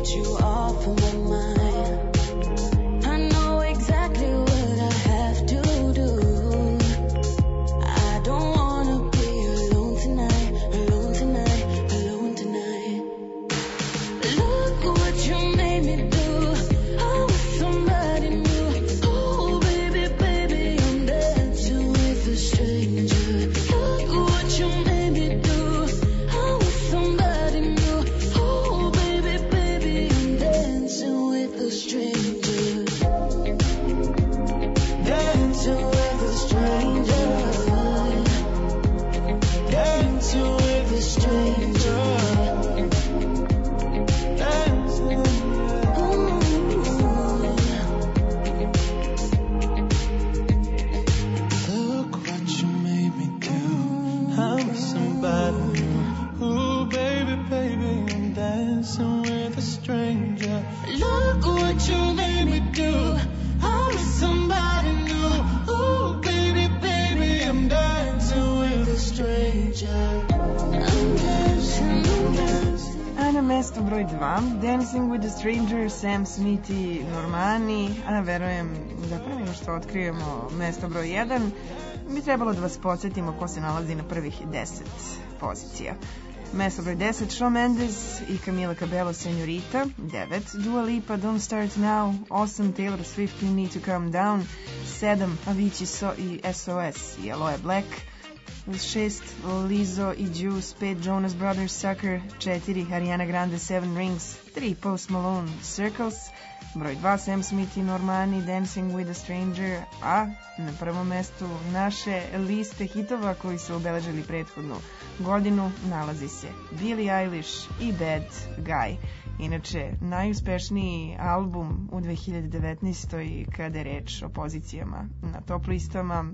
get you off of my mind. I know exactly what I have to do. I don't wanna be alone tonight, alone tonight, alone tonight. Look what you made me do. I was somebody new. Oh baby, baby, I'm dancing with a stranger. Look what you made me do. I was somebody new. Oh baby, baby, I'm dancing with a stranger. Dancing with a stranger. Dancing with a stranger. Dancing. Look what you made me do. I'm somebody new. Ooh, baby, baby, I'm dancing with a stranger. Look what you made me do. I'm somebody new. Ooh, baby, baby, I'm dancing with a stranger. I'm dancing, I'm dancing. A na mesto broj 2, Dancing with a Stranger, Sam Smith i Normani, a verujem da pre nego što otkrijemo mesto broj 1, bi trebalo da vas podsjetimo ko se nalazi na prvih 10 pozicija. Mesto broj 10, Shawn Mendes i Camila Cabello, Señorita. 9, Dua Lipa, Don't Start Now. 8, Taylor Swift, You Need to Calm Down. 7, Avicii i SOS i Aloe Black. 6, Lizzo i Juice. 5, Jonas Brothers, Sucker. 4, Ariana Grande, Seven Rings. 3, Post Malone, Circles. Broj 2, Sam Smith i Normani, Dancing with a Stranger. A na prvom mestu naše liste hitova koji su obeležili prethodnu godinu nalazi se Billie Eilish i Bad Guy. Inače, najuspešniji album u 2019. kada je reč o pozicijama na top listama.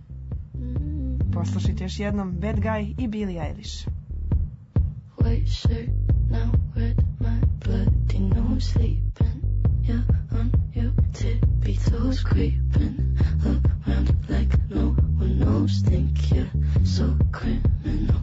Poslušajte još jednom Bad Guy i Billie Eilish. White shirt now with my bloody nose sleeping. You're on your tippy toes creeping around like no one knows. Think you're so criminal.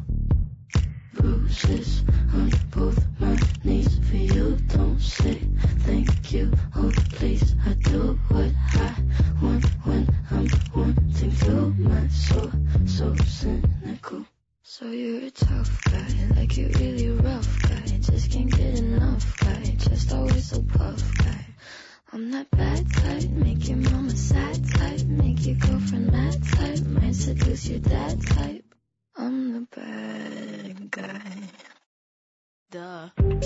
Bruises on both my knees for you. Don't say thank you. Oh please, I do what I want when I'm wanting to. My soul so cynical. So you're a tough guy, like you're really rough guy. Just can't get enough guy, just always so puff guy. I'm that bad type, make your mama sad type, make your girlfriend mad type, might seduce your dad type. I'm the bad guy. Duh.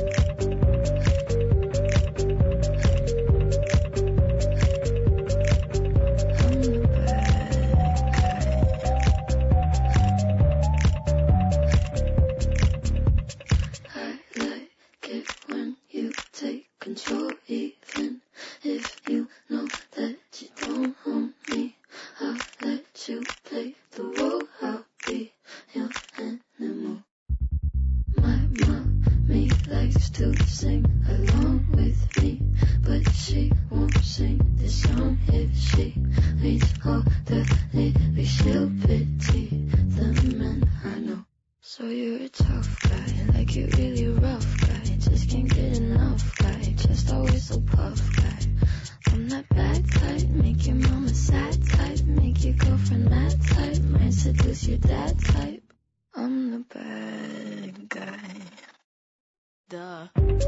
Control, even if you know that you don't own me. I'll let you play the role. I'll be your animal. My mommy likes to sing along with me, but she won't sing this song if she reads all the lyrics. She'll pity the men I know. So you're a tough guy, like you're really rough guy. Just can't get enough guy, just always so puff guy. I'm that bad type, make your mama sad type, make your girlfriend mad type, might seduce your dad type. I'm the bad guy. Duh.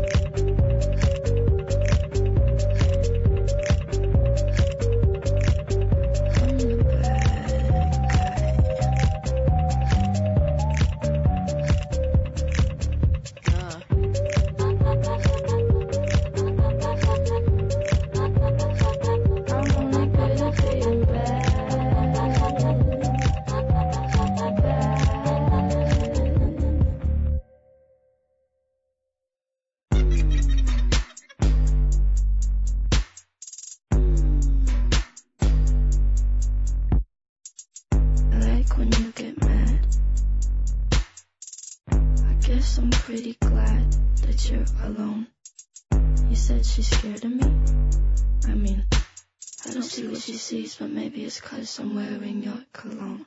I'm pretty glad that you're alone. You said she's scared of me. I mean, I don't see what she sees, but maybe it's 'cause I'm wearing your cologne.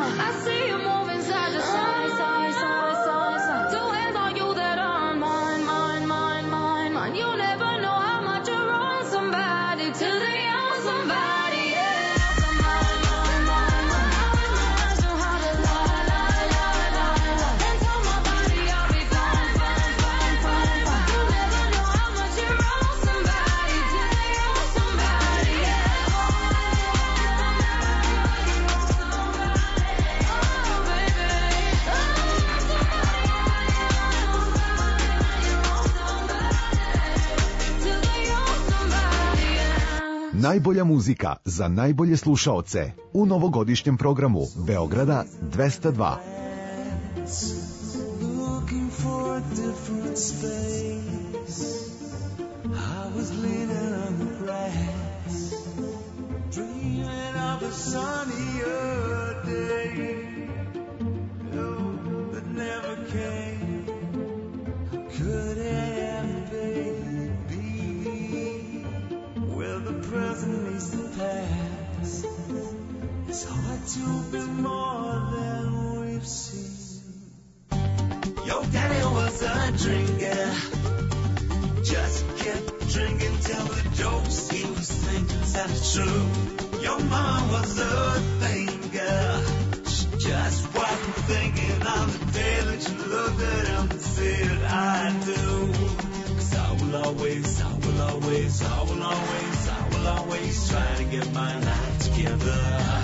I see you moving side to side, side, side, side, side. Two hands on you that are mine, mine, mine, mine, mine. You never know how much you're on somebody till they own somebody. Yeah, somebody, mine, mine, mine. I know how to lie, lie, lie, lie, lie. And tell my body I'll be fine, fine, fine, fine, fine. You never know how much you're on somebody till they own somebody. Yeah. Najbolja muzika za najbolje slušaoce u novogodišnjem programu Beograda 202. Looking for a different space. I was leaning on the grass, dreaming of a sunnier day. Oh, that never came. Could it ever be? Well, the present meets the past. It's hard to be more than we've seen. Your daddy was a drinker, just kept drinking till the jokes he was thinking sounded true. Your mom was a thinker, she just wasn't thinking on the day that you looked at him and said, I do. 'Cause I will always, I will always, I will always, I will always try to get my life together.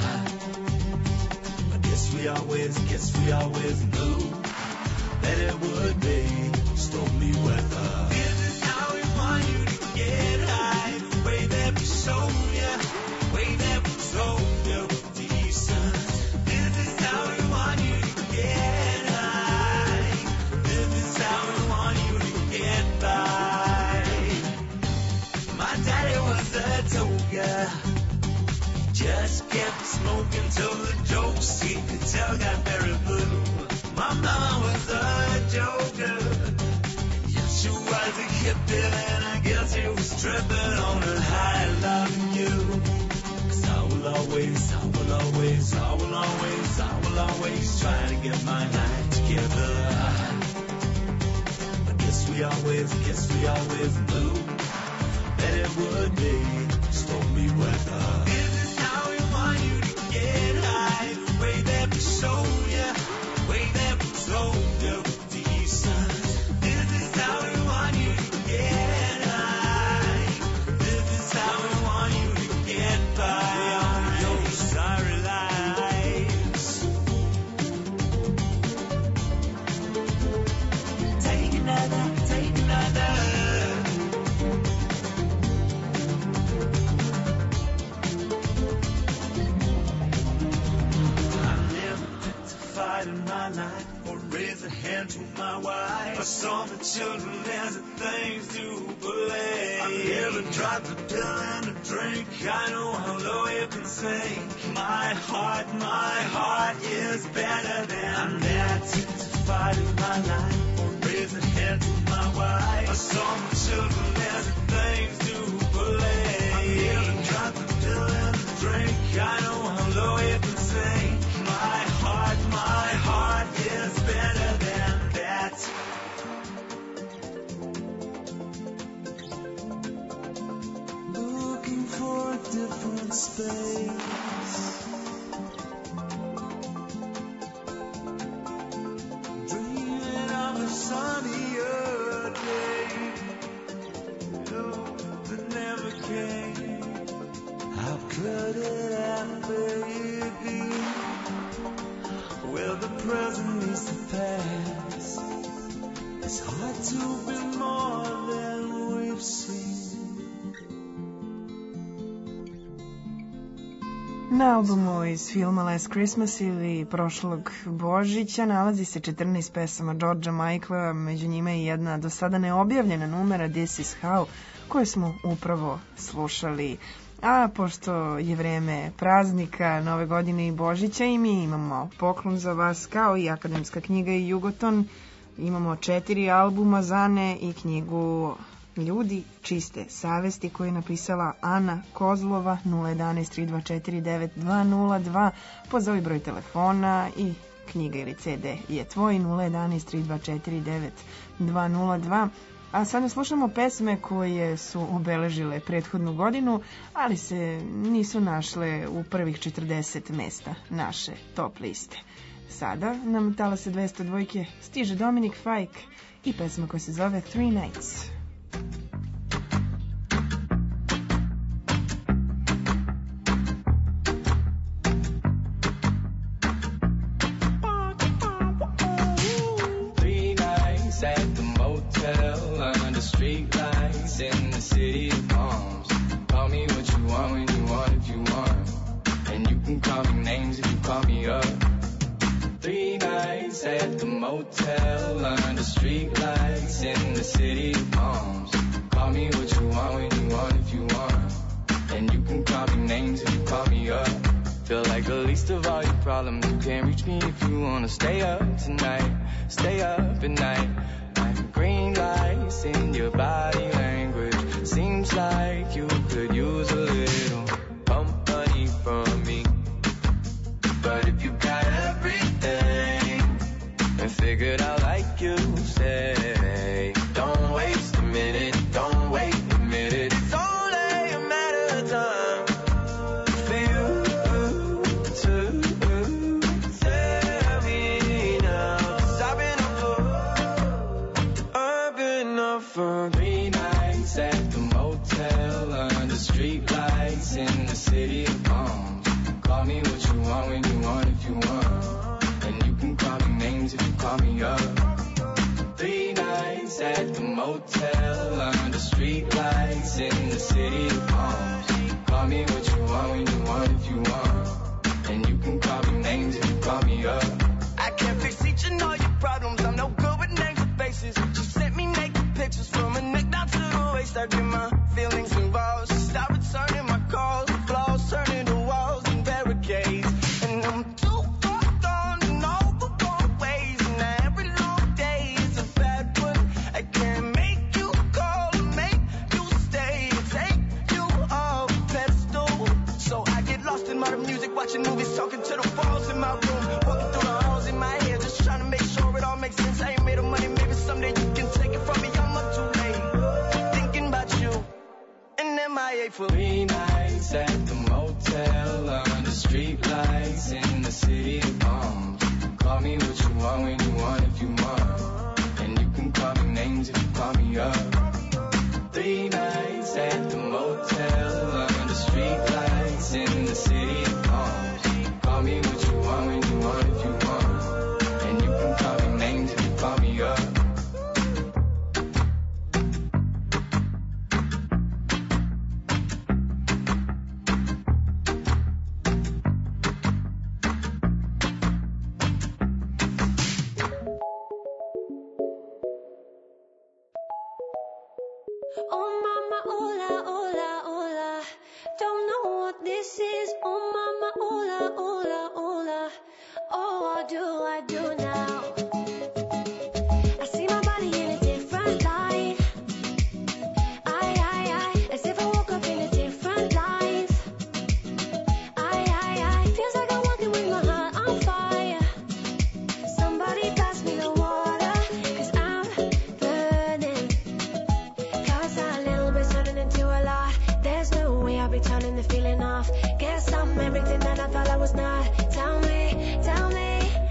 I guess we always knew that it would be stormy weather. This is how we want you to get high, the way that we show you, the way that we told you we're decent. This is how we want you to get high. This is how we want you to get by. My daddy was a toga, just kept smoking till the jokes he could tell got very blue. My mom was a joker, yes, she was a hippie, and I guess he was tripping on a high loving you. 'Cause I will always, I will always, I will always, I will always try to get my life together. I guess we always knew that it would be stormy weather. This is how we want you to get high, the way that we show you, the way that we told you we're decent. This is how we want you to get high. This is how we want you to get by on your sorry lives. Take another, take another. In my life, or raise a hand to my wife. I saw the children as the things to play. I never dropped a pill and a drink. I know how low you can sink. My heart is better than that. To fight in my life, or raise a hand to my wife. I saw the children as the things to play. I never dropped a pill and a drink. I know how low you can sink. My heart is better than that. Looking for a different space. Dreaming of a sunnier day. Oh, that never came. How could it ever be? Well, the present meets the past. It's hard to be more than we've seen. Na albumu iz filma Last Christmas ili prošlog Božića nalazi se 14 pesama Georgea Michaela, među njima je jedna do sada neobjavljena numera This Is How, koju smo upravo slušali. A pošto je vreme praznika, Nove godine i Božića, i mi imamo poklon za vas, kao i akademska knjiga i Jugoton. Imamo 4 albuma Zane i knjigu ljudi čiste savesti, koje je napisala Ana Kozlova. 011-324-9202. Pozovi broj telefona i knjiga ili CD je tvoj. 011-324-9202. A sada slušamo pesme koje su obeležile prethodnu godinu, ali se nisu našle u prvih 40 mesta naše top liste. Sada nam talase 202 stiže Dominik Fike i pesma koja se zove Three Nights. Street lights in the city of palms. Call me what you want when you want if you want. And you can call me names if you call me up. 3 nights at the motel under street lights in the city of palms. Call me what you want when you want if you want. And you can call me names if you call me up. Feel like the least of all your problems. You can't reach me if you wanna stay up tonight. Stay up at night. Green lights in your body language. Seems like you could use a little company from me. But if you got everything and figured out like you say, don't waste a minute, don't wait a minute. It's only a matter of time for you to tell me now. 'Cause I've been up for 3 nights at the motel under street lights in the city of palms. Call me what you want when you want if you want. And you can call me names if you call me up. 3 nights at the motel under street lights in the city of palms. Call me what you want when you want if you want. And you can call me names if you call me up. I can't fix each and all your problems. I'm no good with names and faces. You sent me naked pictures from a neck down to the waist. I get my feelings involved. So stop returning my calls. Flaws turning to walls and barricades. And I'm too far gone in all the wrong ways. And every long day is a bad one. I can't make you call or make you stay and take you off the pedestal. So I get lost in modern music, watching movies, talking to the walls in my room, walking through the halls in my head, just trying to make sure it all makes sense. I ain't made of money, maybe someday you can take it from me. I'm up too late, thinking about you and MIA for 3 nights at the motel under street lights in the city of palms. Call me what you want when you want if you want. And you can call me names if you call me up. 3 nights at the motel under street lights in the city of palms. Call me what you want when you want if you want. And you can call me names if you call me up. Oh mama, hola, hola, hola. Don't know what this is. Oh mama, hola, hola, hola. Oh, what do I do now? I see my body in a different light. As if I woke up in a different life. Feels like I'm walking with my heart on fire. Somebody pass me the water, 'cause I'm burning. Cause a little bit's turning into a lot. There's no way I'll be turning the feeling off. Guess I'm everything that I thought I was not. Tell me, tell me.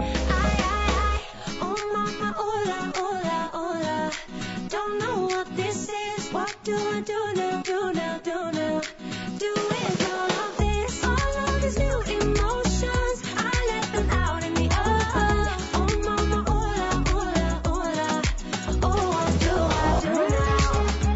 Oh mama, hola, hola, hola. Don't know what this is. What do I do now, do now, do now? Do with all of this, all of these new emotions. I let them out in the open. Oh mama, hola, hola, hola. Oh, what do I do now?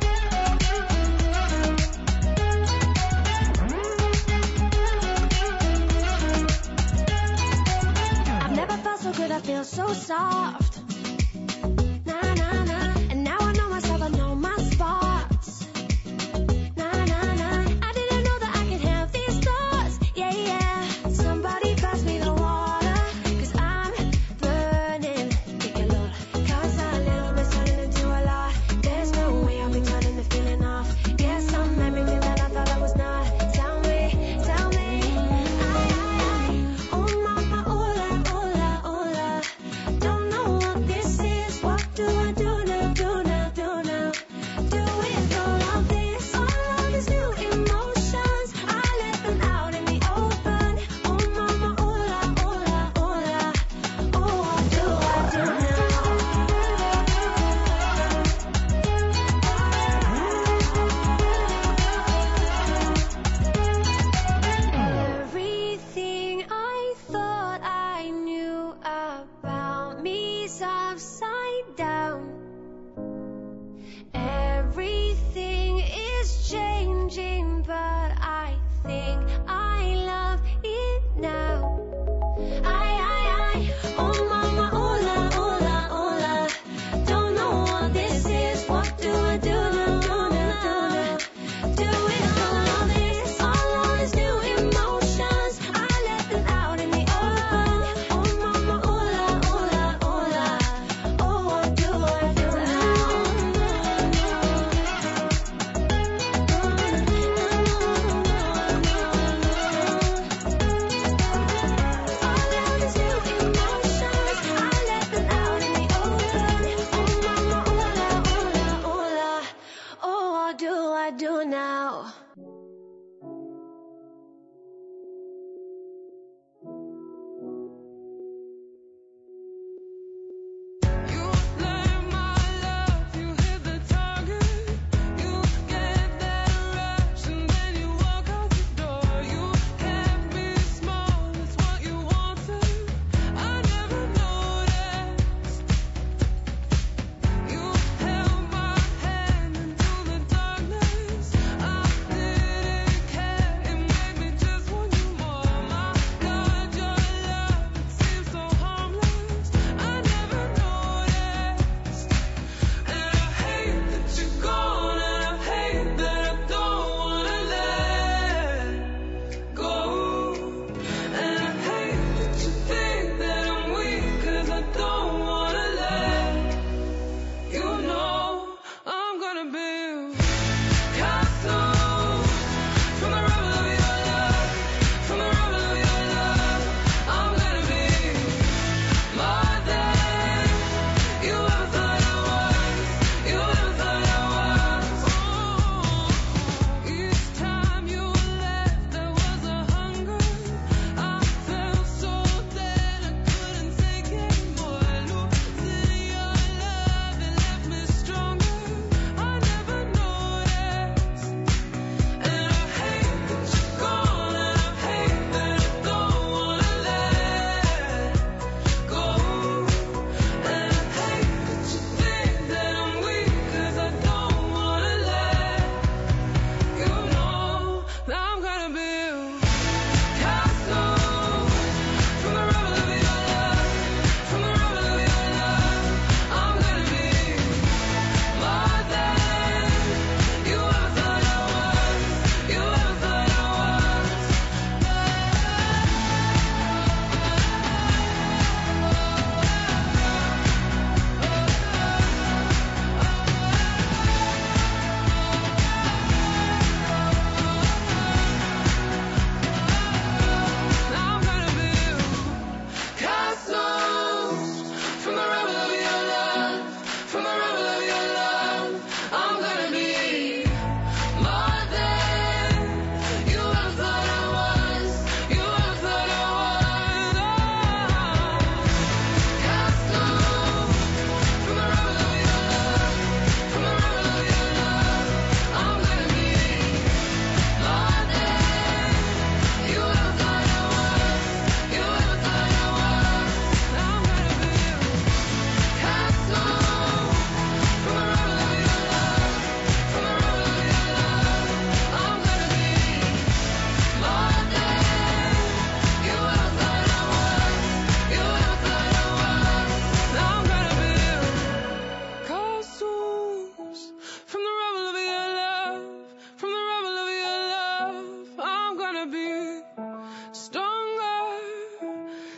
I've never felt so good, I feel so soft. Nah, nah, nah. And now I know myself, I know my spots. Nah, nah, nah. I didn't know that I could have these thoughts. Yeah, yeah. Somebody pass me the water, 'cause I'm burning. Take a look, 'cause a little bit's turning into a lot. There's no way I'll be turning the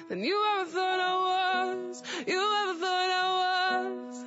than you ever thought I was. You ever thought I was.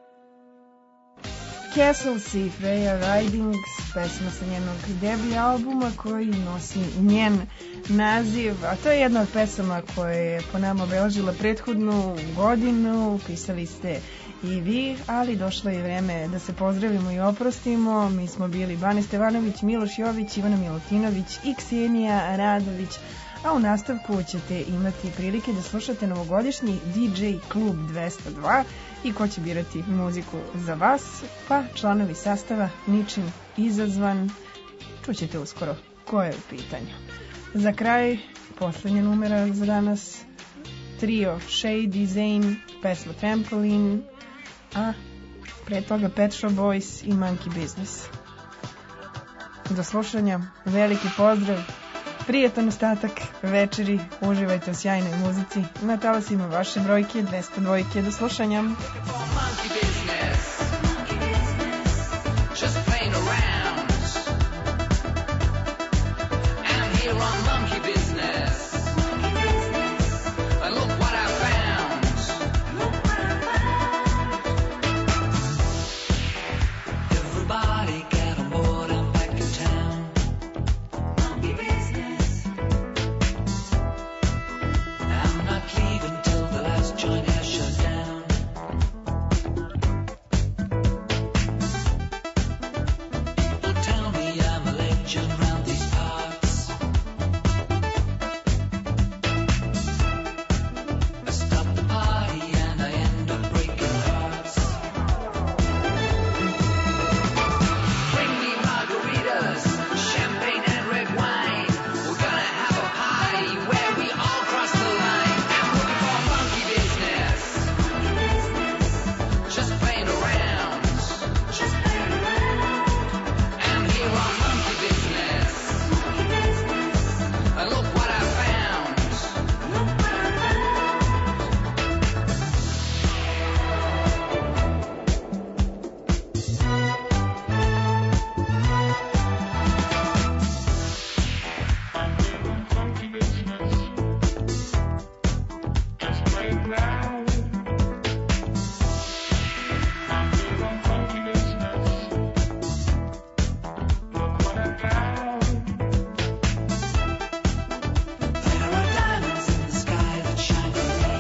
Castles i Freya Ridings, pesma sa njenog debi albuma koji nosi njen naziv, a to je jedna od pesama koja je po nama obeležila prethodnu godinu, pisali ste i vi, ali došlo je vreme da se pozdravimo i oprostimo. Mi smo bili Bane Stevanović, Miloš Jović, Ivana Milutinović i Ksenija Radović, a u nastavku ćete imati prilike da slušate novogodišnji DJ Klub 202 i ko će birati muziku za vas, pa članovi sastava ničim izazvan, čućete uskoro ko je u pitanju. Za kraj, poslednja numera za danas, trio Shady Zane, pesma Trampoline, a pre toga Pet Shop Boys i Monkey Business. Do slušanja, veliki pozdrav, prijetan ostatak večeri, uživajte u sjajnoj muzici, na talasima vaše brojke 202. Do slušanja. Monkey business, just playing around. I'm here on monkey business, and look what I found. Everybody get on board, I'm back in town. Monkey business, I'm not leaving till the last joint has shut down. People tell me I'm a legend round these parts. I stop the party and I end up breaking hearts. Bring me margaritas, champagne and red wine. We're gonna have a party where we all cross the line. I'm looking for monkey business, just playing around. I'm here on monkey business, and look what I found. There are diamonds in the sky that shine for me.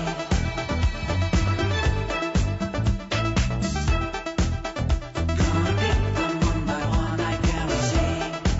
Gonna pick them one by one, I guarantee.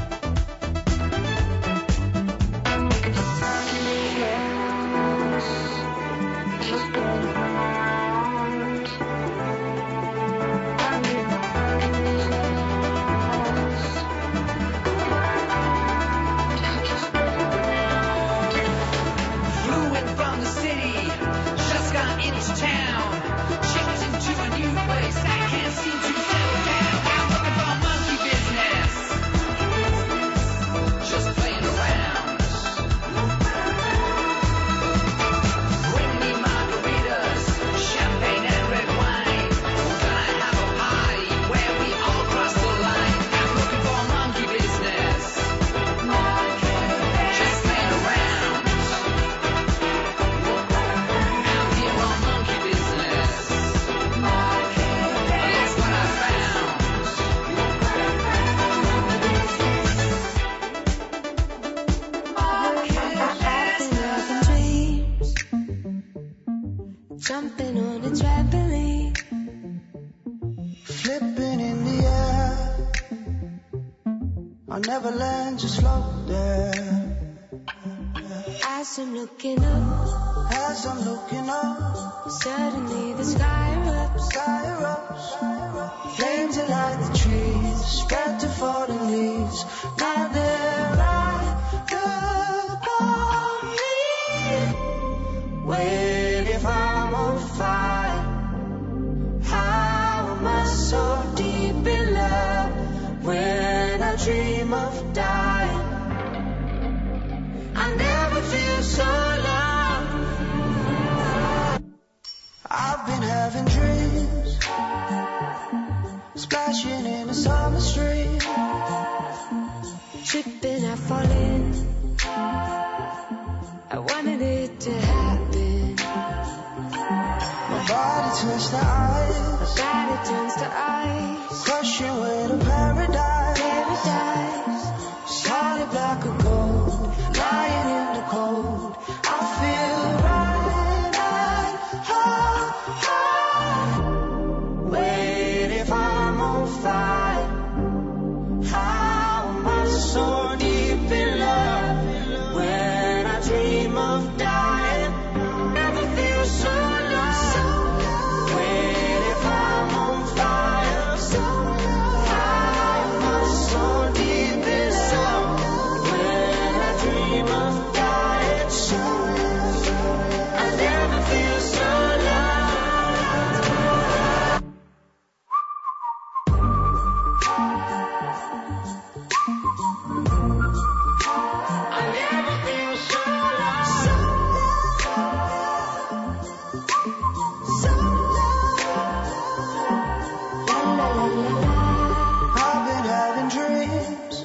Flew in from the city, just got into town. Checked into a new place, I can't seem to settle down. I'm looking for monkey business, just playing around. Bring me margaritas, champagne and red wine. We're gonna have a party where we all cross the line. I'm looking for monkey business, just playing around. I'm here on monkey business, and that's what I found. Having dreams, jumping on a trampoline, Flipping in the air, I'll never land, just float there. as I'm looking up, As I'm looking up, suddenly the sky erupts. sky erupts, flames that light the trees, spread to falling leaves. Now they're right above me. Wait, if I'm on fire, how am I so deep in love when I dream of dying? I never feel so loved. I've been having dreams, splashing in a summer stream. Tripping, I fall in. I wanted it to happen. twist the ice. My body turns to ice. Crushing way to paradise. Paradise. Solid black of gold. Lying in the cold. I feel right. Wait, if I'm on fire, how am I so deep in love? When I dream of dying, never feel so low. Wait, if I'm on fire, how am I so deep in love? When I dream of dying, I never feel so low. I never feel so I've been having dreams,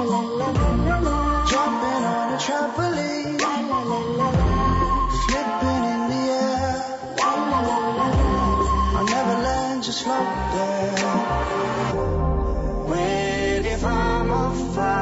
jumping on a trampoline, flipping in the air. I'll never land, just float there. Wait, if I'm on fire.